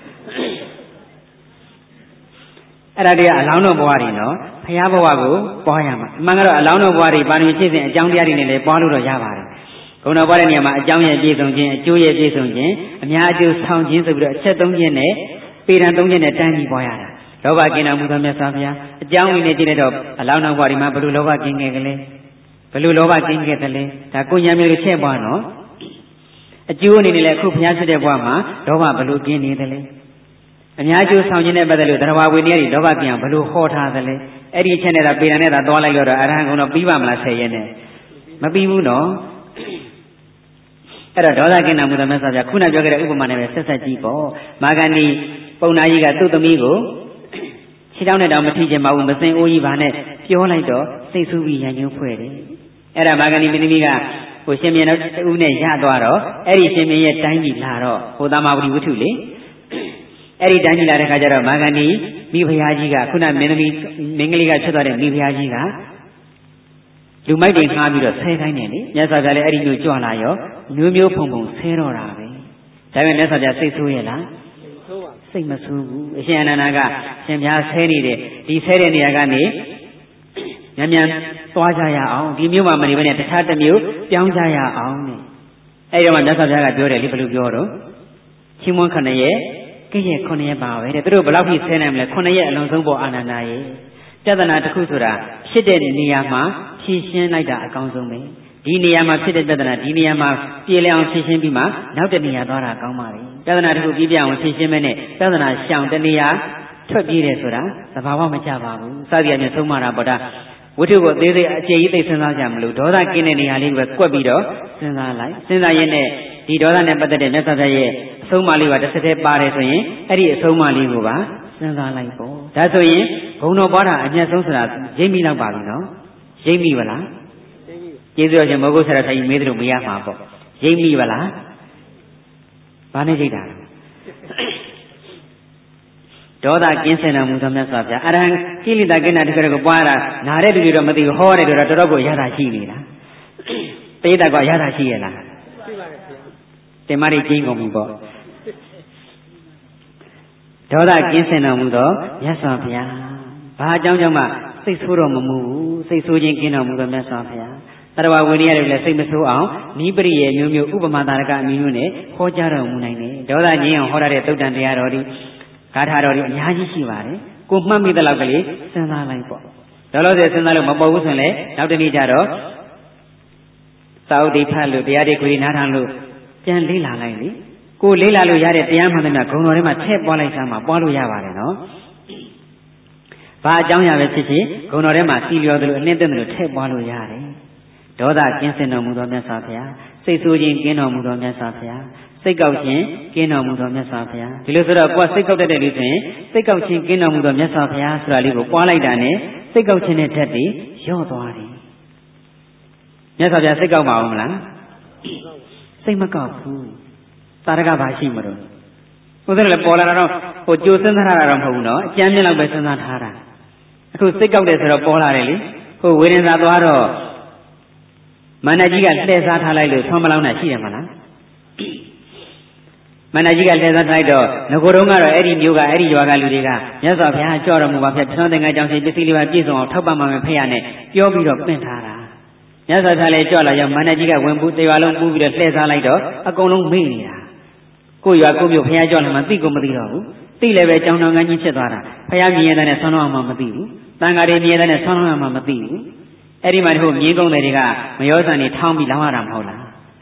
အဲ့ဒါတည်းကအလောင်းတော်ဘဝတွေနော်ဖရာဘဝကိုပွားရမှာအမှန်ကတော့အလောင်းတော်ဘဝတွေပါရမီဖြည့်စဉ်အကြောင်းတရားတွေနဲ့လည်းပွားလို့တော့ရပါတယ်ဂုဏတော်ပွားတဲ့နေရာမှာအကြောင်းရဲ့ပြည့်စုံခြင်းအကျိုးရဲ့ပြည့်စုံခြင်းအများအကျိုးဆောင်ခြင်းဆိုပြီးတော့အချက်သုံးချက်နဲ့ပေရန်သုံးချက်နဲ့တန်းပြီးပွားရတာလောဘကင်းတော်မူသောမြတ်စွာဘုရားအကြောင်းရင်းနဲ့ကြည့်လိုက်တော့အလောင်းတော်ဘဝတွေမှာဘယ်လိုလောဘကင်းခဲ့ကြလဲဘယ်လိုလောဘကင်းခဲ့တယ်လဲဒါကိုညာမျိုးတွေချက်ပွားနော်အကျိုးအနေနဲ့လည်းအခုဘုရားရှိတဲ့ဘဝမှာလောဘဘယ်လိုကင်းနေတယ်လဲအများကျိုးဆောင်ခြင်းနဲ့ပတ်သက်လို့တရားဝေနည်းတွေလောဘကင်းအောင်ဘယ်လိုဟောထားသလဲအဲ့ဒီအချက်နဲ့သာပေရန်နဲ့သာသွားလိုက်လို့တော့အရဟံကုန်တော့ပြီးပါမလားဆယ်ရက်နဲ့မပြီးဘူးနော်အဲ့တော့ဒေါသကင်းတော်မူသောမြတ်စွာဘုရားခုနပြောခဲ့တဲ့ဥပမာနဲ့ပဲဆက်ဆက်ကြည့်ပေါ့မာဂန္ဒီပုံနာကြီးကသူ့သမီးကိုခြေထောက်နဲ့တောင်မထိချင်ပါဘူးမစင်အိုးကြီးပါနဲ့ပြောလိုက်တော့စိတ်ဆူပြီးရံညှိုးဖွဲ့တယ်အဲ့ဒါမာဂန္ဒီမင်းသမီးကဟိုရှင်မြင်းတို့တူနဲ့ရသွားတော့အဲ့ဒီရှင်မြင်းရဲ့တိုင်းကြီးလာတော့ဟိုသမဝတိဝတ္ထုလေအဲ့ဒီတိုင်းကြီးလာတဲ့ခါကျတော့မာဂန္ဒီမိဖုရားကြီးကခုနမင်းသမီးမင်းကလေးကချက်သွားတဲ့မိဖုရားကြီးကလူမိုက်တွေငှားပြီးတော့ဆဲခိုင်းတယ်လေမြတ်စွာဘုရားလည်းအဲ့ဒီမျိုးကြွလာရောမျိုးမျိုးဖုံဖုံဆဲတော့တာပဲဒါပေမဲ့မြတ်စွာဘုရားစိတ်ဆိုးရဲ့လားစိတ်မဆိုးဘူးအရှင်အနန္ဒာကရှင်ဘုရားဆဲနေတယ်ဒီဆဲတဲ့နေရာကနေမြန်မြန်သွားကြရအောင်ဒီမျိုးမှမနေဘဲနဲ့တခြားတစ်မျိုးပြောင်းကြရအောင်တဲ့အဲ့ဒီတော့မြတ်စွာဘုရားကပြောတယ်လေဘယ်လိုပြောတော့ချင်းမွန်းခဏရဲ့ကဲ့ရဲ့ခုနှစ်ရက်ပါပဲတဲ့သူတို့ဘယ်လောက်ထိဆဲနိုင်မလဲခုနှစ်ရက်အလုံးစုံပေါ်အာနန္ဒာရဲ့ပြဿနာတစ်ခုဆိုတာဖြစ်တဲ့နေရာမှာဖြေရှင်းလိုက်တာအကောင်းဆုံးပဲဒီနေရာမှာဖြစ်တဲ့ပြဿနာဒီနေရာမှာပြေလည်အောင်ဖြေရှင်းပြီးမှနောက်တစ်နေရာသွားတာကောင်းပါလေပြဿနာတစ်ခုပြီးပြအောင်ဖြေရှင်းမဲ့နဲ့ပြဿနာရှောင်တစ်နေရာထွက်ပြေးတယ်ဆိုတာသဘာဝမကျပါဘူးစသည်အမြဲဆုံးမတာပေါ့ဒါဝိထုကိုသေးသေးအခြေကြီးသိစဉ်းစားကြမလို့ဒေါသကင်းတဲ့နေရာလေးကိုပဲကွက်ပြီးတော့စဉ်းစားလိုက်စဉ်းစားရင်းနဲ့ဒီဒေါသနဲ့ပတ်သက်တဲ့မြတ်စွာဘုရားရဲ့အဆုံးအမလေးကတစ်စက်တည်းပါတယ်ဆိုရင်အဲ့ဒီအဆုံးအမလေးကိုပါစဉ်းစားလိုက်ပေါ့ဒါဆိုရင်ဘုံတော်ပွားတာအမြတ်ဆုံးဆိုတာရိပ်မိတော့ပါပြီနော်ရိပ်မိပါလားကျေးဇူးတော်ရှင်မောဂုဆရာထိုင်မေးတယ်လို့မရမှာပေါ့ရိပ်မိပါလားဘာနဲ့ရိပ်တာလဲဒေါသကင်းစင်တော်မူသောမြတ်စွာဘုရားအရဟံကိလေသာကင်းတာတကယ်ကိုပွားတာနားတဲ့လူတွေတော့မသိဘူးဟောတဲ့လူတော့တော်တော်ကိုရတာရှိနေတာပိဋကကရတာရှိရလားရှိပါတယ်တင်မရိကျင်းကုန်ပြီပေါ့ဒေဒေါသကင်းစင်တော်မူသောမြတ်စွာဘုရားဘာအကြောင်းကြောင့်မှစိတ်ဆိုးတော်မမူဘူးစိတ်ဆိုးခြင်းကင်းတော်မူသောမြတ်စွာဘုရားတရဝဝိရိယတွေလည်းစိတ်မဆိုးအောင်နိပရိယေမျိုးမျိုးဥပမာတာရကအမျိုးမျိုးနဲ့ဟောကြားတော်မူနိုင်တယ်ဒေါသငြိမ်းအောင်ဟောရတဲ့သုတ်တန်တရားတော်ဒီဂါထာတော်ဒီအများကြီးရှိပါတယ်ကိုမှတ်မိတဲ့လောက်ကလေးစဉ်းစားလိုက်ပေါ့ဒေါလို့စဉ်းစားလို့မပေါ်ဘူးဆိုရင်လည်းနောက်တနေ့ကျတော့သာဝတိဖတ်လို့တရားတွေကိုနားထောင်လို့ပြန်လေးလာလိုက်လေကိုလေးလာလို့ရတဲ့တရားမှန်သမျှဂုဏ်တော်ထဲမှာထည့်ပွားလိုက်စမ်းမှာပွားလို့ရပါတယ်နော်ဘာအကြောင်းအရာပဲဖြစ်ဖြစ်ဂုဏ်တော်ထဲမှာစီလျော်တယ်လို့အနှင်းသက်တယ်လို့ထည့်ပွားလို့ရတယ်ဒေါသကင်းစင်တော်မူသောမြတ်စွာဘုရားစိတ်ဆိုးခြင်းကင်းတော်မူသောမြတ်စွာဘုရားစိတ်ကောက်ခြင်းကင်းတော်မူသောမြတ်စွာဘုရားဒီလိုဆိုတော့ကိုယ်စိတ်ကောက်တတ်တဲ့လူဆိုရင်စိတ်ကောက်ခြင်းကင်းတော်မူသောမြတ်စွာဘုရားဆိုတာလေးကိုပွားလိုက်တာနဲ့စိတ်ကောက်ခြင်းနဲ့ဓာတ်တွေလျော့သွားတယ်မြတ်စွာဘုရားစိတ်ကောက်ပါအောင်မလားစိတ်မကောက်ဘူးသာရကဘာရှိမလို့ဘုရားလည်းပေါ်လာတော့ဟိုကြိုးစဉ်းစားထားတာတော့မဟုတ်ဘူးနော်အကျမ်းမြင့်လောက်ပဲစဉ်းစားထားတာအခုစိတ်ကောက်တယ်ဆိုတော့ပေါ်လာတယ်လေဟိုဝေဒနာသွားတော့မန္တကြီးကလှည့်စားထားလိုက်လို့ဆွမ်းမလောင်းတာရှိတယ်မလားမန္တကြီးကလှည့်စားထားလိုက်တော့ငကိုယ်တော့ကတော့အဲ့ဒီမျိုးကအဲ့ဒီရွာကလူတွေကမြတ်စွာဘုရားကြောက်တော်မူပါဖြတ်ထွန်းသင်္ကန်းကြောင့်စီပစ္စည်းလေးပါပြည့်စုံအောင်ထောက်ပံ့ပါမယ်ဖေရနဲ့ပြောပြီးတော့ပင့်ထားတာမြတ်စွာဘုရားလည်းကြောက်လာရောက်မန္တကြီးကဝင်ပူတရားလုံးပူပြီးတော့လှည့်စားလိုက်တော့အကုန်လုံးမေ့နေတာကိုရွာကိုမျိုးဘုရားကြောက်လာမှသိကိုမသိတော့ဘူးသိလည်းပဲကြောင်တော်ငန်းကြီးဖြစ်သွားတာဘုရားမြင်ရတဲ့ဆွမ်းတော်မှမသိဘူးတန်ဃာတွေမြင်ရတဲ့ဆွမ်းတော်မှမသိဘူးအဲ့ဒီမှာတို့မြင်းကုန်းတွေကမယောဇန်တွေထောင်းပြီးလောင်းရတာမဟုတ်လား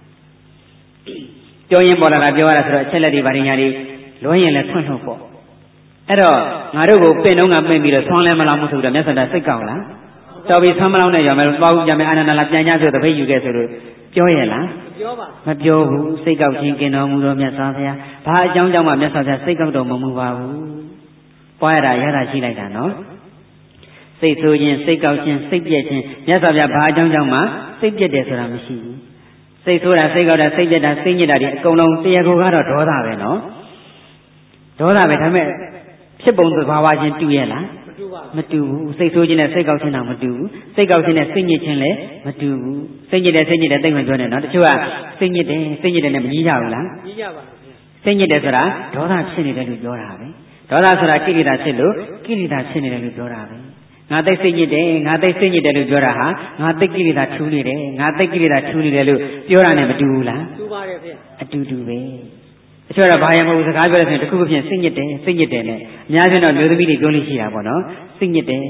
ပြောရင်ပေါ်လာတာပြောရတာဆိုတော့အချက်လက်တွေဗာညာတွေလွှဲရင်လည်းဖွင့်လို့ပေါ့အဲ့တော့ငါတို့ကိုပင့်တုံးကပင့်ပြီးတော့ဆွမ်းလဲမလောင်းမှုဆိုတော့မြတ်စွာဘုရားစိတ်ကောက်လားတော်ပြီဆွမ်းမလောင်းနဲ့ရောမယ်သွားဦးကြမယ်အာနန္ဒလာပြန်ကြဆိုတပိတ်ယူခဲ့ဆိုလို့ပြောရလားပြောပါမပြောဘူးစိတ်ကောက်ခြင်းกินတော်မူသောမြတ်စွာဘုရားဘာအကြောင်းကြောင့်မှမြတ်စွာဘုရားစိတ်ကောက်တော်မမူပါဘူးပွားရတာရတာရှိလိုက်တာနော်စိတ်ဆိုးခြင်းစိတ်ကောက်ခြင်းစိတ်ပြည့်ခြင်းမြတ်စွာဘုရားဘာအကြောင်းကြောင့်မှစိတ်ပြည့်တယ်ဆိုတာမရှိဘူးစိတ်ဆိုးတာစိတ်ကောက်တာစိတ်ပြည့်တာစိတ်ညစ်တာဒီအကုန်လုံးတရားကိုကတော့ဒေါသပဲနော်ဒေါသပဲဒါပေမဲ့ဖြစ်ပုံသဘာဝချင်းတူရဲ့လားမတူဘူးစိတ်ဆိုးခြင်းနဲ့စိတ်ကောက်ခြင်းတော့မတူဘူးစိတ်ကောက်ခြင်းနဲ့စိတ်ညစ်ခြင်းလည်းမတူဘူးစိတ်ညစ်တယ်စိတ်ညစ်တယ်သိမပြောနဲ့နော်တချို့ကစိတ်ညစ်တယ်စိတ်ညစ်တယ်နဲ့မကြီးကြဘူးလားကြီးကြပါဘူးစိတ်ညစ်တယ်ဆိုတာဒေါသဖြစ်နေတယ်လို့ပြောတာပဲဒေါသဆိုတာကိလေသာဖြစ်လို့ကိလေသာဖြစ်နေတယ်လို့ပြောတာပဲငါသိစိတ်ညစ်တယ်ငါသိစိတ်ညစ်တယ်လို့ပြောတာဟာငါသိကိလေသာထူးနေတယ်ငါသိကိလေသာထူးနေတယ်လို့ပြောတာနဲ့မတူဘူးလားတူပါတယ်ဗျအတူတူပဲအချို့ကဘာရမဟုတ်စကားပြောတဲ့ဆိုရင်တစ်ခုခုဖြင့်စိတ်ညစ်တယ်စိတ်ညစ်တယ်နဲ့အများကြီးတော့မျိုးသမီးတွေပြောလို့ရှိတာပေါ့နော်စိတ်ညစ်တယ်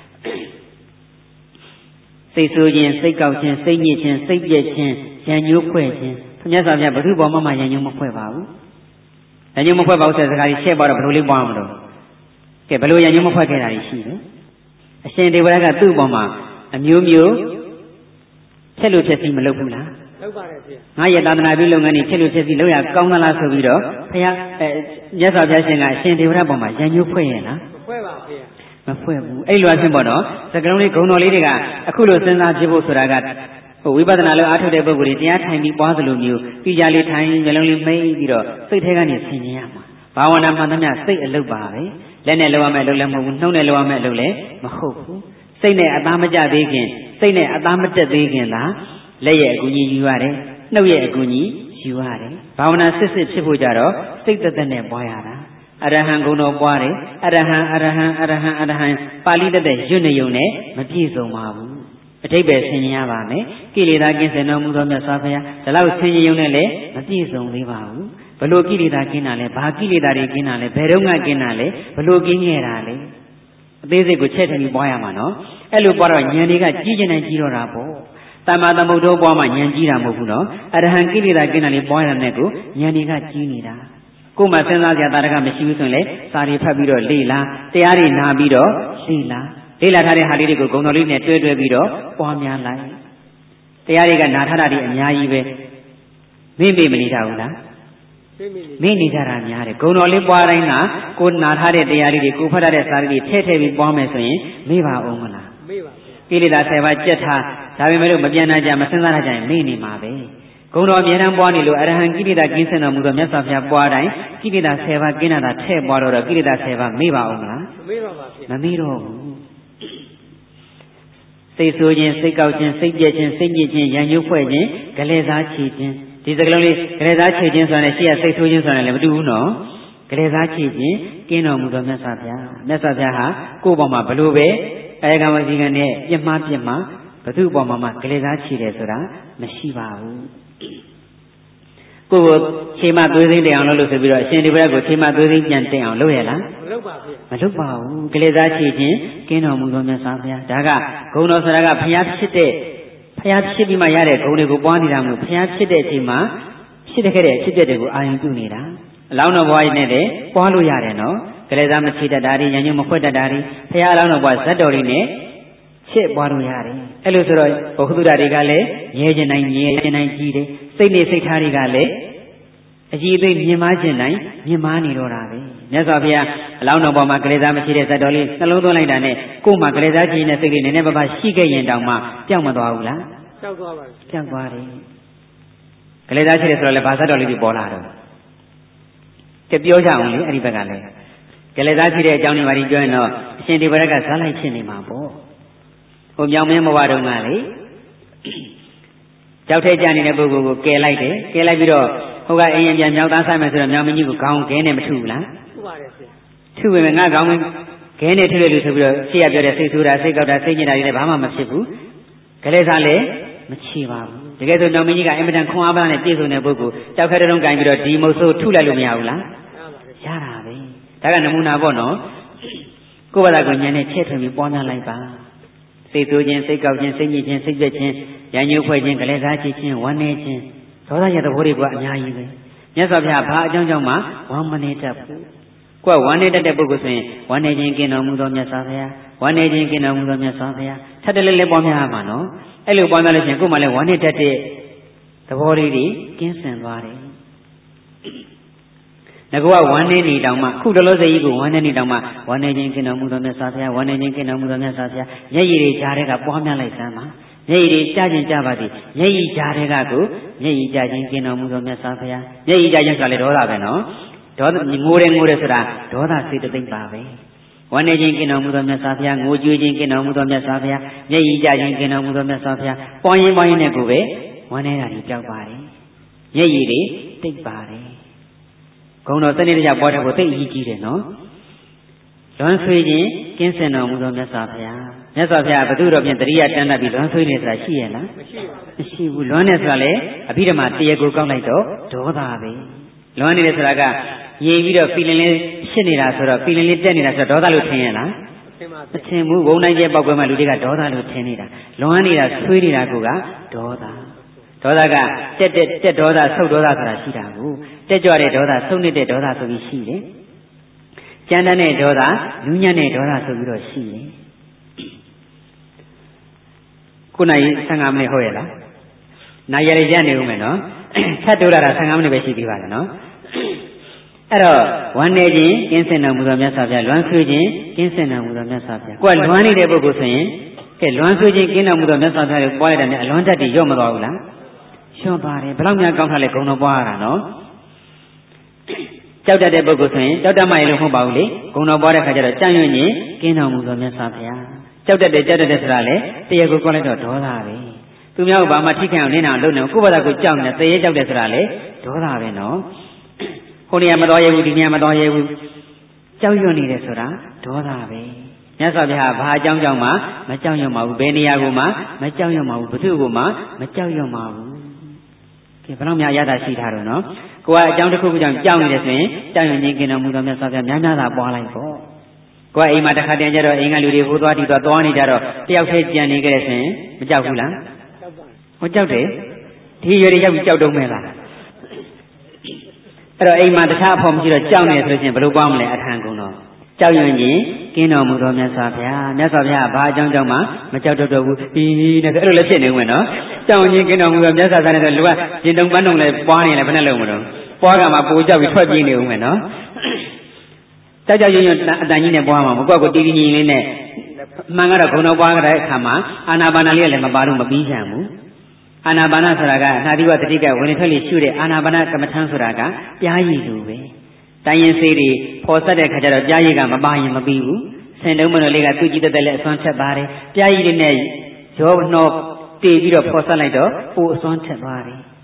စိတ်ဆိုးခြင်းစိတ်ကောက်ခြင်းစိတ်ညစ်ခြင်းစိတ်ပြည့်ခြင်းရံညိုးဖွဲ့ခြင်းမြတ်စွာဘုရားဘယ်သူပေါ်မှမှရံညိုးမဖွဲ့ပါဘူးရံညိုးမဖွဲ့ပါဘူးဆိုတဲ့စကားကြီးရှင်းပါတော့ဘယ်လိုလေးပွားမလို့ကဲဘယ်လိုရံညိုးမဖွဲ့ခဲ့တာရှိလဲအရှင်ဒေဝရကသူ့ပေါ်မှာအမျိုးမျိုးဖြစ်လို့ဖြစ်စီမလုပ်ဘူးလားလုပ်ပါတယ်ဗျာငါရဲ့သာသနာပြုလုပ်ငန်းတွေဖြစ်လို့ဖြစ်စီလုပ်ရကောင်းသလားဆိုပြီးတော့ဘုရားအဲမြတ်စွာဘုရားရှင်ကအရှင်ဒေဝရပေါ်မှာရံညိုးဖွဲ့ရဲ့လားမဖွဲ့ပါဗျာမဖွဲ့ဘူးအဲ့လိုအဖြစ်ပေါ့နော်စကလုံးလေးဂုံတော်လေးတွေကအခုလိုစဉ်းစားဖြစ်ဖို့ဆိုတာကဟိုဝိပဿနာလို့အားထုတ်တဲ့ပုဂ္ဂိုလ်တွေတရားထိုင်ပြီးပွားသလိုမျိုးပြကြလေးထိုင်မျိုးလုံးလေးမိတ်ပြီးတော့စိတ်ထဲကနေဆင်ញင်ရမှာဘာဝနာမှန်သမျှစိတ်အလုပ်ပါပဲလက်နဲ့လောက်ရမယ့်အလုပ်လည်းမဟုတ်ဘူးနှုတ်နဲ့လောက်ရမယ့်အလုပ်လည်းမဟုတ်ဘူးစိတ်နဲ့အသားမကျသေးခင်စိတ်နဲ့အသားမတက်သေးခင်သာလက်ရဲ့အကူကြီးယူရတယ်နှုတ်ရဲ့အကူကြီးယူရတယ်ဘာဝနာစစ်စစ်ဖြစ်ဖို့ကြတော့စိတ်သက်သက်နဲ့ပွားရတာအရဟံဂုဏ်တော်ပွားတယ်အရဟံအရဟံအရဟံအရဟံပါဠိသက်သက်ရွတ်နေုံနဲ့မပြည့်စုံပါဘူးအထိပ္ပယ်ဆင်ញင်ရပါမယ်ကိလေသာကင်းစင်တော်မူသောမြတ်စွာဘုရားဒါလောက်ဆင်ញင်ုံနဲ့လည်းမပြည့်စုံသေးပါဘူးဘလို့ကိလေသာကင်းတာလဲဘာကိလေသာတွေကင်းတာလဲဘယ်တော့မှကင်းတာလဲဘလို့ကင်းခဲ့တာလဲအသေးစိတ်ကိုချက်ထည့်ပြီးပွားရမှာနော်အဲ့လိုပွားတော့ဉာဏ်တွေကကြီးကျင်နေကြီးတော့တာပေါ့တမ္မာသမုဒ္ဒောပွားမှဉာဏ်ကြီးတာမဟုတ်ဘူးနော်အရဟံကိလေသာကင်းတာလေးပွားရတဲ့ကိုဉာဏ်တွေကကြီးနေတာကိုယ်မှစဉ်းစားကြတာကမရှိဘူးဆိုရင်လေစာရီဖတ်ပြီးတော့လေ့လာတရားတွေနာပြီးတော့လေ့လာလေ့လာထားတဲ့ဟာလေးတွေကိုဂုဏ်တော်လေးနဲ့တွဲတွဲပြီးတော့ပွားများလိုက်တရားတွေကနာထားတာတွေအများကြီးပဲမိမိမနေကြဘူးလားမိနေကြတာများတယ်ဂုဏ်တော်လေးပွားတိုင်းကကိုနာထားတဲ့တရားလေးတွေကိုဖတ်ရတဲ့စာရီတွေထည့်ထည့်ပြီးပွားမယ်ဆိုရင်မေ့ပါအောင်မလားမေ့ပါကိလေသာဆယ်ပါးကြက်ထားဒါပေမဲ့လို့မပြန်နိုင်ကြမစဉ်းစားနိုင်ကြရင်မေ့နေမှာပဲဂုဏ်တော်အမြဲတမ်းပွားနေလို့အရဟံကိလေသာကင်းစင်တော်မူသောမြတ်စွာဘုရားပွားတိုင်းကိလေသာဆယ်ပါးကင်းတာထည့်ပွားတော့ကိလေသာဆယ်ပါးမေ့ပါအောင်မလားမမေ့ပါပါဗျမမေ့တော့ဘူးစိတ်ဆိုးခြင်းစိတ်ကောက်ခြင်းစိတ်ပြည့်ခြင်းစိတ်ညစ်ခြင်းရံညှိုးဖွဲ့ခြင်းဂလဲစားချေခြင်းဒီစကလုံးလေးဂလဲစားချေခြင်းဆိုတာနဲ့ရှိရစိတ်ဆိုးခြင်းဆိုတာလည်းမတူဘူးနော်ဂကလေးစားချစ်ခြင်းကင်းတော်မူသောမြတ်စွာဘုရားမြတ်စွာဘုရားဟာကိုယ့်ဘောမှာဘလို့ပဲအဲကံဝစီကံနဲ့ပြစ်မှားပြစ်မှားဘသူ့ဘောမှာမှကလေးစားချစ်တယ်ဆိုတာမရှိပါဘူးကိုယ်ကိုချိန်မသွေးသိမ်းတင်အောင်လုပ်လို့ဆိုပြီးတော့အရှင်ဒီဘရက်ကိုချိန်မသွေးသိမ်းပြန်တင်အောင်လုပ်ရလားမလုပ်ပါဘူးမလုပ်ပါဘူးကလေးစားချစ်ခြင်းကင်းတော်မူသောမြတ်စွာဘုရားဒါကဂုဏ်တော်ဆိုတာကဘုရားဖြစ်တဲ့ဘုရားဖြစ်ပြီးမှရတဲ့ဂုဏ်တွေကိုပွားနေတာမျိုးဘုရားဖြစ်တဲ့အချိန်မှာဖြစ်တဲ့ခဲ့တဲ့အဖြစ်အပျက်တွေကိုအာရုံပြုနေတာအလောင်းတော်ဘွားရည်နဲ့တည်းပွားလို့ရတယ်နော်ကလေးစားမချစ်တတ်တာတွေဉာဏ်ညွတ်မခွက်တတ်တာတွေဘုရားအလောင်းတော်ဘွားဇတ်တော်တွေနဲ့ချစ်ပွားလို့ရတယ်အဲ့လိုဆိုတော့ဘုဟုတ္တတွေကလည်းရဲကျင်နိုင်ရဲကျင်နိုင်ကြီးတယ်စိတ်နဲ့စိတ်ထားတွေကလည်းအကြည့်အသိမြင်မာခြင်းနိုင်မြင်မာနေတော့တာပဲမြတ်စွာဘုရားအလောင်းတော်ပေါ်မှာကလေးစားမရှိတဲ့ဇတ်တော်လေးနှလုံးသွင်းလိုက်တာနဲ့ကိုယ်မှာကလေးစားခြင်းနဲ့စိတ်လေးနည်းနည်းပါးပါးရှိခဲ့ရင်တောင်မှပြောင်းမသွားဘူးလားပြောင်းသွားပါဘူးပြောင်းသွားတယ်ကလေးစားချစ်တယ်ဆိုတော့လည်းဘာဇတ်တော်လေးတွေပေါ်လာတော့ကြပြောကြအောင်လေအဲ့ဒီဘက်ကလည်းကလေးစားချစ်တဲ့အကြောင်းတွေဘာတွေပြောရင်တော့အရှင်ဒီဘက်ကဇာလိုက်ချင်နေမှာပေါ့ဟိုမြောင်မင်းဘဝတုန်းကလေကြောက်ထဲကြနေတဲ့ပုဂ္ဂိုလ်ကိုကယ်လိုက်တယ်ကယ်လိုက်ပြီးတော့ဟိုကအိမ်ရင်ပြန်မြောက်သားဆိုင်မယ်ဆိုတော့မြောင်မင်းကြီးကိုခေါင်းခဲနဲ့မထုဘူးလားထုပါတယ်ဆရာထုပေမဲ့ငါခေါင်းခဲနဲ့ထုလိုက်လို့ဆိုပြီးတော့ရှေ့ရပြောတဲ့စိတ်ဆိုးတာစိတ်ကောက်တာစိတ်ညစ်တာတွေလည်းဘာမှမဖြစ်ဘူးကလေးစားလည်းမချေပါဘူးတကယ်ဆိုမြောင်မင်းကြီးကအင်မတန်ခွန်အားပါးနဲ့ပြည့်စုံတဲ့ပုဂ္ဂိုလ်ကြောက်ခဲတုံးကင်ပြီးတော့ဒီမုတ်ဆိုးထုလိုက်လို့မရဘူးလားရတာပဲဒါကနမူနာပေါ့နော်ကိုယ့်ဘာသာကိုဉာဏ်နဲ့ချဲ့ထွင်ပြီးပွားများလိုက်ပါစိတ်ဆိုးခြင်းစိတ်ကောက်ခြင်းစိတ်ညစ်ခြင်းစိတ်ပြက်ခြင်းရန်ညှိုးဖွဲ့ခြင်းကလေးစားချစ်ခြင်းဝမ်းနည်းခြင်းဒေါသရဲ့သဘောတွေကအများကြီးပဲမြတ်စွာဘုရားဘာအကြောင်းကြောင့်မှဝမ်းမနေတတ်ဘူးကိုယ်ဝမ်းနေတတ်တဲ့ပုဂ္ဂိုလ်ဆိုရင်ဝမ်းနေခြင်းကင်းတော်မူသောမြတ်စွာဘုရားဝမ်းနေခြင်းကင်းတော်မူသောမြတ်စွာဘုရားထပ်တလဲလဲပွားများမှာနော်အဲ့လိုပွားများလို့ရှိရင်ကိုယ်မှလည်းဝမ်းနေတတ်တဲ့သဘောလေးတွေကင်းစင်သွားတယ်ငါကဝမ်းနေနေတောင်မှခုတလို့စိတ်ကြီးကိုဝမ်းနေနေတောင်မှဝမ်းနေခြင်းကင်းတော်မူသောမြတ်စွာဘုရားဝမ်းနေခြင်းကင်းတော်မူသောမြတ်စွာဘုရားမျက်ရည်တွေကြားတဲ့ကပွားများလိုက်စမ်းပါမျက်ရည်တွေကြားခြင်းကြားပါသည်မျက်ရည်ကြားတဲ့ကကိုမျက်ရည်ကြားခြင်းကင်းတော်မူသောမြတ်စွာဘုရားမျက်ရည်ကြားခြင်းဆိုတာလေဒေါသပဲနော်ဒေါသငိုတယ်ငိုတယ်ဆိုတာဒေါသစိတ်တသိမ့်ပါပဲဝမ်းနေခြင်းကင်းတော်မူသောမြတ်စွာဘုရားငိုကြွေးခြင်းကင်းတော်မူသောမြတ်စွာဘုရားမျက်ရည်ကြားခြင်းကင်းတော်မူသောမြတ်စွာဘုရားပွားရင်ပွားရင်နဲ့ကိုပဲဝမ်းနေတာတွေကြောက်ပါတယ်မျက်ရည်တွေတိတ်ပါတယ်ဂုဏ်တော်စနစ်တကျပွားတဲ့ကိုသိအရေးကြီးတယ်နော်လွန်ဆွေးခြင်းကင်းစင်တော်မူသောမြတ်စွာဘုရားမြတ်စွာဘုရားဘုသူတော်ဖြင့်တရိယာတန်းတတ်ပြီးလွန်ဆွေးနေဆိုတာရှိရဲ့လားမရှိပါဘူးမရှိဘူးလွန်နေဆိုတာလေအဘိဓမ္မာတရားကိုကောက်လိုက်တော့ဒေါသပဲလွန်နေတယ်ဆိုတာကရေပြီးတော့ဖီလင်လေးဖြစ်နေတာဆိုတော့ဖီလင်လေးတက်နေတာဆိုတော့ဒေါသလို့ထင်ရဲ့လားမထင်ဘူးဘုံတိုင်းကျပောက်ကွဲမှလူတွေကဒေါသလို့ထင်နေတာလွန်နေတာဆွေးနေတာကဒေါသဒေါသကတက်တက်တက်ဒေါသဆုတ်ဒေါသဆိုတာရှိတာကိုတက်ကြွတဲ့ဒေါသဆုတ်နေတဲ့ဒေါသဆိုပြီးရှိတယ်ကြမ်းတမ်းတဲ့ဒေါသနူးညံ့တဲ့ဒေါသဆိုပြီးတော့ရှိတယ်ခုနကဆယ်ငါးမိနစ်ဟုတ်ရဲ့လားနိုင်ရရကြနေဦးမယ်နော်ထပ်တိုးလာတာဆယ်ငါးမိနစ်ပဲရှိသေးပါတယ်နော်အဲ့တော့ဝမ်းနေခြင်းကင်းစင်တော်မူသောမြတ်စွာဘုရားလွမ်းဆွေးခြင်းကင်းစင်တော်မူသောမြတ်စွာဘုရားကိုယ်ကလွမ်းနေတဲ့ပုဂ္ဂိုလ်ဆိုရင်ကဲလွမ်းဆွေးခြင်းကင်းတော်မူသောမြတ်စွာဘုရားကိုပွားရတဲ့နဲ့အလွမ်းတက်တည်ရော့မသွားဘူးလားရှင်းပါတယ်ဘယ်လောက်များကောင်းထားလဲဂုဏ်တော်ပွားရတာနော်ကြောက်တတ်တဲ့ပုဂ္ဂိုလ်ဆိုရင်ကြောက်တတ်မှရလို့မဟုတ်ပါဘူးလေဂုဏ်တော်ပွားတဲ့ခါကျတော့ကြံ့ရွံ့ခြင်းကင်းတော်မူသောမြတ်စွာဘုရားကြောက်တတ်တယ်ကြောက်တတ်တယ်ဆိုတာလေတရားကိုကောက်လိုက်တော့ဒေါသပဲသူများကဘာမှထိခိုက်အောင်နင်းအောင်လုပ်နေကိုယ့်ဘာသာကိုကြောက်နေသေရဲကြောက်တယ်ဆိုတာလေဒေါသပဲနော်ဟိုနေရာမတော်ရဘူးဒီနေရာမတော်ရဘူးကြောက်ရွံ့နေတယ်ဆိုတာဒေါသပဲမြတ်စွာဘုရားဘာအကြောင်းကြောင့်မှမကြောက်ရွံ့ပါဘူးဘယ်နေရာကိုမှမကြောက်ရွံ့ပါဘူးဘုသူ့ကိုမှမကြောက်ရွံ့ပါဘူးကဲဘယ်တော့မှရတာရှိထားတော့နော်ကိုကအကြောင်းတစ်ခုခုကြောင့်ကြောက်နေတယ်ဆိုရင်ကြောက်ရွံ့ခြင်းကင်းတော်မူသောမြတ်စွာဘုရားများများသာပွားလိုက်ပေါ့ကိုကအိမ်မှာတစ်ခါတည်းကျတော့အိမ်ကလူတွေဟိုသွားဒီသွားသွားနေကြတော့တယောက်တည်းကြံနေကြတယ်ဆိုရင်မကြောက်ဘူးလားကြောက်ပါဟောကြောက်တယ်ဒီရွယ်တွေရောက်ပြီးကြောက်တော့မယ်လားအဲ့တော့အိမ်မှာတခြားအဖို့မရှိတော့ကြောက်နေဆိုရင်ဘယ်လိုပေါင်းမလဲအထံကုန်တော့ကြောက်ရွံ့ခြင်းကင်းတော်မူသောမြတ်စွာဘုရားမြတ်စွာဘုရားဘာအကြောင်းကြောင့်မှမကြောက်တော့တော့ဘူးဒီနဲ့အဲ့လိုလည်းဖြစ်နေဦးမယ်နော်ကြောက်ခြင်းကင်းတော်မူသောမြတ်စွာဘုရားနဲ့လူကရင်တုံပန်းတုံလည်းပွားနေလဲဘယ်နဲ့လုံးမလို့ပွားကမှပိုကြောက်ပြီးထွက်ပြေးနေဦးမယ်နော်ကြောက်ကြောက်ရွံ့ရွံ့အတန်ကြီးနဲ့ပွားမှာမကွက်ကိုတီးတီးငြိမ်လေးနဲ့မှန်ကတော့ခုံတော်ပွားကြတဲ့အခါမှာအာနာပါနာလေးလည်းမပါလို့မပြီးချင်ဘူးအာနာပါနာဆိုတာကနှာတိဝတတိကဝင်ထွက်လေးရှုတဲ့အာနာပါနာကမ္မထမ်းဆိုတာကပြားရည်လိုပဲတိုင်းရင်စေးတွေပေါ်ဆက်တဲ့ခါကျတော့ပြားရည်ကမပါရင်မပြီးဘူးဆင်တုံးမလို့လေးကသူ့ကြည့်တဲ့လည်းအစွမ်းထက်ပါတယ်ပြားရည်တွေနဲ့ရောနှောတေးပြီးတော့ပေါ်ဆက်လိုက်တော့ပိုအစွမ်းထက်သွားတယ်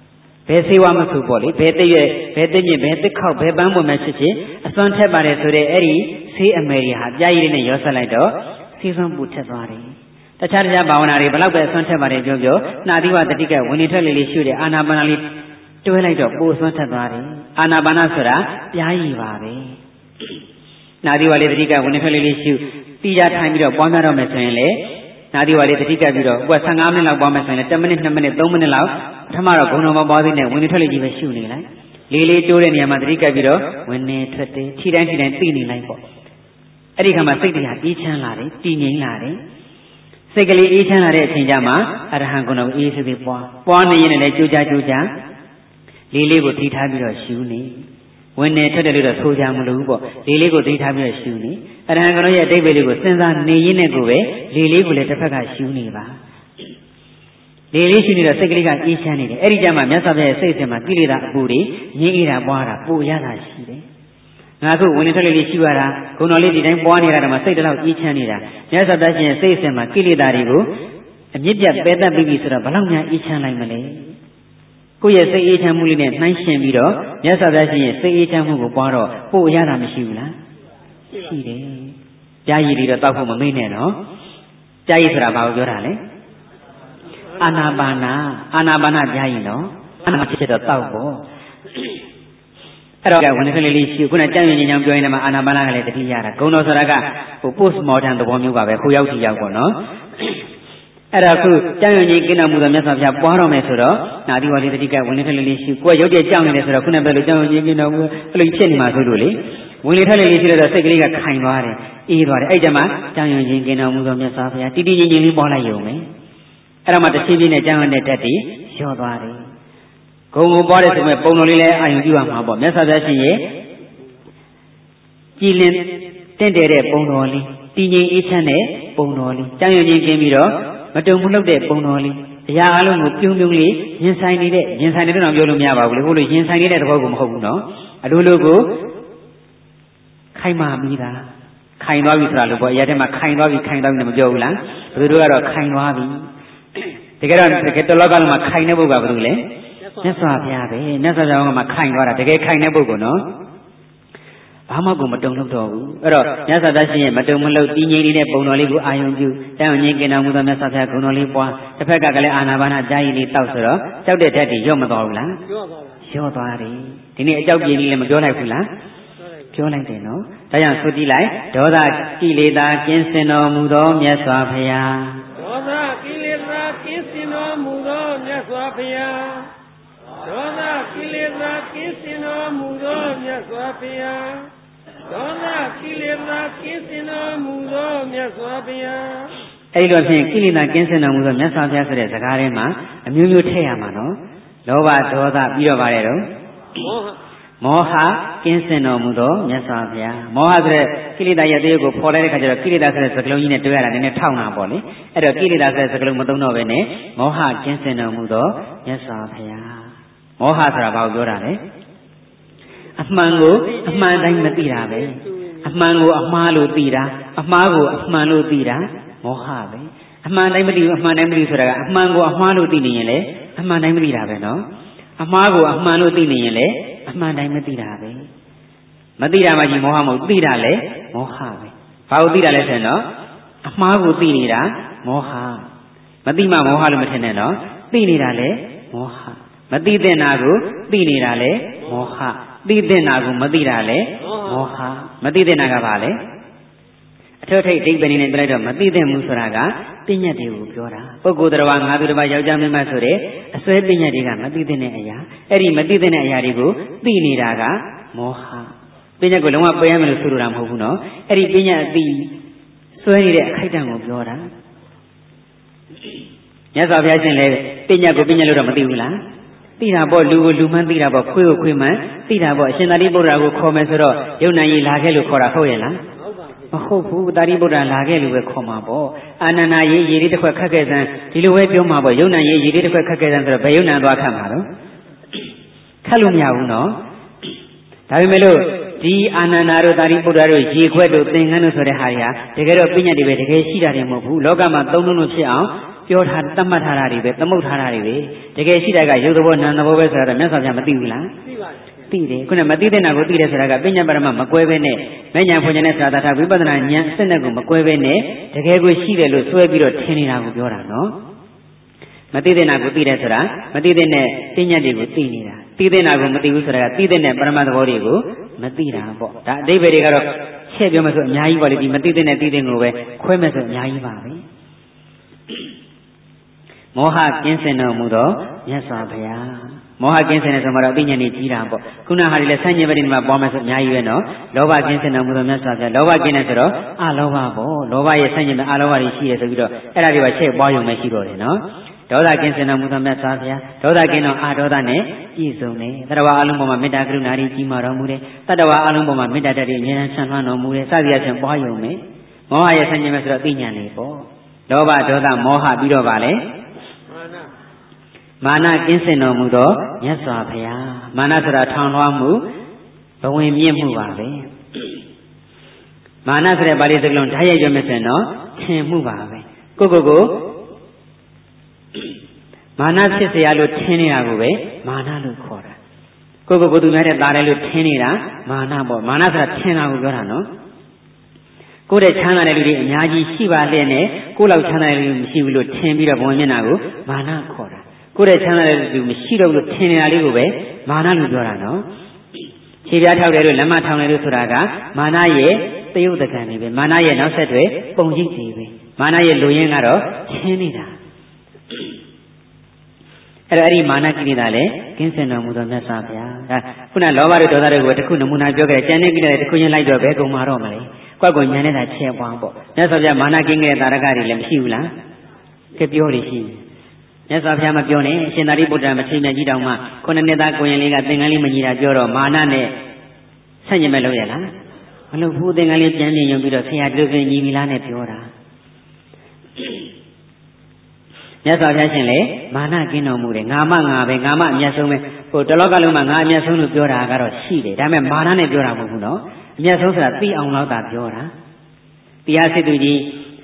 ဘယ်စေဝါမဆိုပေါ့လေဘယ်တရွဲ့ဘယ်တညစ်ဘယ်တစ်ခေါက်ဘယ်ပန်းပေါ်မှာဖြစ်ဖြစ်အစွမ်းထက်ပါတယ်ဆိုတဲ့အဲ့ဒီဆေးအမယ်တွေဟာပြားရည်နဲ့ရောဆက်လိုက်တော့ဆေးစွမ်းပူထက်သွားတယ်တခြားတခြားဘာဝနာတွေဘလောက်ပဲအစွမ်းထက်ပါတယ်ပြောပြောနှာသီးဝတတိကဝင်နေထွက်လေးလေးရှုတဲ့အာနာပါနလေးတွဲလိုက်တော့ပိုအစွမ်းထက်သွားတယ်အာနာပါနဆိုတာပြားရည်ပါပဲနှာသီးဝလေးတတိကဝင်နေထွက်လေးလေးရှုတီးကြထိုင်ပြီးတော့ပွားများတော့မယ်ဆိုရင်လေနာဒီဝါလေးတတိကပြီးတော့ဥပဆယ်ငါးမိနစ်လောက်ပွားမယ်ဆိုရင်လည်းtenမိနစ်twoမိနစ်threeမိနစ်လောက်ပထမတော့ဂုဏ်တော်မပွားသေးနဲ့ဝင်နေထွက်လေးကြီးပဲရှုနေလိုက်လေးလေးတိုးတဲ့နေရာမှာတတိကပြီးတော့ဝင်နေထွက်တယ်ခြိတိုင်းခြိတိုင်းသိနေလိုက်ပေါ့အဲ့ဒီခါမှာစိတ်တရားအေးချမ်းလာတယ်တည်ငြိမ်လာတယ်စိတ်ကလေးအေးချမ်းလာတဲ့အချိန်ကျမှအရဟံဂုဏ်တော်အေးစေးသေးပွားပွားနေရင်လည်းကြိုးကြကြိုးကြလေးလေးကိုထိထားပြီးတော့ရှုနေဝင်နေထွက်တယ်လို့တော့ဆိုကြမလို့ပေါ့လေးလေးကိုထိထားပြီးတော့ရှုနေအရဟံဂုဏ်ရဲ့အတိတ်ပဲလေးကိုစဉ်းစားနေရင်းနဲ့ကိုပဲလေးလေးကိုလည်းတစ်ဖက်ကရှုနေပါလေးလေးရှုနေတော့စိတ်ကလေးကအေးချမ်းနေတယ်အဲ့ဒီကြမှာမြတ်စွာဘုရားရဲ့စိတ်အစဉ်မှာကိလေသာအပူတွေငြိမ်းအေးတာပွားတာပူရတာရှိတယ်ငါခုဝင်နေထွက်လေးလေးရှုရတာဂုဏ်တော်လေးဒီတိုင်းပွားနေတာတော့မှစိတ်တလောက်အေးချမ်းနေတာမြတ်စွာဘုရားရဲ့စိတ်အစဉ်မှာကိလေသာတွေကိုအမြင့်ပြတ်ပယ်တတ်ပြီးပြီဆိုတော့ဘယ်လောက်များအေးချမ်းနိုင်မလဲကိုယ့်ရဲ့စိတ်အေးချမ်းမှုလေးနဲ့နှိုင်းယှဉ်ပြီးတော့မြတ်စွာဘုရားရှင်ရဲ့စိတ်အေးချမ်းမှုကိုပွားတော့ပို့ရတာမရှိဘူးလားရှိတယ်။ကြားရည်တွေတော့တောက်ဖို့မမေ့နဲ့နော်။ကြားရည်ဆိုတာဘာကိုပြောတာလဲ။အာနာပါနာအာနာပါနာကြားရည်နော်။အာနာဖြစ်ဖြစ်တော့တောက်ဖို့။အဲ့တော့ဝင်နေကလေးလေးရှိခုနကြံ့ရင်ညောင်ပြောရင်လည်းအာနာပါနာကလည်းတတိယတာဂုဏ်တော်ဆိုတာကဟို post modern သဘောမျိုးပါပဲခိုးရောက်တီရောက်ပေါ့နော်။အဲ့ဒါခုကြောင်ရုံကြီးကိန်းတော်မူသောမြတ်စွာဘုရားပွားတော်မယ်ဆိုတော့နာဒီဝါလေးတတိကဝင်နေထက်လေးလေးရှိကိုယ်ရုပ်တည်းကြောင်နေတယ်ဆိုတော့ခုနကပဲလို့ကြောင်ရုံကြီးကိန်းတော်မူအဲ့လိုဖြစ်နေမှာဆိုလို့လေဝင်လေထက်လေးလေးရှိတော့စိတ်ကလေးကခိုင်သွားတယ်အေးသွားတယ်အဲ့ကြမှာကြောင်ရုံကြီးကိန်းတော်မူသောမြတ်စွာဘုရားတီတီငြိမ်ငြိမ်လေးပွားလိုက်ရုံပဲအဲ့တော့မှတစ်ချင်းချင်းနဲ့ကြောင်ရုံတဲ့တက်တည်လျော့သွားတယ်ဂုံကိုပွားတယ်ဆိုမဲ့ပုံတော်လေးလည်းအာရုံပြုရမှာပေါ့မြတ်စွာဘုရားရှင်ရဲ့ကြည်လင်တင့်တယ်တဲ့ပုံတော်လေးတည်ငြိမ်အေးချမ်းတဲ့ပုံတော်လေးကြောင်ရုံကြီးကင်းပြီးတော့မတုံမလှုပ်တဲ့ပုံတော်လေးအရာအလုံးကိုပြုံးပြုံးလေးရင်ဆိုင်နေတဲ့ရင်ဆိုင်နေတဲ့တော့ပြောလို့မရပါဘူးလေဘို့လို့ရင်ဆိုင်နေတဲ့သဘောကိုမဟုတ်ဘူးနော်အလိုလိုကိုခိုင်မာပြီးသားခိုင်သွားပြီဆိုတာလို့ပေါ့အရာထဲမှာခိုင်သွားပြီခိုင်သွားပြီမပြောဘူးလားဘယ်သူတို့ကတော့ခိုင်သွားပြီတကယ်တော့တကယ်တလောကလုံးမှာခိုင်တဲ့ပုဂ္ဂိုလ်ကဘယ်သူလဲမြတ်စွာဘုရားပဲမြတ်စွာဘုရားကမှခိုင်သွားတာတကယ်ခိုင်တဲ့ပုဂ္ဂိုလ်နော်ဘာမှကိုမတုံ့လို့တော့ဘူးအဲ့တော့မြတ်စွာဘုရားရှင်ရဲ့မတုံမလှုပ်တည်ငြိမ်နေတဲ့ပုံတော်လေးကိုအာယုံပြုတောင်းငြိမ်ကျင်တော်မူသောမြတ်စွာဘုရားဂုဏ်တော်လေးပွားတစ်ဖက်ကကလည်းအာနာပါနကြားရည်လေးတောက်ဆိုတော့ကြောက်တဲ့ဓာတ်တွေရော့မသွားဘူးလားရော့သွားတယ်ဒီနေ့အကြောက်ပြေးလေးလည်းမပြောလိုက်ဘူးလားပြောလိုက်တယ်နော်ဒါကြောင့်ဆိုကြည့်လိုက်ဒေါသကိလေသာကင်းစင်တော်မူသောမြတ်စွာဘုရားဒေါသကိလေသာကင်းစင်တော်မူသောမြတ်စွာဘုရားဒေါသကိလေသာကင်းစင်တော်မူသောမြတ်စွာဘုရားဒေါသကိလေသာကင်းစင်တော်မူသောမြတ်စွာဘုရားအဲ့လိုဖြင့်ကိလေသာကင်းစင်တော်မူသောမြတ်စွာဘုရားဆိုတဲ့စကားထဲမှာအမျိုးမျိုးထည့်ရမှာနော်လောဘဒေါသပြီးတော့ပါတယ်တော့မောဟကင်းစင်တော်မူသောမြတ်စွာဘုရားမောဟဆိုတဲ့ကိလေသာရဲ့သေးကိုပေါ်လိုက်တဲ့ခါကျတော့ကိလေသာဆိုတဲ့စကားလုံးကြီးနဲ့တွဲရတာနည်းနည်းထောက်နာပေါ့လေအဲ့တော့ကိလေသာဆိုတဲ့စကားလုံးမသုံးတော့ဘဲနဲ့မောဟကင်းစင်တော်မူသောမြတ်စွာဘုရားမောဟဆိုတာဘာကိုပြောတာလဲအမှန်ကိုအမှန်တိုင်းမသိတာပဲအမှန်ကိုအမှားလို့သိတာအမှားကိုအမှန်လို့သိတာမောဟပဲအမှန်တိုင်းမသိဘူးအမှန်တိုင်းမသိဆိုတာကအမှန်ကိုအမှားလို့သိနေရင်လေအမှန်တိုင်းမသိတာပဲနော်အမှားကိုအမှန်လို့သိနေရင်လေအမှန်တိုင်းမသိတာပဲမသိတာမှကြီးမောဟမဟုတ်သိတာလေမောဟပဲဘာကိုသိတာလဲဆိုရင်တော့အမှားကိုသိနေတာမောဟမသိမှမောဟလို့မထင်နဲ့နော်သိနေတာလေမောဟမသိတဲ့နာကိုသိနေတာလေမောဟသိတဲ့နာကိုမသိတာလေမောဟမသိတဲ့နာကဘာလဲအထောက်ထိတ်ဒိဋ္ဌိနေနဲ့ပြလိုက်တော့မသိတဲ့မှုဆိုတာကပညာတွေကိုပြောတာပုဂ္ဂိုလ်တော်ငါသူတစ်ပါးယောက်ျားမင်းမဆိုတဲ့အစွဲပညာတွေကမသိတဲ့အရာအဲ့ဒီမသိတဲ့အရာတွေကိုသိနေတာကမောဟပညာကိုလုံးဝပယ်ရမယ်လို့ဆိုလိုတာမဟုတ်ဘူးနော်အဲ့ဒီပညာအသိစွဲနေတဲ့အခိုက်အတန့်ကိုပြောတာမြတ်စွာဘုရားရှင်လည်းပညာကိုပညာလို့တော့မသိဘူးလားသိတာပေါ့လူကိုလူမှန်းသိတာပေါ့ခွေးကိုခွေးမှန်းသိတာပေါ့အရှင်သာရိပုတ္တရာကိုခေါ်မယ်ဆိုတော့ယုံနိုင်ရည်လာခဲ့လို့ခေါ်တာဟုတ်ရဲ့လားမဟုတ်ဘူးသာရိပုတ္တရာလာခဲ့လို့ပဲခေါ်မှာပေါ့အာနန္ဒာရေးရည်လေးတစ်ခွက်ခက်ခဲ့စမ်းဒီလိုပဲပြောမှာပေါ့ယုံနိုင်ရည်ရည်လေးတစ်ခွက်ခက်ခဲ့စမ်းဆိုတော့ဘယ်ယုံနိုင်သွားခတ်မှာတော့ခတ်လို့မရဘူးနော်ဒါပေမဲ့လို့ဒီအာနန္ဒာတို့သာရိပုတ္တရာတို့ရေခွက်တို့သင်္ကန်းတို့ဆိုတဲ့ဟာတွေဟာတကယ်တော့ပညာတွေပဲတကယ်ရှိတာတွေမဟုတ်ဘူးလောကမှာသုံးလုံးလို့ဖြစ်အောင်ပြောထားတတ်မှတ်ထားတာတွေပဲသမုတ်ထားတာတွေပဲတကယ်ရှိတဲ့ကရုပ်သဘောနာမ်သဘောပဲဆိုတော့မြတ်စွာဘုရားမသိဘူးလားသိပါတယ်သိတယ်ခုနမသိတဲ့နာကိုသိတယ်ဆိုတာကပညာပရမမကွဲပဲနဲ့မဉ္ဇဉ်ဖွဉ္ဇဉ်နဲ့သာသာဝိပဿနာဉာဏ်စက်နဲ့ကိုမကွဲပဲနဲ့တကယ်ကိုရှိတယ်လို့ဆွဲပြီးတော့ထင်နေတာကိုပြောတာနော်မသိတဲ့နာကိုသိတယ်ဆိုတာမသိတဲ့နဲ့ပညာတွေကိုသိနေတာသိတဲ့နာကိုမသိဘူးဆိုတာကသိတဲ့နဲ့ပရမသဘောတွေကိုမသိတာပေါ့ဒါအဓိပ္ပာယ်တွေကတော့ချက်ပြောမှဆိုအများကြီးပေါ့လေဒီမသိတဲ့နဲ့သိတဲ့ကိုပဲခွဲမဲ့ဆိုအများကြီးပါပဲမောဟကင်းစင်တော်မူသောမြတ်စွာဘုရားမောဟကင်းစင်တဲ့ဆိုမှတော့အသိဉာဏ်ကြီးကြီးတာပေါ့ခုနဟာဒီလေဆန့်ကျင်ဘက်တွေမှာပေါ်မယ်ဆိုအများကြီးပဲနော်လောဘကင်းစင်တော်မူသောမြတ်စွာဘုရားလောဘကင်းတယ်ဆိုတော့အလောဘပေါ့လောဘရဲ့ဆန့်ကျင်ဘက်အလောဘတွေရှိရဆိုပြီးတော့အဲ့ဒါတွေကချက်ပွားရုံပဲရှိတော့တယ်နော်ဒေါသကင်းစင်တော်မူသောမြတ်စွာဘုရားဒေါသကင်းတော့အာဒေါသနဲ့ပြည့်စုံတယ်တတဝါအလုံးပေါ်မှာမေတ္တာကရုဏာကြီးကြီးမာတော်မူတယ်တတဝါအလုံးပေါ်မှာမေတ္တာတည်းအမြဲတမ်းဆန့်လွှမ်းတော်မူတယ်စသည်အချင်းပွားရုံပဲမောဟရဲ့ဆန့်ကျင်ဘက်ဆိုတော့သိဉာဏ်လေးပေါ့လောဘဒေါသမောဟပြီးတော့ပါလေမာနကင်းစင်တော်မူသောမြတ်စွာဘုရားမာနဆိုတာထောင်လွှားမှုဘဝင်မြင့်မှုပါပဲမာနဆိုတဲ့ပါဠိစကားလုံးဓာတ်ရိုက်ပြောမယ်ဆိုရင်တော့ထင်မှုပါပဲကိုကိုကိုမာနဖြစ်เสียလို့ထင်နေတာကိုပဲမာနလို့ခေါ်တာကိုကိုကိုသူများတဲ့သားတယ်လို့ထင်နေတာမာနပေါ့မာနဆိုတာထင်တာကိုပြောတာနော်ကိုယ်တဲ့ချမ်းသာတဲ့လူတွေအများကြီးရှိပါလျက်နဲ့ကိုယ်လောက်ချမ်းသာတဲ့လူမရှိဘူးလို့ထင်ပြီးတော့ဘဝင်မျက်နှာကိုမာနခေါ်တာကိုယ်တဲ့ချမ်းသာတဲ့လူမရှိတော့လို့ထင်နေတာလေးကိုပဲမာနလို့ပြောတာနော်ခြေပြားထောက်တယ်လို့လက်မထောင်တယ်လို့ဆိုတာကမာနရဲ့သရုပ်တကံတွေပဲမာနရဲ့နောက်ဆက်တွဲပုံကြီးတွေပဲမာနရဲ့လူရင်းကတော့ထင်နေတာအဲ့တော့အဲ့ဒီမာနကိလေသာလည်းကင်းစင်တော်မူသောမြတ်စွာဘုရားဒါခုနလောဘတို့ဒေါသတို့ကိုတခုနမူနာပြောခဲ့တယ်ကျန်တဲ့ကိလေသာတခုချင်းလိုက်တော့ဘယ်ကုန်မှာတော့မလဲကွက်ကိုညာနေတာချဲပွားပေါ့မြတ်စွာဘုရားမာနကင်းတဲ့တာရကတွေလည်းမရှိဘူးလားကပြောနေရှိမြတ်စွာဘုရားမပြောနဲ့အရှင်သာရိပုတ္တရာမထေရမြတ်ကြီးတောင်မှခုနှစ်နှစ်သားကိုရင်လေးကသင်္ကန်းလေးမညီတာပြောတော့မာနနဲ့ဆန့်ကျင်မဲ့လို့ရလားမလို့ဘူးသင်္ကန်းလေးပြန်ပြင်ရုံပြီးတော့ဆရာတို့ကညီမီလားနဲ့ပြောတာမြတ်စွာဘုရားရှင်လေမာနကင်းတော်မူတယ်ငါမငါပဲငါမအမျက်ဆုံးပဲဟိုတလောကလုံးမှာငါအမျက်ဆုံးလို့ပြောတာကတော့ရှိတယ်ဒါပေမဲ့မာနနဲ့ပြောတာမဟုတ်ဘူးနော်အမျက်ဆုံးဆိုတာသိအောင်လောက်သာပြောတာတရားစစ်သူကြီး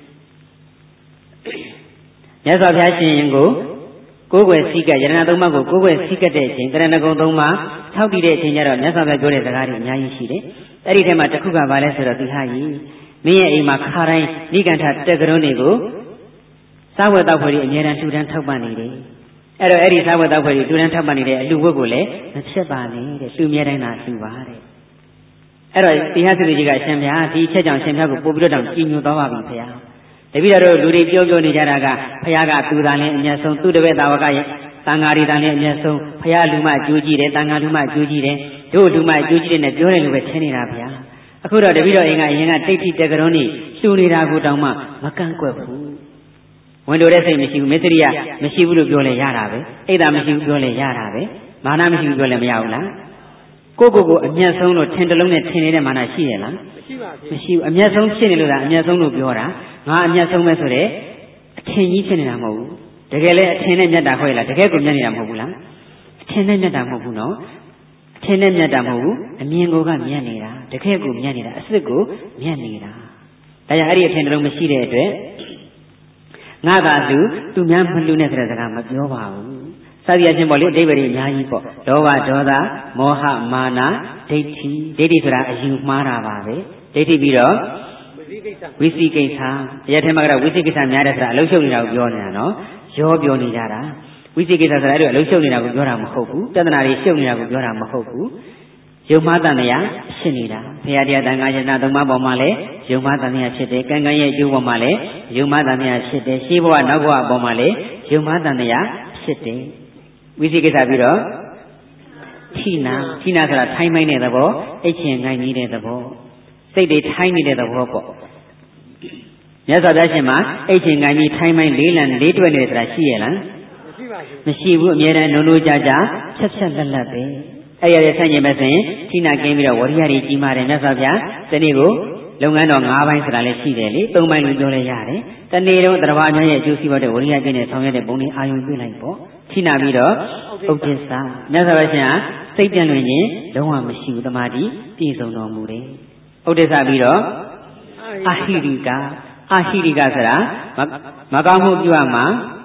မြတ်စွာဘုရားရှင်ကိုကိုယ်ွယ်စည်းကပ်ယရဏသုံးပါးကိုကိုယ်ွယ်စည်းကပ်တဲ့အချိန်တရဏဂုံသုံးပါးထောက်တည်တဲ့အချိန်ကျတော့မြတ်စွာဘုရားပြောတဲ့စကားတွေအများကြီးရှိတယ်အဲ့ဒီထဲမှာတစ်ခုကဘာလဲဆိုတော့ဒီဟာကြီးမင်းရဲ့အိမ်မှာခါတိုင်းနိဂန္ဓတက်ကရုံးတွေကိုစားဝတ်တောက်ဖွယ်တွေအများအားထူထမ်းထောက်ပံ့နေတယ်အဲ့တော့အဲ့ဒီစားဝတ်တောက်ဖွယ်တွေထူထမ်းထောက်ပံ့နေတဲ့အလှဝတ်ကိုလည်းမဖြစ်ပါနဲ့တဲ့လူမြဲတိုင်းသာလှူပါတဲ့အဲ့တော့တရားစစ်ကြီးကရှင်ဘုရားဒီအချက်ကြောင့်ရှင်ဘုရားကိုပို့ပြီးတော့တောင်ကြည်ညိုသွားပါပြီဘုရားတပည့်တော်လူတွေပြောပြောနေကြတာကဘုရားကသူတန်လည်းအမျက်ဆုံးသူတပည့်သာဝကရဲ့တန်ဃာရီတန်လည်းအမျက်ဆုံးဘုရားလူမအကျိုးကြည့်တယ်တန်ဃာလူမအကျိုးကြည့်တယ်တို့လူမအကျိုးကြည့်တယ်နဲ့ပြောတယ်လို့ပဲထင်နေတာဗျာအခုတော့တပည့်တော်အင်ကအရင်ကတိတ်တိတက်ကရုံးနေလှူနေတာကိုတောင်မှမကန့်ကွက်ဘူးဝင်တို့တဲ့စိတ်မရှိဘူးမေတ္တရိယမရှိဘူးလို့ပြောလဲရတာပဲအိတ်သာမရှိဘူးပြောလဲရတာပဲမာနမရှိဘူးပြောလဲမရဘူးလားကိုကိုကိုအမျက်ဆုံးလို့ထင်တလုံးနဲ့ထင်နေတဲ့မာနရှိရဲ့လားမရှိပါဘူးမရှိဘူးအမျက်ဆုံးဖြစ်နေလို့လားအမျက်ဆုံးလို့ပြောတာငါအမျက်ဆုံးပဲဆိုတော့အထင်ကြီးဖြစ်နေတာမဟုတ်ဘူးတကယ်လဲအထင်နဲ့မြတ်တာဟုတ်ရဲ့လားတကယ်ကိုမြတ်နေတာမဟုတ်ဘူးလားအထင်နဲ့မြတ်တာမဟုတ်ဘူးနော်အထင်နဲ့မြတ်တာမဟုတ်ဘူးအမြင်ကိုကမြတ်နေတာတကယ်ကိုမြတ်နေတာအစစ်ကိုမြတ်နေတာဒါကြောင့်အဲ့ဒီအထင်တလုံးမရှိတဲ့အတွက်ငါကလူသူများမလူနဲ့ဆိုတဲ့စကားမပြောပါဘူးစသည်အချင်းပေါ့လေအဓိပ္ပာယ်ကြီးအများကြီးပေါ့လောဘဒေါသမောဟမာနဒိဋ္ဌိဒိဋ္ဌိဆိုတာအယူမှားတာပါပဲဒိဋ္ဌိပြီးတော့ဝိသိကိစ္စအရာထဲမှာကတော့ဝိသိကိစ္စများတယ်ဆိုတာအလုံးရှုပ်နေတာကိုပြောနေတာနော်ရောပြောနေကြတာဝိသိကိစ္စဆိုတာအဲ့ဒါအလုံးရှုပ်နေတာကိုပြောတာမဟုတ်ဘူးတဏှာတွေရှုပ်နေတာကိုပြောတာမဟုတ်ဘူးယုံမှားတန်တရားဖြစ်နေတာဘုရားတရားတန်ခါယတနာသုံးပါးပေါ်မှာလည်းယုံမှားတန်တရားဖြစ်တယ်ကံကံရဲ့အကျိုးပေါ်မှာလည်းယုံမှားတန်တရားဖြစ်တယ်ရှေးဘဝနောက်ဘဝပေါ်မှာလည်းယုံမှားတန်တရားဖြစ်တယ်ဝိသိကိစ္စပြီးတော့ထိနာထိနာဆိုတာထိုင်းမိုင်းတဲ့သဘောအိတ်ချင်ငိုင်းနေတဲ့သဘောစိတ်တွေထိုင်းနေတဲ့သဘောပေါ့မြတ်စွာဘုရားရှင်မှာအိတ်ချင်ငိုင်းပြီးထိုင်းမိုင်းလေးလံလေးတွဲနေတယ်ဆိုတာရှိရဲ့လားမရှိပါဘူးမရှိဘူးအမြဲတမ်းနိုးနိုးကြကြချက်ချက်လက်လက်ပဲအဲ့ရတဲ့ဆန့်ကျင်မဲ့ဆိုရင်ထိနာကင်းပြီးတော့ဝရိယတွေကြီးမာတယ်မြတ်စွာဘုရားဒီနေ့ကိုလုပ်ငန်းတော်၅ပိုင်းဆိုတာလည်းရှိတယ်လေ၃ပိုင်းလို့ပြောလဲရတယ်တနေ့တော့တရားဘာများရဲ့အကျိုးစီးပွားတဲ့ဝရိယကင်းတဲ့ဆောင်ရွက်တဲ့ပုံလေးအာယုံပြလိုက်ပေါ့ထိနာပြီးတော့ဥပ္ပစ္စာမြတ်စွာဘုရားရှင်ဟာစိတ်ပြန့်လွင်ခြင်းလုံးဝမရှိဘူးတမာတိပြည့်စုံတော်မူတယ်ဥပ္ပစ္စာပြီးတော့အာဟိရိကအာဟိရိကဆိုတာမကောင်းမှုပြုရမှာ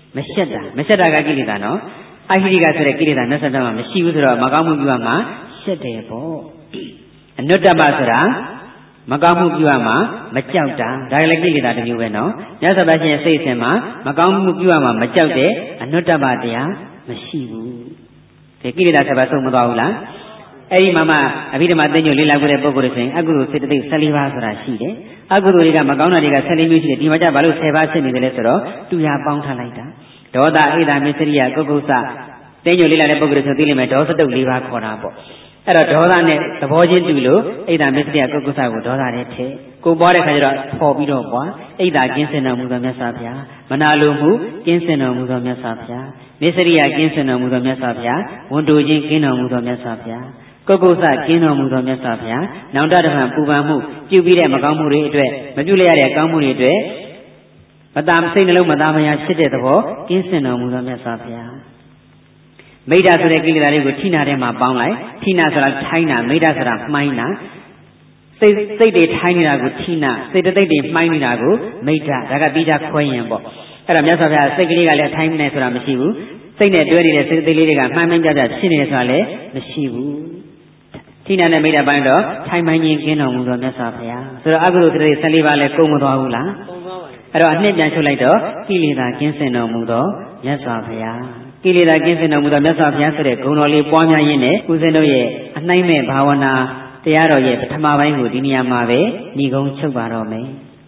မရှက်တာမရှက်တာကကိလေသာနော်အဟိရိကဆိုတဲ့ကိလေသာမြတ်စွာဘုရားမှာမရှိဘူးဆိုတော့မကောင်းမှုပြုရမှာရှက်တယ်ပေါ့အနုတ္တပဆိုတာမကောင်းမှုပြုရမှာမကြောက်တာဒါလည်းကိလေသာတစ်မျိုးပဲနော်မြတ်စွာဘုရားရှင်စိတ်အစဉ်မှာမကောင်းမှုပြုရမှာမကြောက်တဲ့အနုတ္တပတရားမရှိဘူးဒီကိလေသာဆက်ပါဆုံးမသွားဘူးလားအဲ့ဒီမှာမှအဘိဓမ္မာသိဉ္ဇုလေးလာကြတဲ့ပုဂ္ဂိုလ်တွေဆိုရင်အကုသိုလ်စေတသိက်၁၄ပါးဆိုတာရှိတယ်အကုသိုလ်တွေကမကောင်းတာတွေက၁၄မျိုးရှိတယ်ဒီမှာကျဘာလို့၁၀ပါးဖြစ်နေတယ်လဲဆိုတော့တူရပေါင်းထားလိုက်တာဒေါသအိဒါမစ္စရိယကုက္ကုစသိဉ္ဇုလေးလာတဲ့ပုဂ္ဂိုလ်တွေဆိုသိလိမ့်မယ်ဒေါသတုတ်၄ပါးခေါ်တာပေါ့အဲ့တော့ဒေါသနဲ့သဘောချင်းတူလို့အိဒါမစ္စရိယကုက္ကုစကိုဒေါသနဲ့ထည့်ကိုပွားတဲ့ခါကျတော့ပေါ်ပြီးတော့ပွားအိဒါကင်းစင်တော်မူသောမြတ်စွာဘုရားမနာလိုမှုကင်းစင်တော်မူသောမြတ်စွာဘုရားမစ္စရိယကင်းစင်တော်မူသောမြတ်စွာဘုရားဝန်တိုခြင်းကင်းတော်မူသောမြတ်စွာဘုရားကုက္ကုစကင်းတော်မူသောမြတ်စွာဘုရားနောင်တတဖန်ပူပန်မှုပြုပြီးတဲ့မကောင်းမှုတွေအတွက်မပြုလိုက်ရတဲ့ကောင်းမှုတွေအတွက်မတမ်းစိတ်နှလုံးမသားမယာဖြစ်တဲ့သဘောကင်းစင်တော်မူသောမြတ်စွာဘုရားမိဒ္ဒဆိုတဲ့ကိလေသာတွေကိုဌိနာထဲမှာပေါင်းလိုက်ဌိနာဆိုတာထိုင်းတာမိဒ္ဒဆိုတာမှိုင်းတာစိတ်စိတ်တွေထိုင်းနေတာကိုဌိနာစိတ်တိတ်တွေမှိုင်းနေတာကိုမိဒ္ဒဒါကပြီးတာခွဲရင်ပေါ့အဲ့တော့မြတ်စွာဘုရားစိတ်ကလေးကလည်းထိုင်းနေဆိုတာမရှိဘူးစိတ်နဲ့တွဲနေတဲ့စိတ်တိတ်လေးတွေကမှိုင်းမှိုင်းကြကြဖြစ်နေတယ်ဆိုတာလည်းမရှိဘူးဌိနာနဲ့မိဒ္ဒပိုင်းတော့ထိုင်းမှိုင်းခြင်းကင်းတော်မူသောမြတ်စွာဘုရားဆိုတော့အကုသိုလ်တွေ၁၄ပါးလည်းကုန်မသွားဘူးလားကုန်သွားပါဘူးအဲ့တော့အနှစ်ပြန်ချုပ်လိုက်တော့ကိလေသာကင်းစင်တော်မူသောမြတ်စွာဘုရားကိလေသာကင်းစင်တော်မူသောမြတ်စွာဘုရားဆိုတဲ့ဂုဏ်တော်လေးပွားများရင်းနဲ့ဦးဇင်းတို့ရဲ့အနှိုင်းမဲ့ဘာဝနာတရားတော်ရဲ့ပထမပိုင်းကိုဒီနေရာမှာပဲညီကုန်းချုပ်ပါတော့မယ်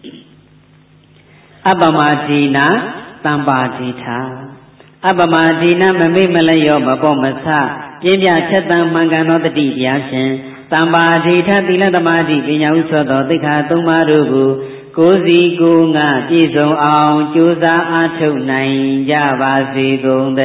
အပ္ပမဒီနာတမ္ပါတိထာအပ္ပမဒီနာမမေ့မလျော့မပေါ့မဆပြင်းပြချက်တန်မှန်ကန်သောတတိတရားရှင်တမ္ပါတိထာသီလသမာဓိပညာဥသောသောသိက္ခာသုံးပါးတို့ကိုကိုယ်စီကိုယ်ငါပြည့်စုံအောင်ကြိုးစားအားထုတ်နိုင်ကြပါစေကုန်